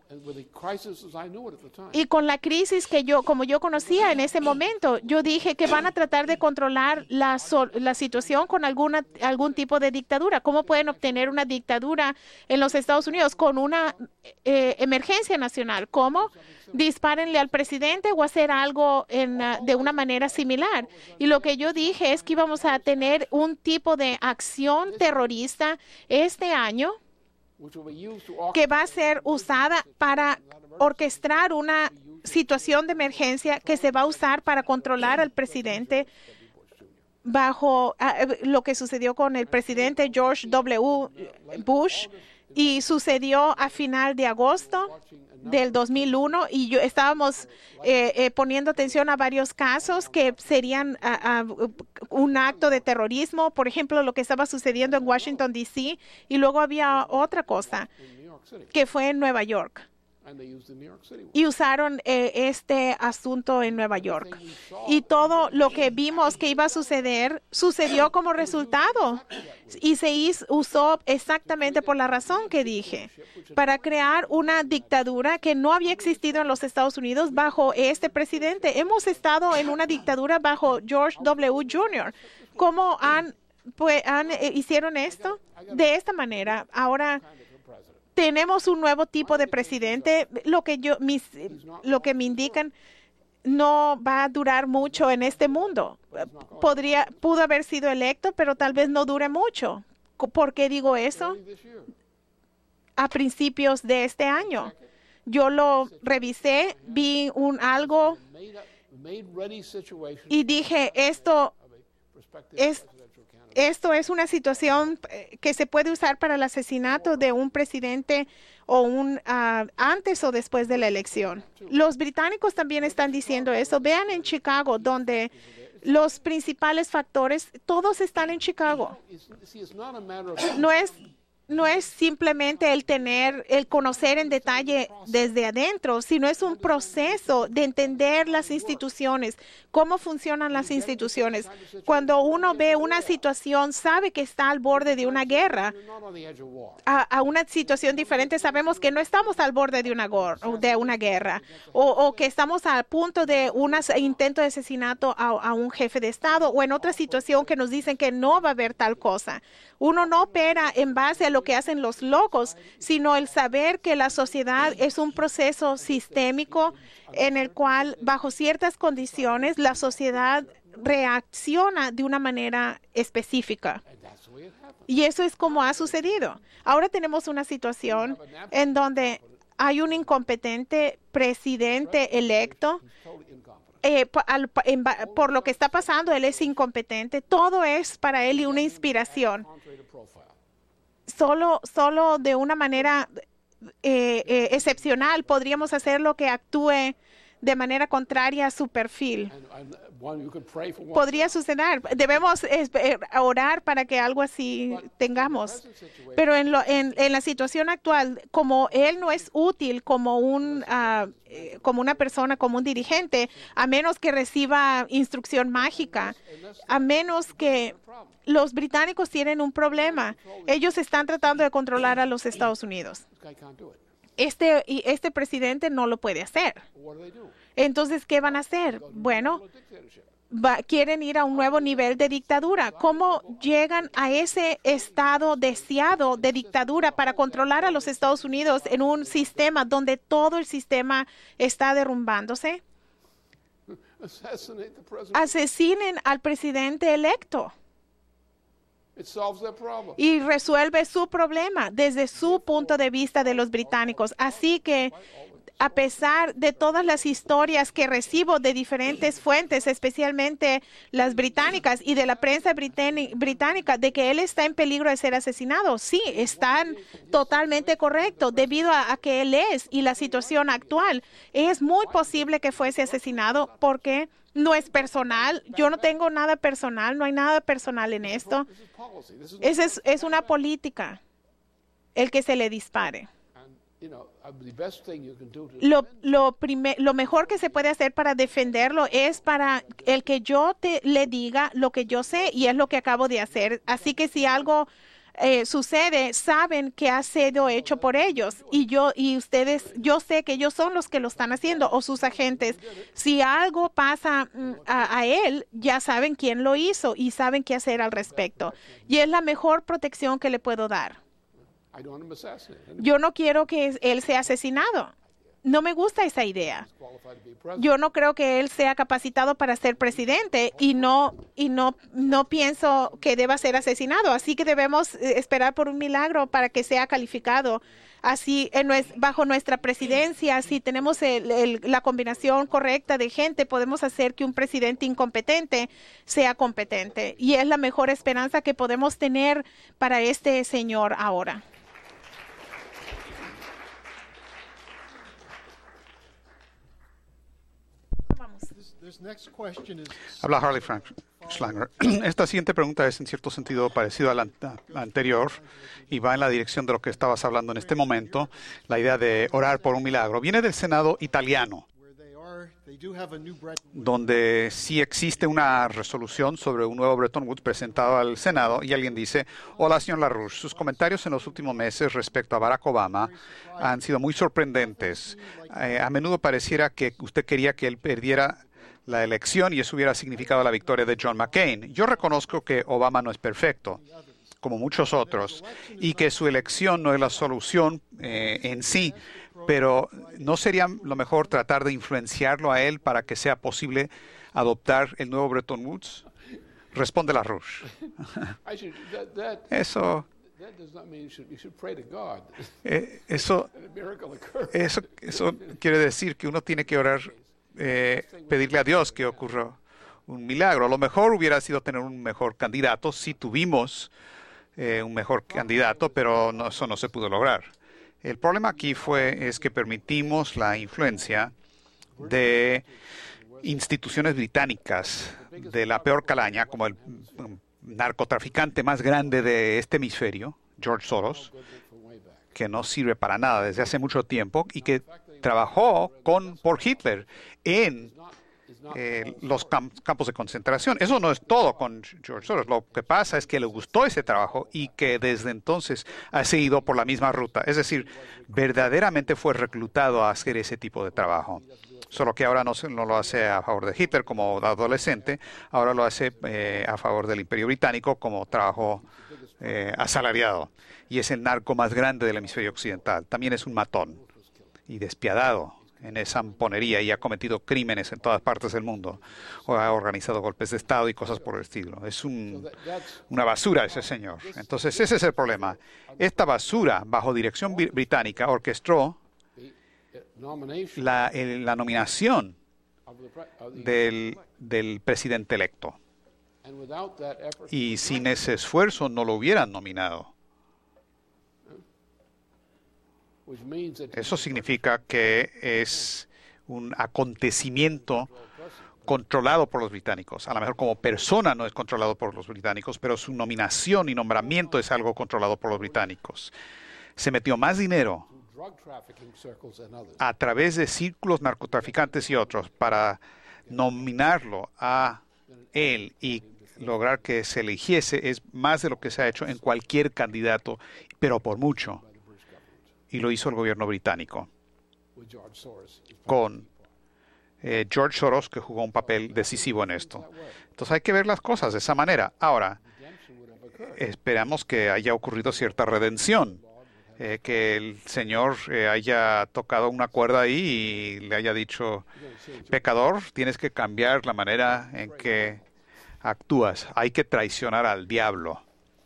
Y con la crisis como yo conocía en ese momento, yo dije que van a tratar de controlar la situación con algún tipo de dictadura. ¿Cómo pueden obtener una dictadura en los Estados Unidos con una emergencia nacional? ¿Cómo? Dispárenle al presidente o hacer algo de una manera similar. Y lo que yo dije es que íbamos a tener un tipo de acción terrorista este año que va a ser usada para orquestar una situación de emergencia que se va a usar para controlar al presidente bajo lo que sucedió con el presidente George W. Bush y sucedió a final de agosto del 2001 y estábamos poniendo atención a varios casos que serían un acto de terrorismo, por ejemplo, lo que estaba sucediendo en Washington, D.C., y luego había otra cosa que fue en Nueva York. y usaron este asunto en Nueva York. Y todo lo que vimos que iba a suceder, sucedió como resultado. Y usó exactamente por la razón que dije, para crear una dictadura que no había existido en los Estados Unidos bajo este presidente. Hemos estado en una dictadura bajo George W. Jr. ¿Cómo hicieron esto? De esta manera. Ahora tenemos un nuevo tipo de presidente. Lo que me indican no va a durar mucho en este mundo. Pudo haber sido electo, pero tal vez no dure mucho. ¿Por qué digo eso? A principios de este año. Yo lo revisé, vi algo y dije, esto es una situación que se puede usar para el asesinato de un presidente o antes o después de la elección. Los británicos también están diciendo eso. Vean en Chicago, donde los principales factores, todos están en Chicago. No es simplemente el conocer en detalle desde adentro, sino es un proceso de entender las instituciones, cómo funcionan las instituciones. Cuando uno ve una situación, sabe que está al borde de una guerra. A una situación diferente, sabemos que no estamos al borde de una guerra o que estamos a punto de un intento de asesinato a un jefe de Estado o en otra situación que nos dicen que no va a haber tal cosa. Uno no opera en base a lo que hacen los locos, sino el saber que la sociedad es un proceso sistémico en el cual, bajo ciertas condiciones, la sociedad reacciona de una manera específica. Y eso es como ha sucedido. Ahora tenemos una situación en donde hay un incompetente presidente electo. Por lo que está pasando, él es incompetente. Todo es para él una inspiración. Solo de una manera excepcional podríamos hacerlo que actúe de manera contraria a su perfil. Podría suceder. Debemos orar para que algo así tengamos. Pero en la situación actual, como él no es útil como una persona, como un dirigente, a menos que reciba instrucción mágica, a menos que los británicos tienen un problema. Ellos están tratando de controlar a los Estados Unidos. Este presidente no lo puede hacer. Entonces, ¿qué van a hacer? Bueno, quieren ir a un nuevo nivel de dictadura. ¿Cómo llegan a ese estado deseado de dictadura para controlar a los Estados Unidos en un sistema donde todo el sistema está derrumbándose? Asesinen al presidente electo. Y resuelve su problema desde su punto de vista de los británicos. Así que, a pesar de todas las historias que recibo de diferentes fuentes, especialmente las británicas y de la prensa británica, de que él está en peligro de ser asesinado, sí, están totalmente correctos debido a que él es y la situación actual. Es muy posible que fuese asesinado porque no es personal. Yo no tengo nada personal, no hay nada personal en esto. Es una política el que se le dispare. Lo mejor que se puede hacer para defenderlo es para el que yo le diga lo que yo sé, y es lo que acabo de hacer. Así que si algo sucede, saben que ha sido hecho por ellos, y ustedes, yo sé que ellos son los que lo están haciendo, o sus agentes. Si algo pasa a él, ya saben quién lo hizo y saben qué hacer al respecto, y es la mejor protección que le puedo dar. Yo no quiero que él sea asesinado. No me gusta esa idea. Yo no creo que él sea capacitado para ser presidente y no pienso que deba ser asesinado. Así que debemos esperar por un milagro para que sea calificado. Así, bajo nuestra presidencia, si tenemos la combinación correcta de gente, podemos hacer que un presidente incompetente sea competente. Y es la mejor esperanza que podemos tener para este señor ahora. Habla Harley Frank Schlanger. Esta siguiente pregunta es en cierto sentido parecido a la anterior y va en la dirección de lo que estabas hablando en este momento, la idea de orar por un milagro. Viene del Senado italiano, donde sí existe una resolución sobre un nuevo Bretton Woods presentado al Senado y alguien dice: hola, señor LaRouche, sus comentarios en los últimos meses respecto a Barack Obama han sido muy sorprendentes. A menudo pareciera que usted quería que él perdiera la elección y eso hubiera significado la victoria de John McCain. Yo reconozco que Obama no es perfecto, como muchos otros, y que su elección no es la solución en sí, pero ¿no sería lo mejor tratar de influenciarlo a él para que sea posible adoptar el nuevo Bretton Woods? Responde LaRouche. Eso quiere decir que uno tiene que orar, pedirle a Dios que ocurra un milagro. Lo mejor hubiera sido tener un mejor candidato. Sí tuvimos un mejor candidato, pero eso no se pudo lograr. El problema aquí es que permitimos la influencia de instituciones británicas de la peor calaña, como el narcotraficante más grande de este hemisferio, George Soros, que no sirve para nada desde hace mucho tiempo y que trabajó por Hitler en los campos de concentración. Eso no es todo con George Soros. Lo que pasa es que le gustó ese trabajo y que desde entonces ha seguido por la misma ruta. Es decir, verdaderamente fue reclutado a hacer ese tipo de trabajo. Solo que ahora no lo hace a favor de Hitler como adolescente, ahora lo hace a favor del Imperio Británico como trabajo asalariado. Y es el narco más grande del hemisferio occidental. También es un matón y despiadado en esa zamponería y ha cometido crímenes en todas partes del mundo, o ha organizado golpes de Estado y cosas por el estilo. Es una basura ese señor. Entonces ese es el problema. Esta basura, bajo dirección británica, orquestó la nominación del presidente electo. Y sin ese esfuerzo no lo hubieran nominado. Eso significa que es un acontecimiento controlado por los británicos. A lo mejor como persona no es controlado por los británicos, pero su nominación y nombramiento es algo controlado por los británicos. Se metió más dinero a través de círculos narcotraficantes y otros para nominarlo a él y lograr que se eligiese. Es más de lo que se ha hecho en cualquier candidato, pero por mucho. Y lo hizo el gobierno británico con George Soros, que jugó un papel decisivo en esto. Entonces hay que ver las cosas de esa manera. Ahora, esperamos que haya ocurrido cierta redención, que el Señor haya tocado una cuerda ahí y le haya dicho: pecador, tienes que cambiar la manera en que actúas. Hay que traicionar al diablo.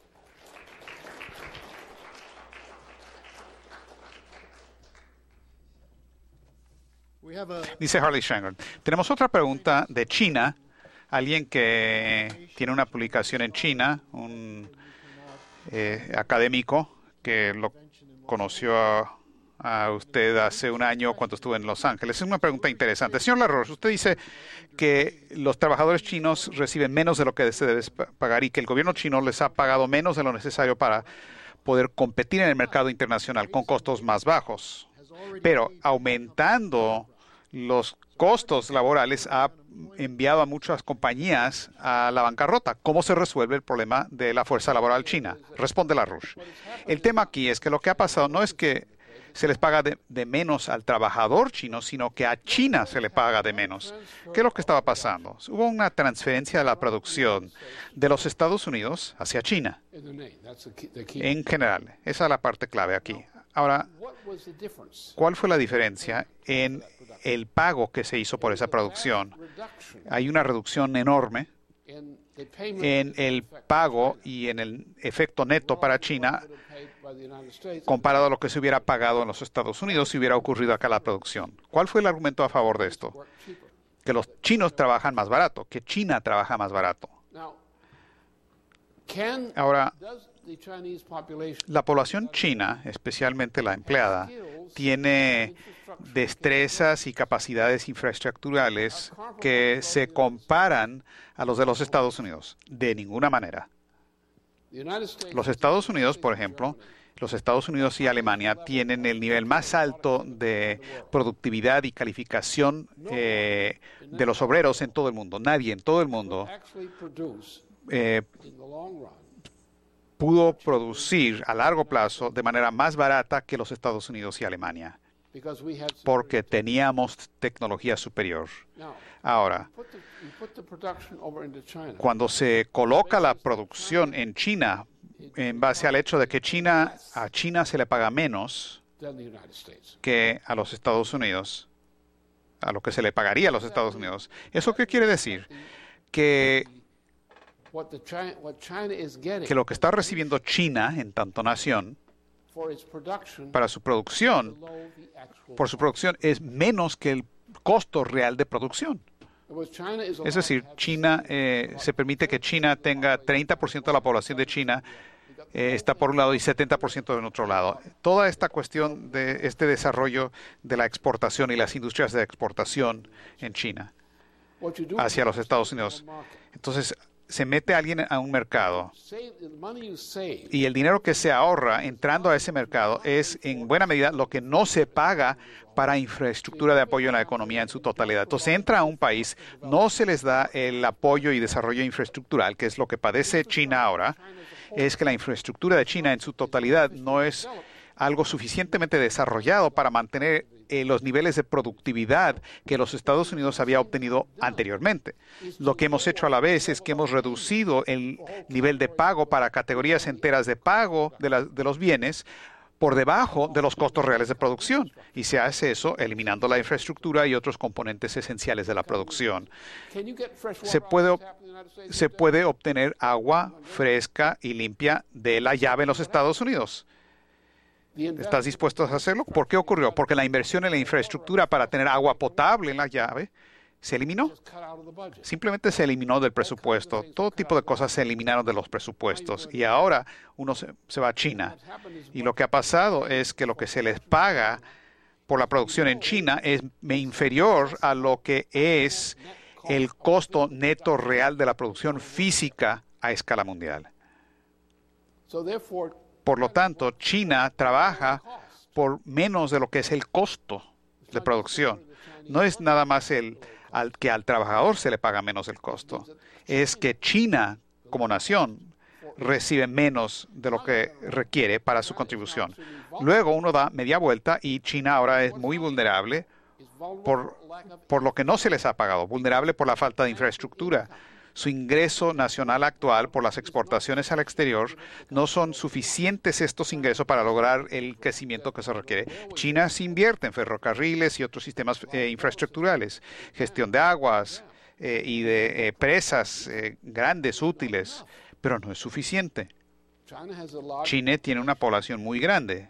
Dice Harley Schlanger. Tenemos otra pregunta de China. Alguien que tiene una publicación en China, un académico que lo conoció a usted hace un año cuando estuvo en Los Ángeles. Es una pregunta interesante. Señor LaRouche, usted dice que los trabajadores chinos reciben menos de lo que se debe pagar y que el gobierno chino les ha pagado menos de lo necesario para poder competir en el mercado internacional con costos más bajos. Pero aumentando los costos laborales ha enviado a muchas compañías a la bancarrota. ¿Cómo se resuelve el problema de la fuerza laboral china? Responde LaRouche. El tema aquí es que lo que ha pasado no es que se les paga de menos al trabajador chino, sino que a China se le paga de menos. ¿Qué es lo que estaba pasando? Hubo una transferencia de la producción de los Estados Unidos hacia China. En general, esa es la parte clave aquí. Ahora, ¿cuál fue la diferencia en el pago que se hizo por esa producción? Hay una reducción enorme en el pago y en el efecto neto para China comparado a lo que se hubiera pagado en los Estados Unidos si hubiera ocurrido acá la producción. ¿Cuál fue el argumento a favor de esto? Que los chinos trabajan más barato, que China trabaja más barato. Ahora, la población china, especialmente la empleada, tiene destrezas y capacidades infraestructurales que se comparan a los de los Estados Unidos. De ninguna manera. Los Estados Unidos, por ejemplo, los Estados Unidos y Alemania tienen el nivel más alto de productividad y calificación de los obreros en todo el mundo. Nadie en todo el mundo pudo producir a largo plazo de manera más barata que los Estados Unidos y Alemania, porque teníamos tecnología superior. Ahora, cuando se coloca la producción en China, en base al hecho de que a China se le paga menos que a los Estados Unidos, a lo que se le pagaría a los Estados Unidos. ¿Eso qué quiere decir? Que lo que está recibiendo China en tanto nación para su producción, por su producción, es menos que el costo real de producción. Es decir, se permite que China tenga 30% de la población de China está por un lado y 70% del otro lado. Toda esta cuestión de este desarrollo de la exportación y las industrias de exportación en China hacia los Estados Unidos. Entonces, se mete alguien a un mercado y el dinero que se ahorra entrando a ese mercado es en buena medida lo que no se paga para infraestructura de apoyo en la economía en su totalidad. Entonces entra a un país, no se les da el apoyo y desarrollo infraestructural, que es lo que padece China ahora, es que la infraestructura de China en su totalidad no es algo suficientemente desarrollado para mantener los niveles de productividad que los Estados Unidos había obtenido anteriormente. Lo que hemos hecho a la vez es que hemos reducido el nivel de pago para categorías enteras de pago de los bienes por debajo de los costos reales de producción. Y se hace eso eliminando la infraestructura y otros componentes esenciales de la producción. Se puede obtener agua fresca y limpia de la llave en los Estados Unidos. ¿Estás dispuesto a hacerlo? ¿Por qué ocurrió? Porque la inversión en la infraestructura para tener agua potable en la llave se eliminó. Simplemente se eliminó del presupuesto. Todo tipo de cosas se eliminaron de los presupuestos. Y ahora uno se va a China. Y lo que ha pasado es que lo que se les paga por la producción en China es inferior a lo que es el costo neto real de la producción física a escala mundial. Por lo tanto, China trabaja por menos de lo que es el costo de producción. No es nada más que al trabajador se le paga menos el costo. Es que China, como nación, recibe menos de lo que requiere para su contribución. Luego uno da media vuelta y China ahora es muy vulnerable por lo que no se les ha pagado, vulnerable por la falta de infraestructura. Su ingreso nacional actual por las exportaciones al exterior no son suficientes estos ingresos para lograr el crecimiento que se requiere. China se invierte en ferrocarriles y otros sistemas infraestructurales, gestión de aguas y de presas grandes, útiles, pero no es suficiente. China tiene una población muy grande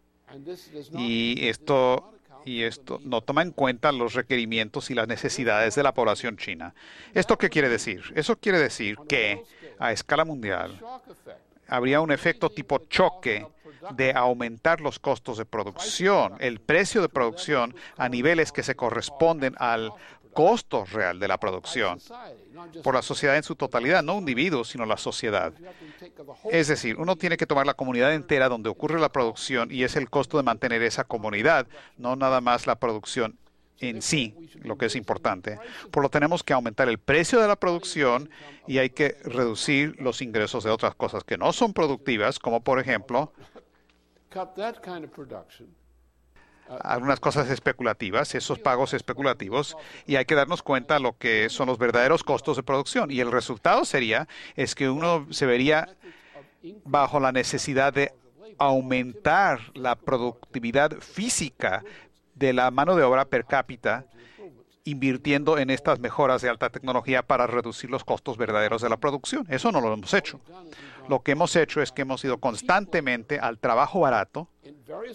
y esto no toma en cuenta los requerimientos y las necesidades de la población china. ¿Esto qué quiere decir? Eso quiere decir que a escala mundial habría un efecto tipo choque de aumentar los costos de producción, el precio de producción a niveles que se corresponden al costo real de la producción por la sociedad en su totalidad, no un individuo, sino la sociedad. Es decir, uno tiene que tomar la comunidad entera donde ocurre la producción y es el costo de mantener esa comunidad, no nada más la producción en sí, lo que es importante. Por lo tenemos que aumentar el precio de la producción y hay que reducir los ingresos de otras cosas que no son productivas, como por ejemplo algunas cosas especulativas, esos pagos especulativos, y hay que darnos cuenta de lo que son los verdaderos costos de producción. Y el resultado es que uno se vería bajo la necesidad de aumentar la productividad física de la mano de obra per cápita, invirtiendo en estas mejoras de alta tecnología para reducir los costos verdaderos de la producción. Eso no lo hemos hecho. Lo que hemos hecho es que hemos ido constantemente al trabajo barato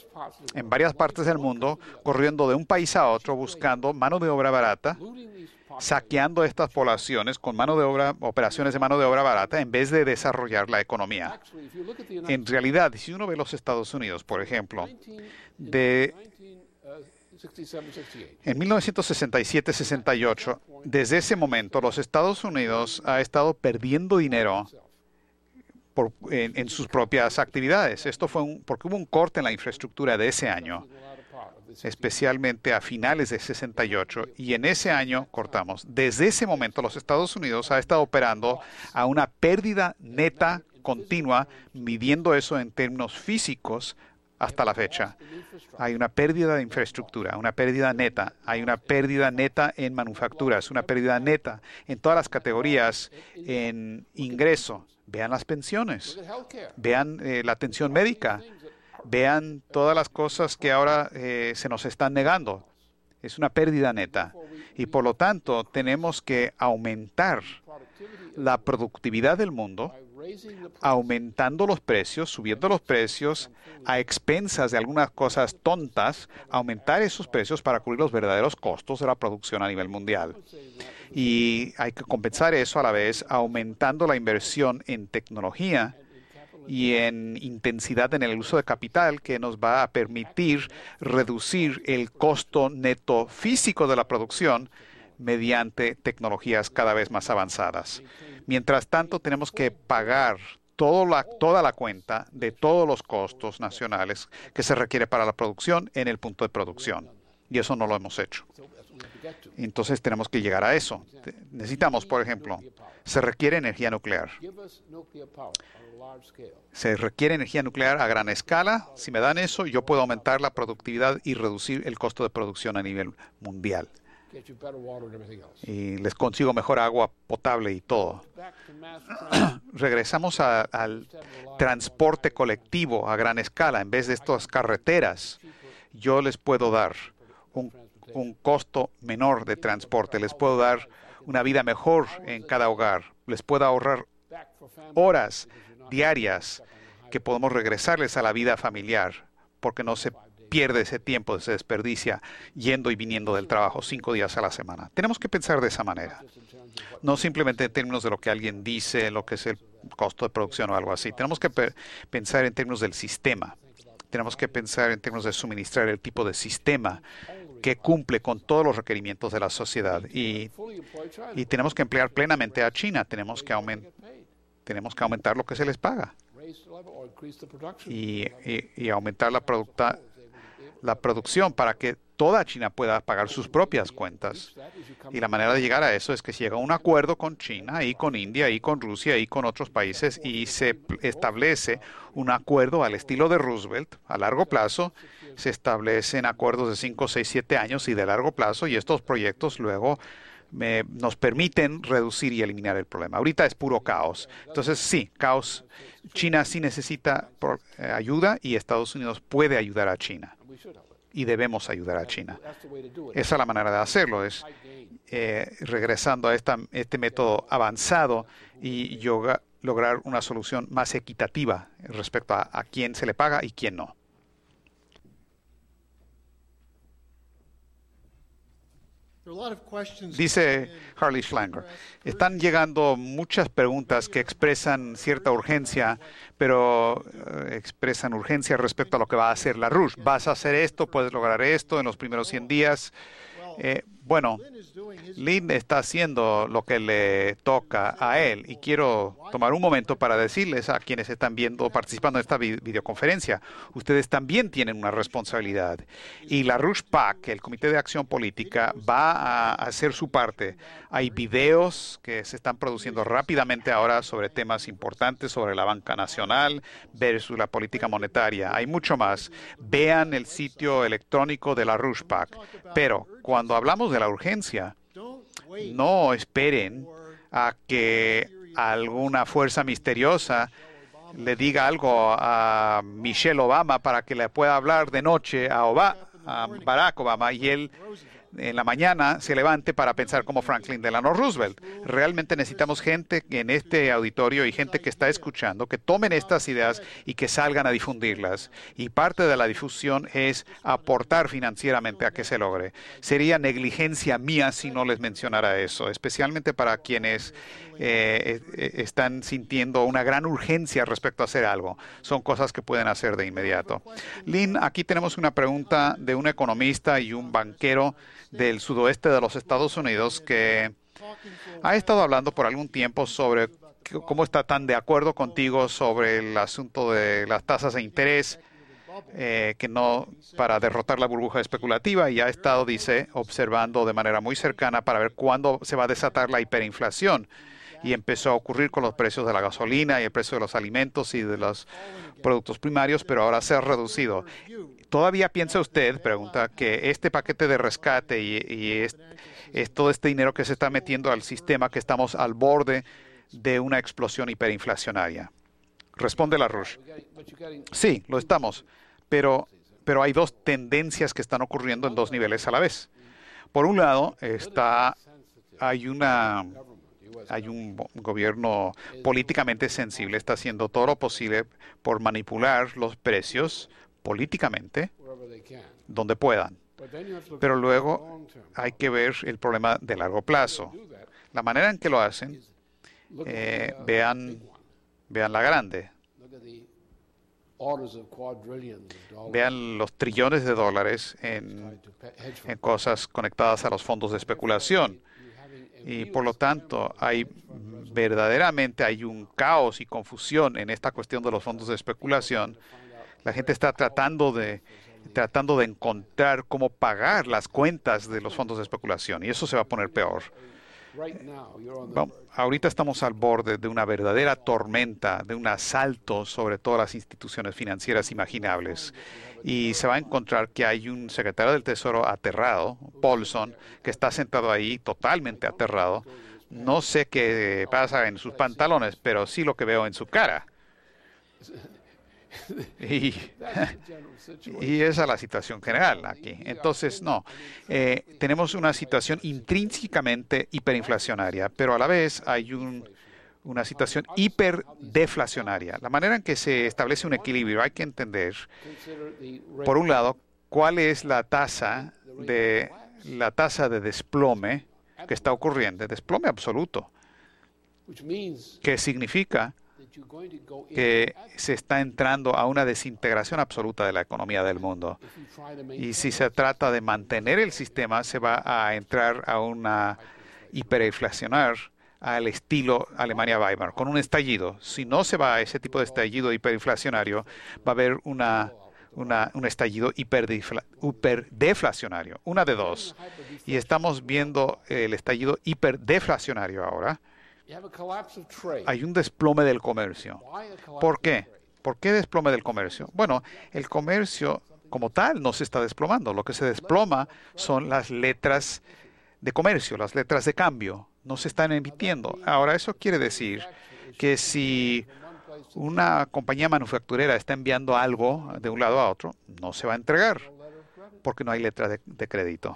en varias partes del mundo, corriendo de un país a otro, buscando mano de obra barata saqueando estas poblaciones con mano de obra, operaciones de mano de obra barata, en vez de desarrollar la economía. En realidad, si uno ve los Estados Unidos, por ejemplo, en 1967-68, desde ese momento, los Estados Unidos ha estado perdiendo dinero en sus propias actividades. Esto fue porque hubo un corte en la infraestructura de ese año, especialmente a finales de 68, y en ese año cortamos. Desde ese momento, los Estados Unidos ha estado operando a una pérdida neta continua, midiendo eso en términos físicos hasta la fecha. Hay una pérdida de infraestructura, una pérdida neta, hay una pérdida neta en manufacturas, una pérdida neta en todas las categorías en ingreso. Vean las pensiones, vean la atención médica, vean todas las cosas que ahora se nos están negando. Es una pérdida neta. Y por lo tanto, tenemos que aumentar la productividad del mundo, aumentando los precios, subiendo los precios a expensas de algunas cosas tontas, aumentar esos precios para cubrir los verdaderos costos de la producción a nivel mundial. Y hay que compensar eso a la vez aumentando la inversión en tecnología y en intensidad en el uso de capital, que nos va a permitir reducir el costo neto físico de la producción mediante tecnologías cada vez más avanzadas. Mientras tanto, tenemos que pagar toda la cuenta de todos los costos nacionales que se requiere para la producción en el punto de producción. Y eso no lo hemos hecho. Entonces tenemos que llegar a eso. Necesitamos, por ejemplo, se requiere energía nuclear. Se requiere energía nuclear a gran escala. Si me dan eso, yo puedo aumentar la productividad y reducir el costo de producción a nivel mundial. Y les consigo mejor agua potable y todo. Regresamos al transporte colectivo a gran escala. En vez de estas carreteras, yo les puedo dar un costo menor de transporte. Les puedo dar una vida mejor en cada hogar. Les puedo ahorrar horas diarias que podemos regresarles a la vida familiar, porque no se pierde ese tiempo, se desperdicia yendo y viniendo del trabajo 5 días a la semana. Tenemos que pensar de esa manera. No simplemente en términos de lo que alguien dice, lo que es el costo de producción o algo así. Tenemos que pensar en términos del sistema. Tenemos que pensar en términos de suministrar el tipo de sistema que cumple con todos los requerimientos de la sociedad. Y tenemos que emplear plenamente a China. Tenemos que aumentar lo que se les paga y aumentar la producción para que toda China pueda pagar sus propias cuentas. Y la manera de llegar a eso es que se llega a un acuerdo con China y con India y con Rusia y con otros países y se establece un acuerdo al estilo de Roosevelt a largo plazo. Se establecen acuerdos de 5, 6, 7 años y de largo plazo, y estos proyectos luego nos permiten reducir y eliminar el problema. Ahorita es puro caos. Entonces, sí, caos. China sí necesita ayuda y Estados Unidos puede ayudar a China. Y debemos ayudar a China. Esa es la manera de hacerlo, es regresando a este método avanzado y lograr una solución más equitativa respecto a quién se le paga y quién no. Dice Harley Schlanger, están llegando muchas preguntas que expresan cierta urgencia, pero expresan urgencia respecto a lo que va a hacer la RUSH. ¿Vas a hacer esto? ¿Puedes lograr esto en los primeros 100 días? Bueno, Lynn está haciendo lo que le toca a él y quiero tomar un momento para decirles a quienes están participando en esta videoconferencia, ustedes también tienen una responsabilidad y la RUSH PAC, el Comité de Acción Política, va a hacer su parte. Hay videos que se están produciendo rápidamente ahora sobre temas importantes, sobre la banca nacional versus la política monetaria. Hay mucho más. Vean el sitio electrónico de la RUSH PAC. Pero cuando hablamos de la urgencia, no esperen a que alguna fuerza misteriosa le diga algo a Michelle Obama para que le pueda hablar de noche a Barack Obama y él en la mañana se levante para pensar como Franklin Delano Roosevelt. Realmente necesitamos gente en este auditorio y gente que está escuchando, que tomen estas ideas y que salgan a difundirlas. Y parte de la difusión es aportar financieramente a que se logre. Sería negligencia mía si no les mencionara eso, especialmente para quienes están sintiendo una gran urgencia respecto a hacer algo. Son cosas que pueden hacer de inmediato. Lynn, aquí tenemos una pregunta de un economista y un banquero del sudoeste de los Estados Unidos que ha estado hablando por algún tiempo sobre cómo está tan de acuerdo contigo sobre el asunto de las tasas de interés, que no para derrotar la burbuja especulativa, y ha estado, dice, observando de manera muy cercana para ver cuándo se va a desatar la hiperinflación. Y empezó a ocurrir con los precios de la gasolina y el precio de los alimentos y de los productos primarios, pero ahora se ha reducido. ¿Todavía piensa usted, pregunta, que este paquete de rescate y es todo este dinero que se está metiendo al sistema, que estamos al borde de una explosión hiperinflacionaria? Responde LaRouche. Sí, lo estamos, pero hay dos tendencias que están ocurriendo en dos niveles a la vez. Por un lado, hay un gobierno políticamente sensible, está haciendo todo lo posible por manipular los precios políticamente donde puedan. Pero luego hay que ver el problema de largo plazo. La manera en que lo hacen, vean la grande. Vean los trillones de dólares en cosas conectadas a los fondos de especulación. Y por lo tanto, verdaderamente hay un caos y confusión en esta cuestión de los fondos de especulación. La gente está tratando de encontrar cómo pagar las cuentas de los fondos de especulación, y eso se va a poner peor. Ahorita estamos al borde de una verdadera tormenta, de un asalto sobre todas las instituciones financieras imaginables. Y se va a encontrar que hay un secretario del Tesoro aterrado, Paulson, que está sentado ahí totalmente aterrado. No sé qué pasa en sus pantalones, pero sí lo que veo en su cara. Y esa es la situación general aquí. Entonces, tenemos una situación intrínsecamente hiperinflacionaria, pero a la vez hay una situación hiperdeflacionaria. La manera en que se establece un equilibrio, hay que entender, por un lado, cuál es la tasa de desplome que está ocurriendo, desplome absoluto, que significa que se está entrando a una desintegración absoluta de la economía del mundo. Y si se trata de mantener el sistema, se va a entrar a una hiperinflacionar al estilo Alemania-Weimar, con un estallido. Si no se va a ese tipo de estallido hiperinflacionario, va a haber un estallido hiperdeflacionario, una de dos. Y estamos viendo el estallido hiperdeflacionario ahora. Hay un desplome del comercio. ¿Por qué? ¿Por qué desplome del comercio? Bueno, el comercio como tal no se está desplomando. Lo que se desploma son las letras de comercio, las letras de cambio. No se están emitiendo. Ahora, eso quiere decir que si una compañía manufacturera está enviando algo de un lado a otro, no se va a entregar porque no hay letra de crédito.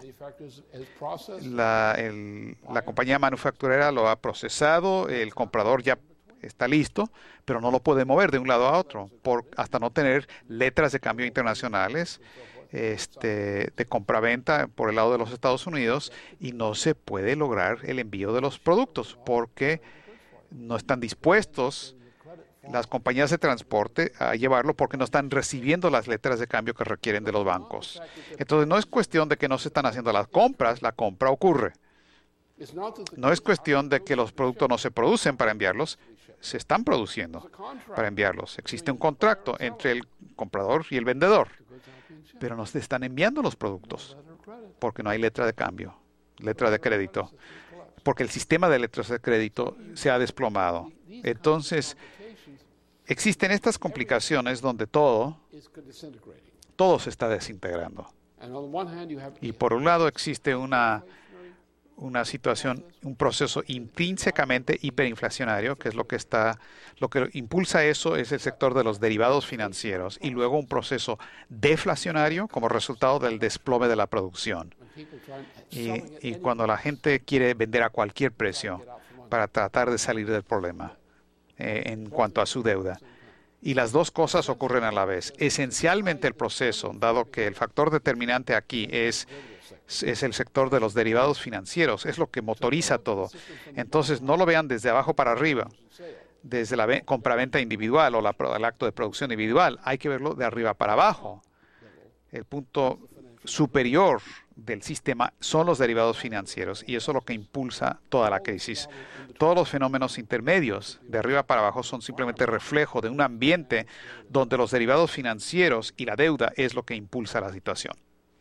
La compañía manufacturera lo ha procesado, el comprador ya está listo, pero no lo puede mover de un lado a otro hasta no tener letras de cambio internacionales de compraventa por el lado de los Estados Unidos, y no se puede lograr el envío de los productos porque no están dispuestos las compañías de transporte a llevarlo porque no están recibiendo las letras de cambio que requieren de los bancos. Entonces, no es cuestión de que no se están haciendo las compras, la compra ocurre. No es cuestión de que los productos no se producen para enviarlos, se están produciendo para enviarlos. Existe un contrato entre el comprador y el vendedor, pero no se están enviando los productos porque no hay letra de cambio, letra de crédito, porque el sistema de letras de crédito se ha desplomado. Entonces, existen estas complicaciones donde todo se está desintegrando. Y por un lado existe una situación, un proceso intrínsecamente hiperinflacionario, que es lo que impulsa eso es el sector de los derivados financieros, y luego un proceso deflacionario como resultado del desplome de la producción. y cuando la gente quiere vender a cualquier precio para tratar de salir del problema en cuanto a su deuda. Y las dos cosas ocurren a la vez. Esencialmente el proceso, dado que el factor determinante aquí es el sector de los derivados financieros, es lo que motoriza todo. Entonces no lo vean desde abajo para arriba, desde la compraventa individual o el acto de producción individual. Hay que verlo de arriba para abajo. El punto superior del sistema son los derivados financieros y eso es lo que impulsa toda la crisis. Todos los fenómenos intermedios de arriba para abajo son simplemente reflejo de un ambiente donde los derivados financieros y la deuda es lo que impulsa la situación.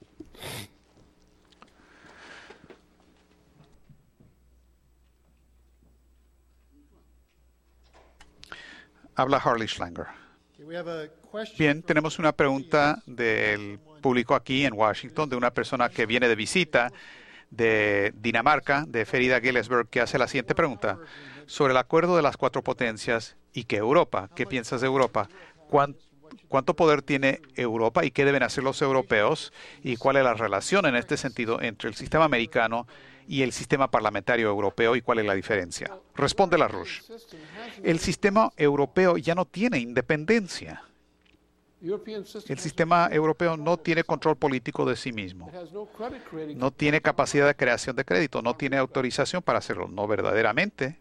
Habla Harley Schlanger. Bien, tenemos una pregunta del público aquí en Washington, de una persona que viene de visita de Dinamarca, de Ferida Gillesberg, que hace la siguiente pregunta sobre el acuerdo de las cuatro potencias y que Europa. ¿Qué piensas de Europa? ¿Cuánto poder tiene Europa y qué deben hacer los europeos? ¿Y cuál es la relación en este sentido entre el sistema americano y el sistema parlamentario europeo y cuál es la diferencia? Responde LaRouche. El sistema europeo ya no tiene independencia. El sistema europeo no tiene control político de sí mismo. No tiene capacidad de creación de crédito. No tiene autorización para hacerlo. No verdaderamente.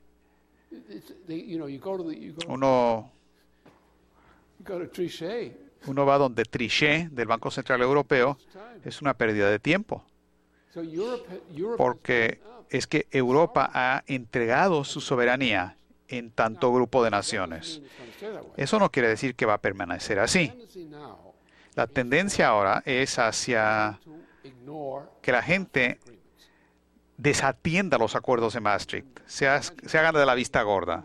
Uno va donde Trichet del Banco Central Europeo. Es una pérdida de tiempo. Porque es que Europa ha entregado su soberanía en tanto grupo de naciones. Eso no quiere decir que va a permanecer así. La tendencia ahora es hacia que la gente desatienda los acuerdos de Maastricht, se hagan de la vista gorda.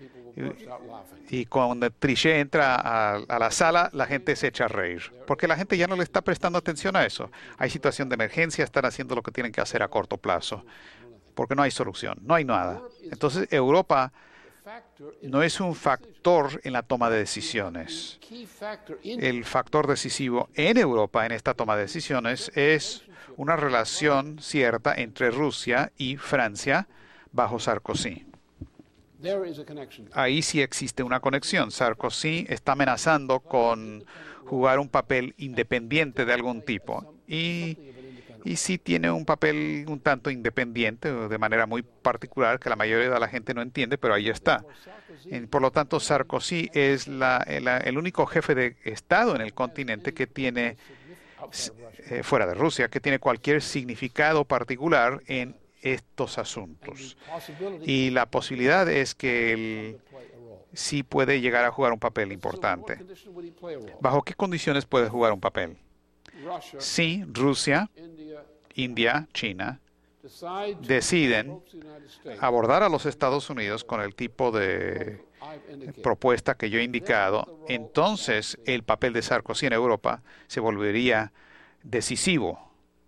Y cuando Trichet entra a la sala, la gente se echa a reír, porque la gente ya no le está prestando atención a eso. Hay situación de emergencia, están haciendo lo que tienen que hacer a corto plazo, porque no hay solución, no hay nada. Entonces, Europa no es un factor en la toma de decisiones. El factor decisivo en Europa, en esta toma de decisiones, es una relación cierta entre Rusia y Francia bajo Sarkozy. Ahí sí existe una conexión. Sarkozy está amenazando con jugar un papel independiente de algún tipo. Y sí tiene un papel un tanto independiente, de manera muy particular, que la mayoría de la gente no entiende, pero ahí está. Por lo tanto, Sarkozy es el único jefe de Estado en el continente que tiene, fuera de Rusia, que tiene cualquier significado particular en estos asuntos. Y la posibilidad es que él sí puede llegar a jugar un papel importante. ¿Bajo qué condiciones puede jugar un papel? Si Rusia, India, China deciden abordar a los Estados Unidos con el tipo de propuesta que yo he indicado, entonces el papel de Sarkozy en Europa se volvería decisivo.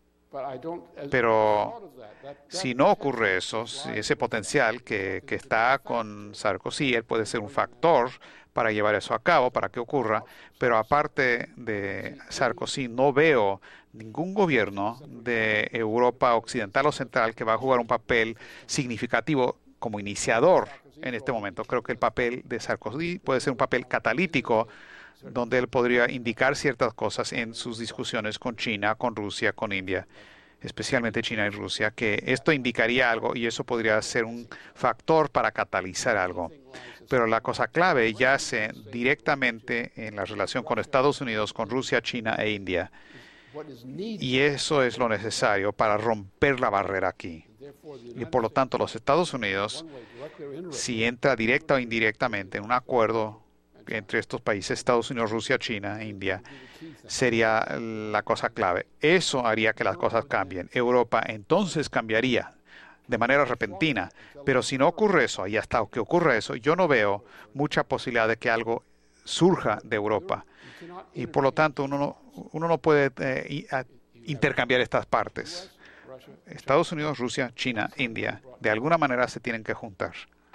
Pero si no ocurre eso, si ese potencial que está con Sarkozy, él puede ser un factor para llevar eso a cabo, para que ocurra, pero aparte de Sarkozy, no veo ningún gobierno de Europa Occidental o Central que va a jugar un papel significativo como iniciador en este momento. Creo que el papel de Sarkozy puede ser un papel catalítico, donde él podría indicar ciertas cosas en sus discusiones con China, con Rusia, con India, especialmente China y Rusia, que esto indicaría algo y eso podría ser un factor para catalizar algo. Pero la cosa clave yace directamente en la relación con Estados Unidos, con Rusia, China e India. Y eso es lo necesario para romper la barrera aquí. Y por lo tanto, los Estados Unidos, si entra directa o indirectamente en un acuerdo entre estos países, Estados Unidos, Rusia, China e India, sería la cosa clave. Eso haría que las cosas cambien. Europa entonces cambiaría de manera repentina. Pero si no ocurre eso, y hasta que ocurra eso, yo no veo mucha posibilidad de que algo surja de Europa. Y por lo tanto, uno no puede intercambiar estas partes. Estados Unidos, Rusia, China, India, de alguna manera se tienen que juntar.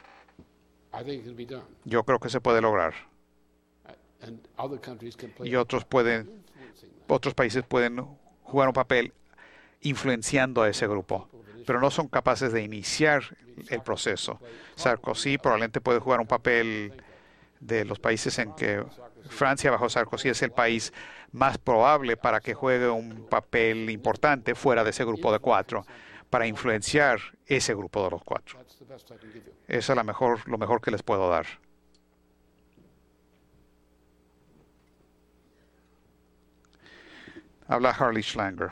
Yo creo que se puede lograr. Y otros países pueden jugar un papel influenciando a ese grupo, pero no son capaces de iniciar el proceso. Sarkozy probablemente puede jugar un papel de los países en que Francia bajo Sarkozy es el país más probable para que juegue un papel importante fuera de ese grupo de 4, para influenciar ese grupo de los 4. Eso es lo mejor que les puedo dar. Habla Harley Schlanger.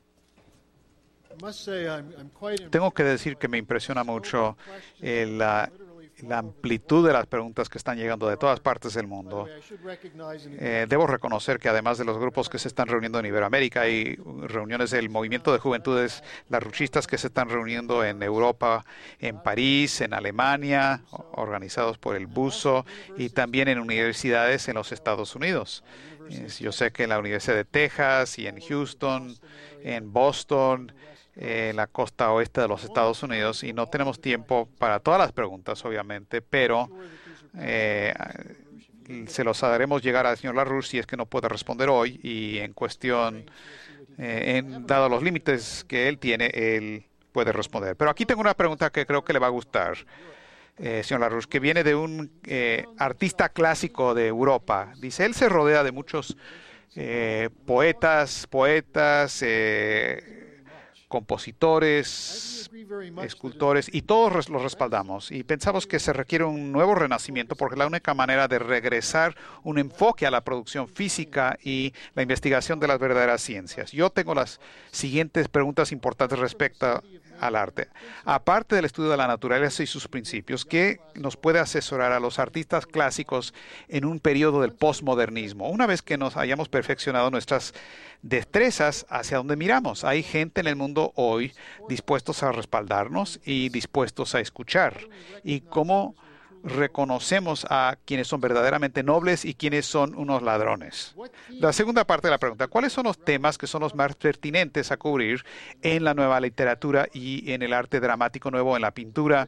Tengo que decir que me impresiona mucho la amplitud de las preguntas que están llegando de todas partes del mundo. Debo reconocer que además de los grupos que se están reuniendo en Iberoamérica, hay reuniones del movimiento de juventudes larruchistas que se están reuniendo en Europa, en París, en Alemania, organizados por el Buso, y también en universidades en los Estados Unidos. Yo sé que en la Universidad de Texas y en Houston, en Boston, en la costa oeste de los Estados Unidos, y no tenemos tiempo para todas las preguntas, obviamente, pero se los haremos llegar al señor LaRouche si es que no puede responder hoy, y en cuestión, dado los límites que él tiene, él puede responder. Pero aquí tengo una pregunta que creo que le va a gustar, señor LaRouche, que viene de un artista clásico de Europa. Dice, él se rodea de muchos poetas, compositores, escultores, y todos los respaldamos. Y pensamos que se requiere un nuevo renacimiento porque es la única manera de regresar un enfoque a la producción física y la investigación de las verdaderas ciencias. Yo tengo las siguientes preguntas importantes respecto al arte. Aparte del estudio de la naturaleza y sus principios, ¿qué nos puede asesorar a los artistas clásicos en un periodo del posmodernismo? Una vez que nos hayamos perfeccionado nuestras destrezas, ¿hacia dónde miramos? Hay gente en el mundo hoy dispuestos a respaldarnos y dispuestos a escuchar. ¿Y cómo reconocemos a quienes son verdaderamente nobles y quienes son unos ladrones? La segunda parte de la pregunta, ¿cuáles son los temas que son los más pertinentes a cubrir en la nueva literatura y en el arte dramático nuevo, en la pintura?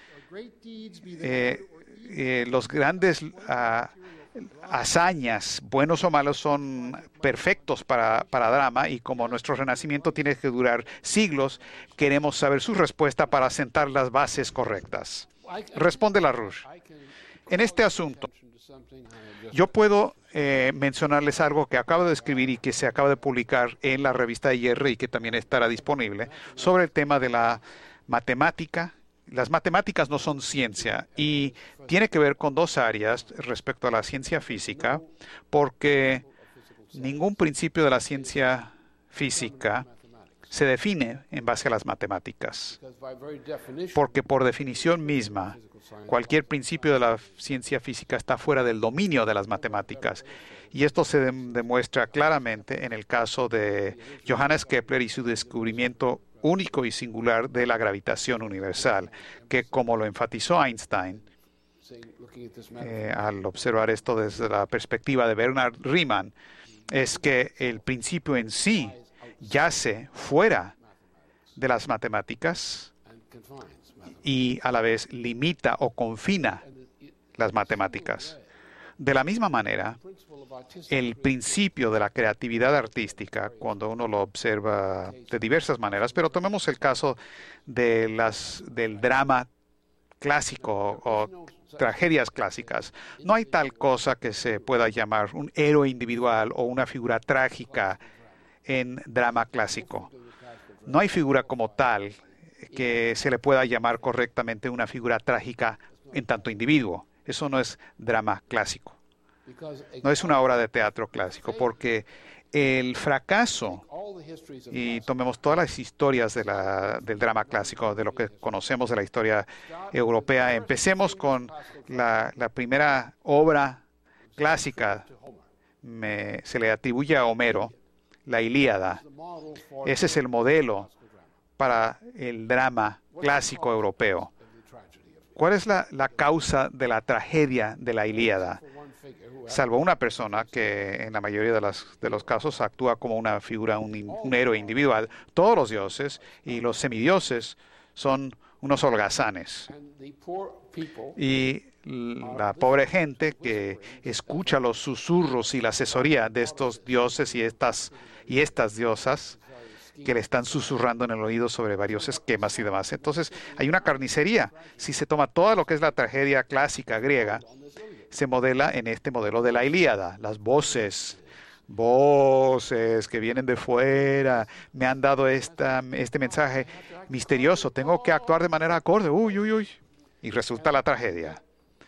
Los grandes hazañas, buenos o malos, son perfectos para drama, y como nuestro renacimiento tiene que durar siglos, queremos saber su respuesta para sentar las bases correctas. Responde LaRouche. En este asunto, yo puedo mencionarles algo que acabo de escribir y que se acaba de publicar en la revista IR y que también estará disponible sobre el tema de la matemática. Las matemáticas no son ciencia y tiene que ver con dos áreas respecto a la ciencia física, porque ningún principio de la ciencia física se define en base a las matemáticas, porque por definición misma, cualquier principio de la ciencia física está fuera del dominio de las matemáticas. Y esto se demuestra claramente en el caso de Johannes Kepler y su descubrimiento único y singular de la gravitación universal, que, como lo enfatizó Einstein, al observar esto desde la perspectiva de Bernard Riemann, es que el principio en sí yace fuera de las matemáticas y a la vez limita o confina las matemáticas. De la misma manera, el principio de la creatividad artística, cuando uno lo observa de diversas maneras, pero tomemos el caso de del drama clásico o tragedias clásicas. No hay tal cosa que se pueda llamar un héroe individual o una figura trágica en drama clásico. No hay figura como tal que se le pueda llamar correctamente una figura trágica en tanto individuo. Eso no es drama clásico. No es una obra de teatro clásico, porque el fracaso, y tomemos todas las historias del drama clásico, de lo que conocemos de la historia europea. Empecemos con la primera obra clásica, se le atribuye a Homero, la Ilíada. Ese es el modelo para el drama clásico europeo. ¿Cuál es la causa de la tragedia de la Ilíada? Salvo una persona que en la mayoría de los casos actúa como una figura, un héroe individual. Todos los dioses y los semidioses son unos holgazanes. Y la pobre gente que escucha los susurros y la asesoría de estos dioses y estas diosas que le están susurrando en el oído sobre varios esquemas y demás. Entonces, hay una carnicería. Si se toma todo lo que es la tragedia clásica griega, se modela en este modelo de la Ilíada. Las voces que vienen de fuera, me han dado este mensaje misterioso, tengo que actuar de manera acorde, y resulta la tragedia.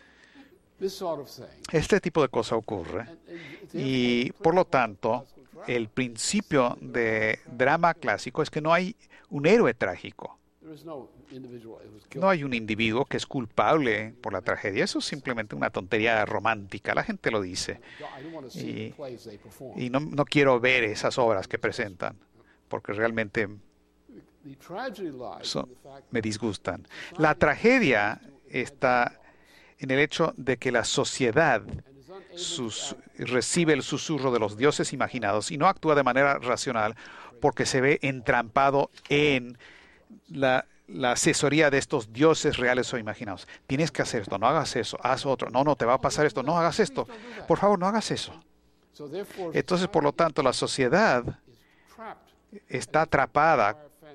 Este tipo de cosa ocurre y, por lo tanto, el principio de drama clásico es que no hay un héroe trágico. No hay un individuo que es culpable por la tragedia. Eso es simplemente una tontería romántica. La gente lo dice. Y no quiero ver esas obras que presentan, porque realmente me disgustan. La tragedia está en el hecho de que la sociedad recibe el susurro de los dioses imaginados y no actúa de manera racional porque se ve entrampado en la asesoría de estos dioses reales o imaginados. Tienes que hacer esto, no hagas eso, haz otro. No, te va a pasar esto, no hagas esto. Por favor, no hagas eso. Entonces, por lo tanto, la sociedad está atrapada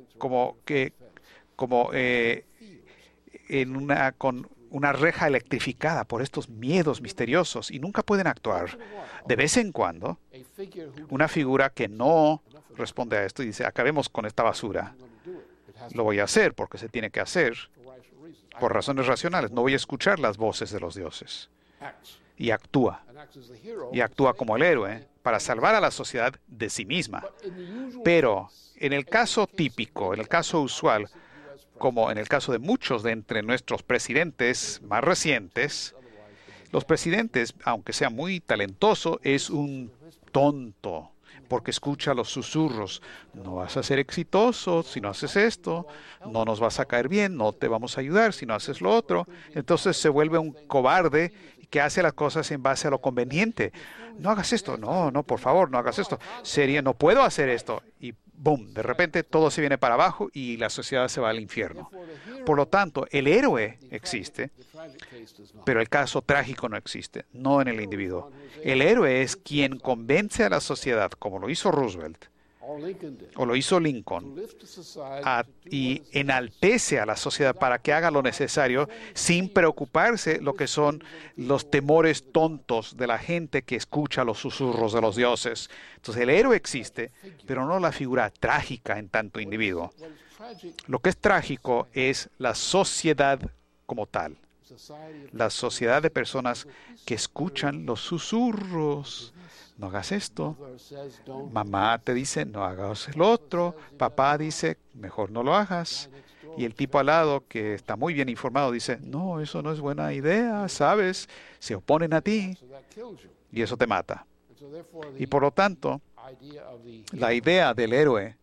con una reja electrificada por estos miedos misteriosos y nunca pueden actuar. De vez en cuando, una figura que no responde a esto y dice, acabemos con esta basura. Lo voy a hacer porque se tiene que hacer por razones racionales. No voy a escuchar las voces de los dioses. Y actúa. Y actúa como el héroe para salvar a la sociedad de sí misma. Pero en el caso típico, en el caso usual, como en el caso de muchos de entre nuestros presidentes más recientes, los presidentes, aunque sea muy talentoso, es un tonto, porque escucha los susurros. No vas a ser exitoso si no haces esto, no nos vas a caer bien, no te vamos a ayudar si no haces lo otro. Entonces se vuelve un cobarde que hace las cosas en base a lo conveniente. No hagas esto, no, por favor, no hagas esto. No puedo hacer esto. Y ¡boom! De repente todo se viene para abajo y la sociedad se va al infierno. Por lo tanto, el héroe existe, pero el caso trágico no existe, no en el individuo. El héroe es quien convence a la sociedad, como lo hizo Roosevelt, o lo hizo Lincoln, y enaltece a la sociedad para que haga lo necesario sin preocuparse lo que son los temores tontos de la gente que escucha los susurros de los dioses. Entonces el héroe existe, pero no la figura trágica en tanto individuo. Lo que es trágico es la sociedad como tal, la sociedad de personas que escuchan los susurros. No hagas esto. Mamá te dice, no hagas el otro. Papá dice, mejor no lo hagas. Y el tipo al lado, que está muy bien informado, dice, no, eso no es buena idea, ¿sabes? Se oponen a ti y eso te mata. Y por lo tanto, la idea del héroe,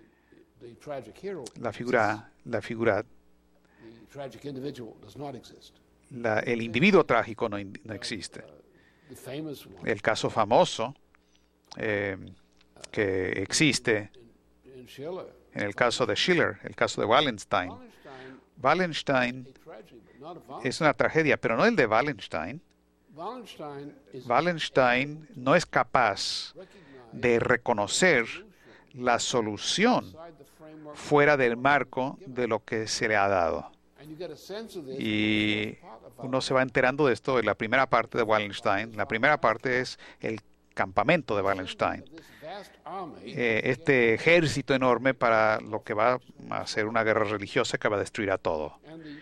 el individuo trágico no existe. El caso famoso que existe en el caso de Schiller, el caso de Wallenstein. Wallenstein es una tragedia, pero no el de Wallenstein. Wallenstein no es capaz de reconocer la solución fuera del marco de lo que se le ha dado. Y uno se va enterando de esto en la primera parte de Wallenstein. La primera parte es el campamento de Wallenstein. Este ejército enorme para lo que va a ser una guerra religiosa que va a destruir a todo.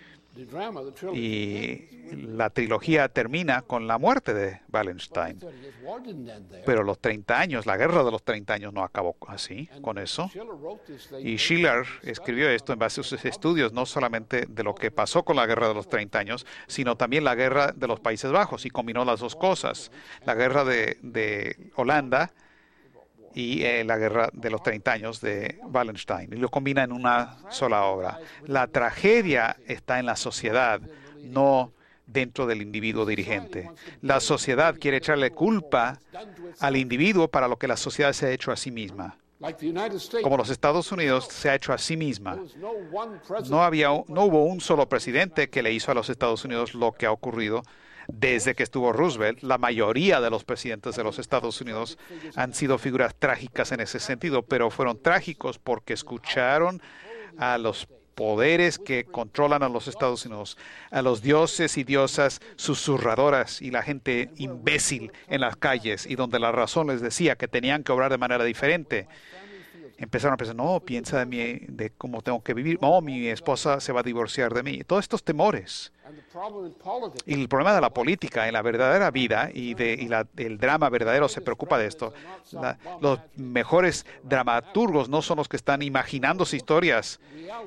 Y la trilogía termina con la muerte de Wallenstein. Pero los 30 años, la guerra de los 30 años no acabó así, con eso. Y Schiller escribió esto en base a sus estudios, no solamente de lo que pasó con la guerra de los 30 años, sino también la guerra de los Países Bajos, y combinó las dos cosas. La guerra de Holanda y la guerra de los 30 años de Wallenstein, y lo combina en una sola obra. La tragedia está en la sociedad, no dentro del individuo dirigente. La sociedad quiere echarle culpa al individuo para lo que la sociedad se ha hecho a sí misma. Como los Estados Unidos se ha hecho a sí misma. No hubo un solo presidente que le hizo a los Estados Unidos lo que ha ocurrido desde que estuvo Roosevelt, la mayoría de los presidentes de los Estados Unidos han sido figuras trágicas en ese sentido, pero fueron trágicos porque escucharon a los poderes que controlan a los Estados Unidos, a los dioses y diosas susurradoras y la gente imbécil en las calles, y donde la razón les decía que tenían que obrar de manera diferente. Empezaron a pensar, no, piensa de mí, de cómo tengo que vivir. No, mi esposa se va a divorciar de mí. Todos estos temores. Y el problema de la política en la verdadera vida el drama verdadero se preocupa de esto. Los mejores dramaturgos no son los que están imaginándose historias.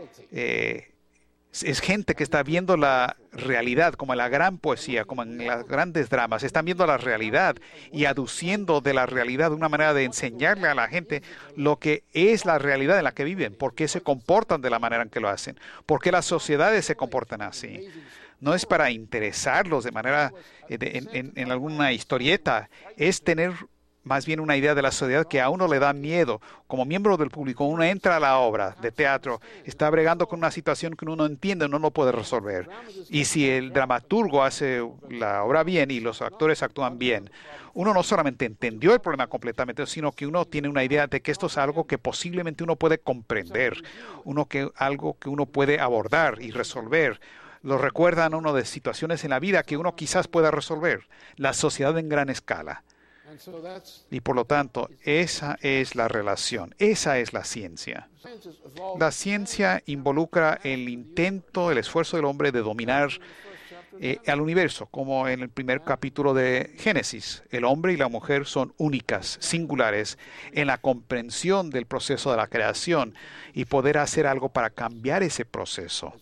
Es gente que está viendo la realidad, como en la gran poesía, como en los grandes dramas. Están viendo la realidad y aduciendo de la realidad una manera de enseñarle a la gente lo que es la realidad en la que viven, por qué se comportan de la manera en que lo hacen, por qué las sociedades se comportan así. No es para interesarlos de manera en alguna historieta, es tener más bien una idea de la sociedad que a uno le da miedo. Como miembro del público, uno entra a la obra de teatro, está bregando con una situación que uno no entiende, no lo puede resolver. Y si el dramaturgo hace la obra bien y los actores actúan bien, uno no solamente entendió el problema completamente, sino que uno tiene una idea de que esto es algo que posiblemente uno puede comprender, algo que uno puede abordar y resolver. Lo recuerdan a uno de situaciones en la vida que uno quizás pueda resolver. La sociedad en gran escala. Y por lo tanto, esa es la relación, esa es la ciencia. La ciencia involucra el intento, el esfuerzo del hombre de dominar al universo, como en el primer capítulo de Génesis. El hombre y la mujer son únicas, singulares, en la comprensión del proceso de la creación y poder hacer algo para cambiar ese proceso.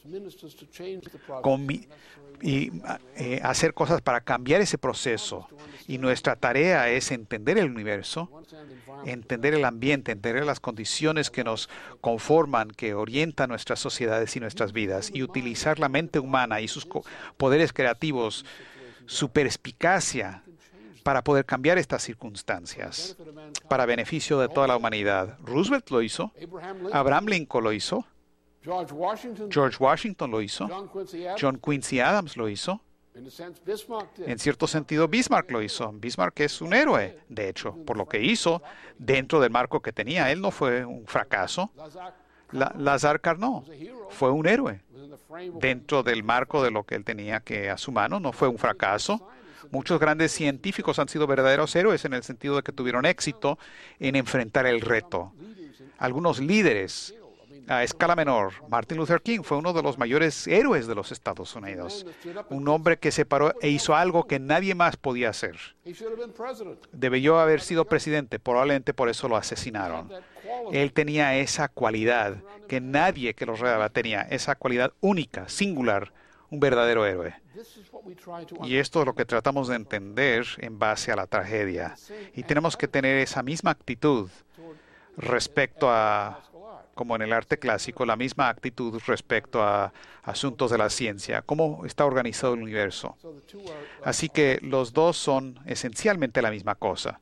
Hacer cosas para cambiar ese proceso. Y nuestra tarea es entender el universo, entender el ambiente, entender las condiciones que nos conforman, que orientan nuestras sociedades y nuestras vidas, y utilizar la mente humana y sus poderes creativos, su perspicacia, para poder cambiar estas circunstancias, para beneficio de toda la humanidad. Roosevelt lo hizo, Abraham Lincoln lo hizo, George Washington lo hizo, John Quincy Adams lo hizo, en cierto sentido Bismarck lo hizo. Bismarck es un héroe, de hecho, por lo que hizo dentro del marco que tenía. Él no fue un fracaso. Lazar Carnot fue un héroe dentro del marco de lo que él tenía que a su mano. No fue un fracaso. Muchos grandes científicos han sido verdaderos héroes en el sentido de que tuvieron éxito en enfrentar el reto. Algunos líderes a escala menor. Martin Luther King fue uno de los mayores héroes de los Estados Unidos. Un hombre que se paró e hizo algo que nadie más podía hacer. Debió haber sido presidente, probablemente por eso lo asesinaron. Él tenía esa cualidad que nadie que lo rodeaba tenía, esa cualidad única, singular, un verdadero héroe. Y esto es lo que tratamos de entender en base a la tragedia. Y tenemos que tener esa misma actitud respecto a, como en el arte clásico, la misma actitud respecto a asuntos de la ciencia, cómo está organizado el universo. Así que los dos son esencialmente la misma cosa.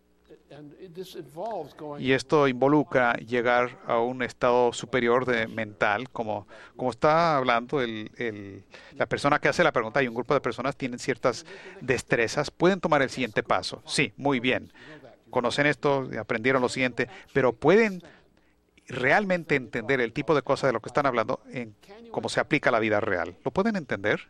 Y esto involucra llegar a un estado superior mental, como está hablando la persona que hace la pregunta, y un grupo de personas tienen ciertas destrezas, pueden tomar el siguiente paso. Sí, muy bien. Conocen esto, aprendieron lo siguiente, pero pueden realmente entender el tipo de cosas de lo que están hablando en cómo se aplica a la vida real. ¿Lo pueden entender?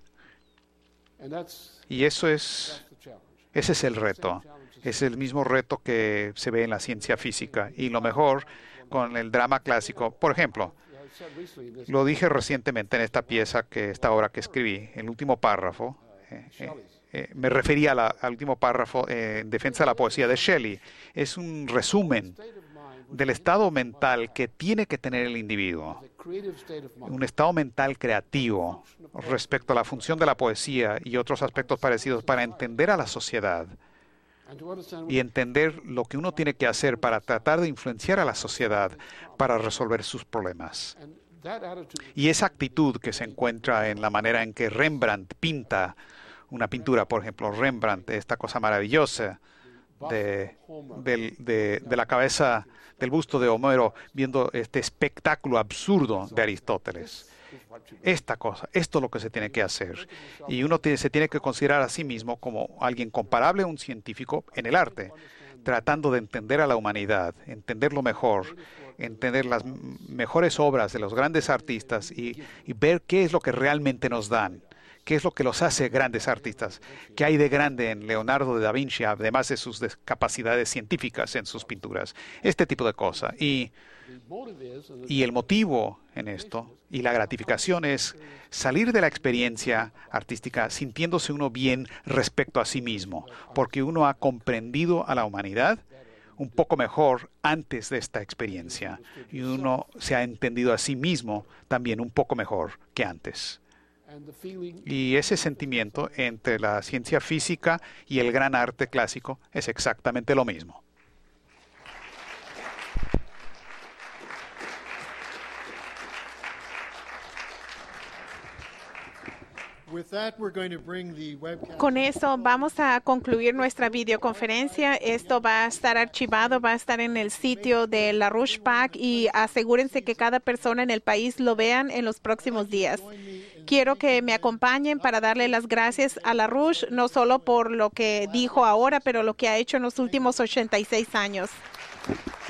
Y ese es el reto. Es el mismo reto que se ve en la ciencia física. Y lo mejor con el drama clásico. Por ejemplo, lo dije recientemente en esta obra que escribí, el último párrafo. Me refería al último párrafo en defensa de la poesía de Shelley. Es un resumen del estado mental que tiene que tener el individuo. Un estado mental creativo respecto a la función de la poesía y otros aspectos parecidos para entender a la sociedad y entender lo que uno tiene que hacer para tratar de influenciar a la sociedad para resolver sus problemas. Y esa actitud que se encuentra en la manera en que Rembrandt pinta una pintura, por ejemplo, Rembrandt, esta cosa maravillosa de la cabeza del busto de Homero viendo este espectáculo absurdo de Aristóteles. esta cosa, esto es lo que se tiene que hacer. Y uno se tiene que considerar a sí mismo como alguien comparable a un científico en el arte, tratando de entender a la humanidad, entenderlo mejor, entender las mejores obras de los grandes artistas y ver qué es lo que realmente nos dan. ¿Qué es lo que los hace grandes artistas? ¿Qué hay de grande en Leonardo da Vinci, además de sus capacidades científicas en sus pinturas? Este tipo de cosas. Y el motivo en esto y la gratificación es salir de la experiencia artística sintiéndose uno bien respecto a sí mismo, porque uno ha comprendido a la humanidad un poco mejor antes de esta experiencia y uno se ha entendido a sí mismo también un poco mejor que antes. Y ese sentimiento entre la ciencia física y el gran arte clásico es exactamente lo mismo. Con eso vamos a concluir nuestra videoconferencia. Esto va a estar archivado, va a estar en el sitio de LaRouche PAC y asegúrense que cada persona en el país lo vean en los próximos días. Quiero que me acompañen para darle las gracias a LaRouche, no solo por lo que dijo ahora, pero lo que ha hecho en los últimos 86 años.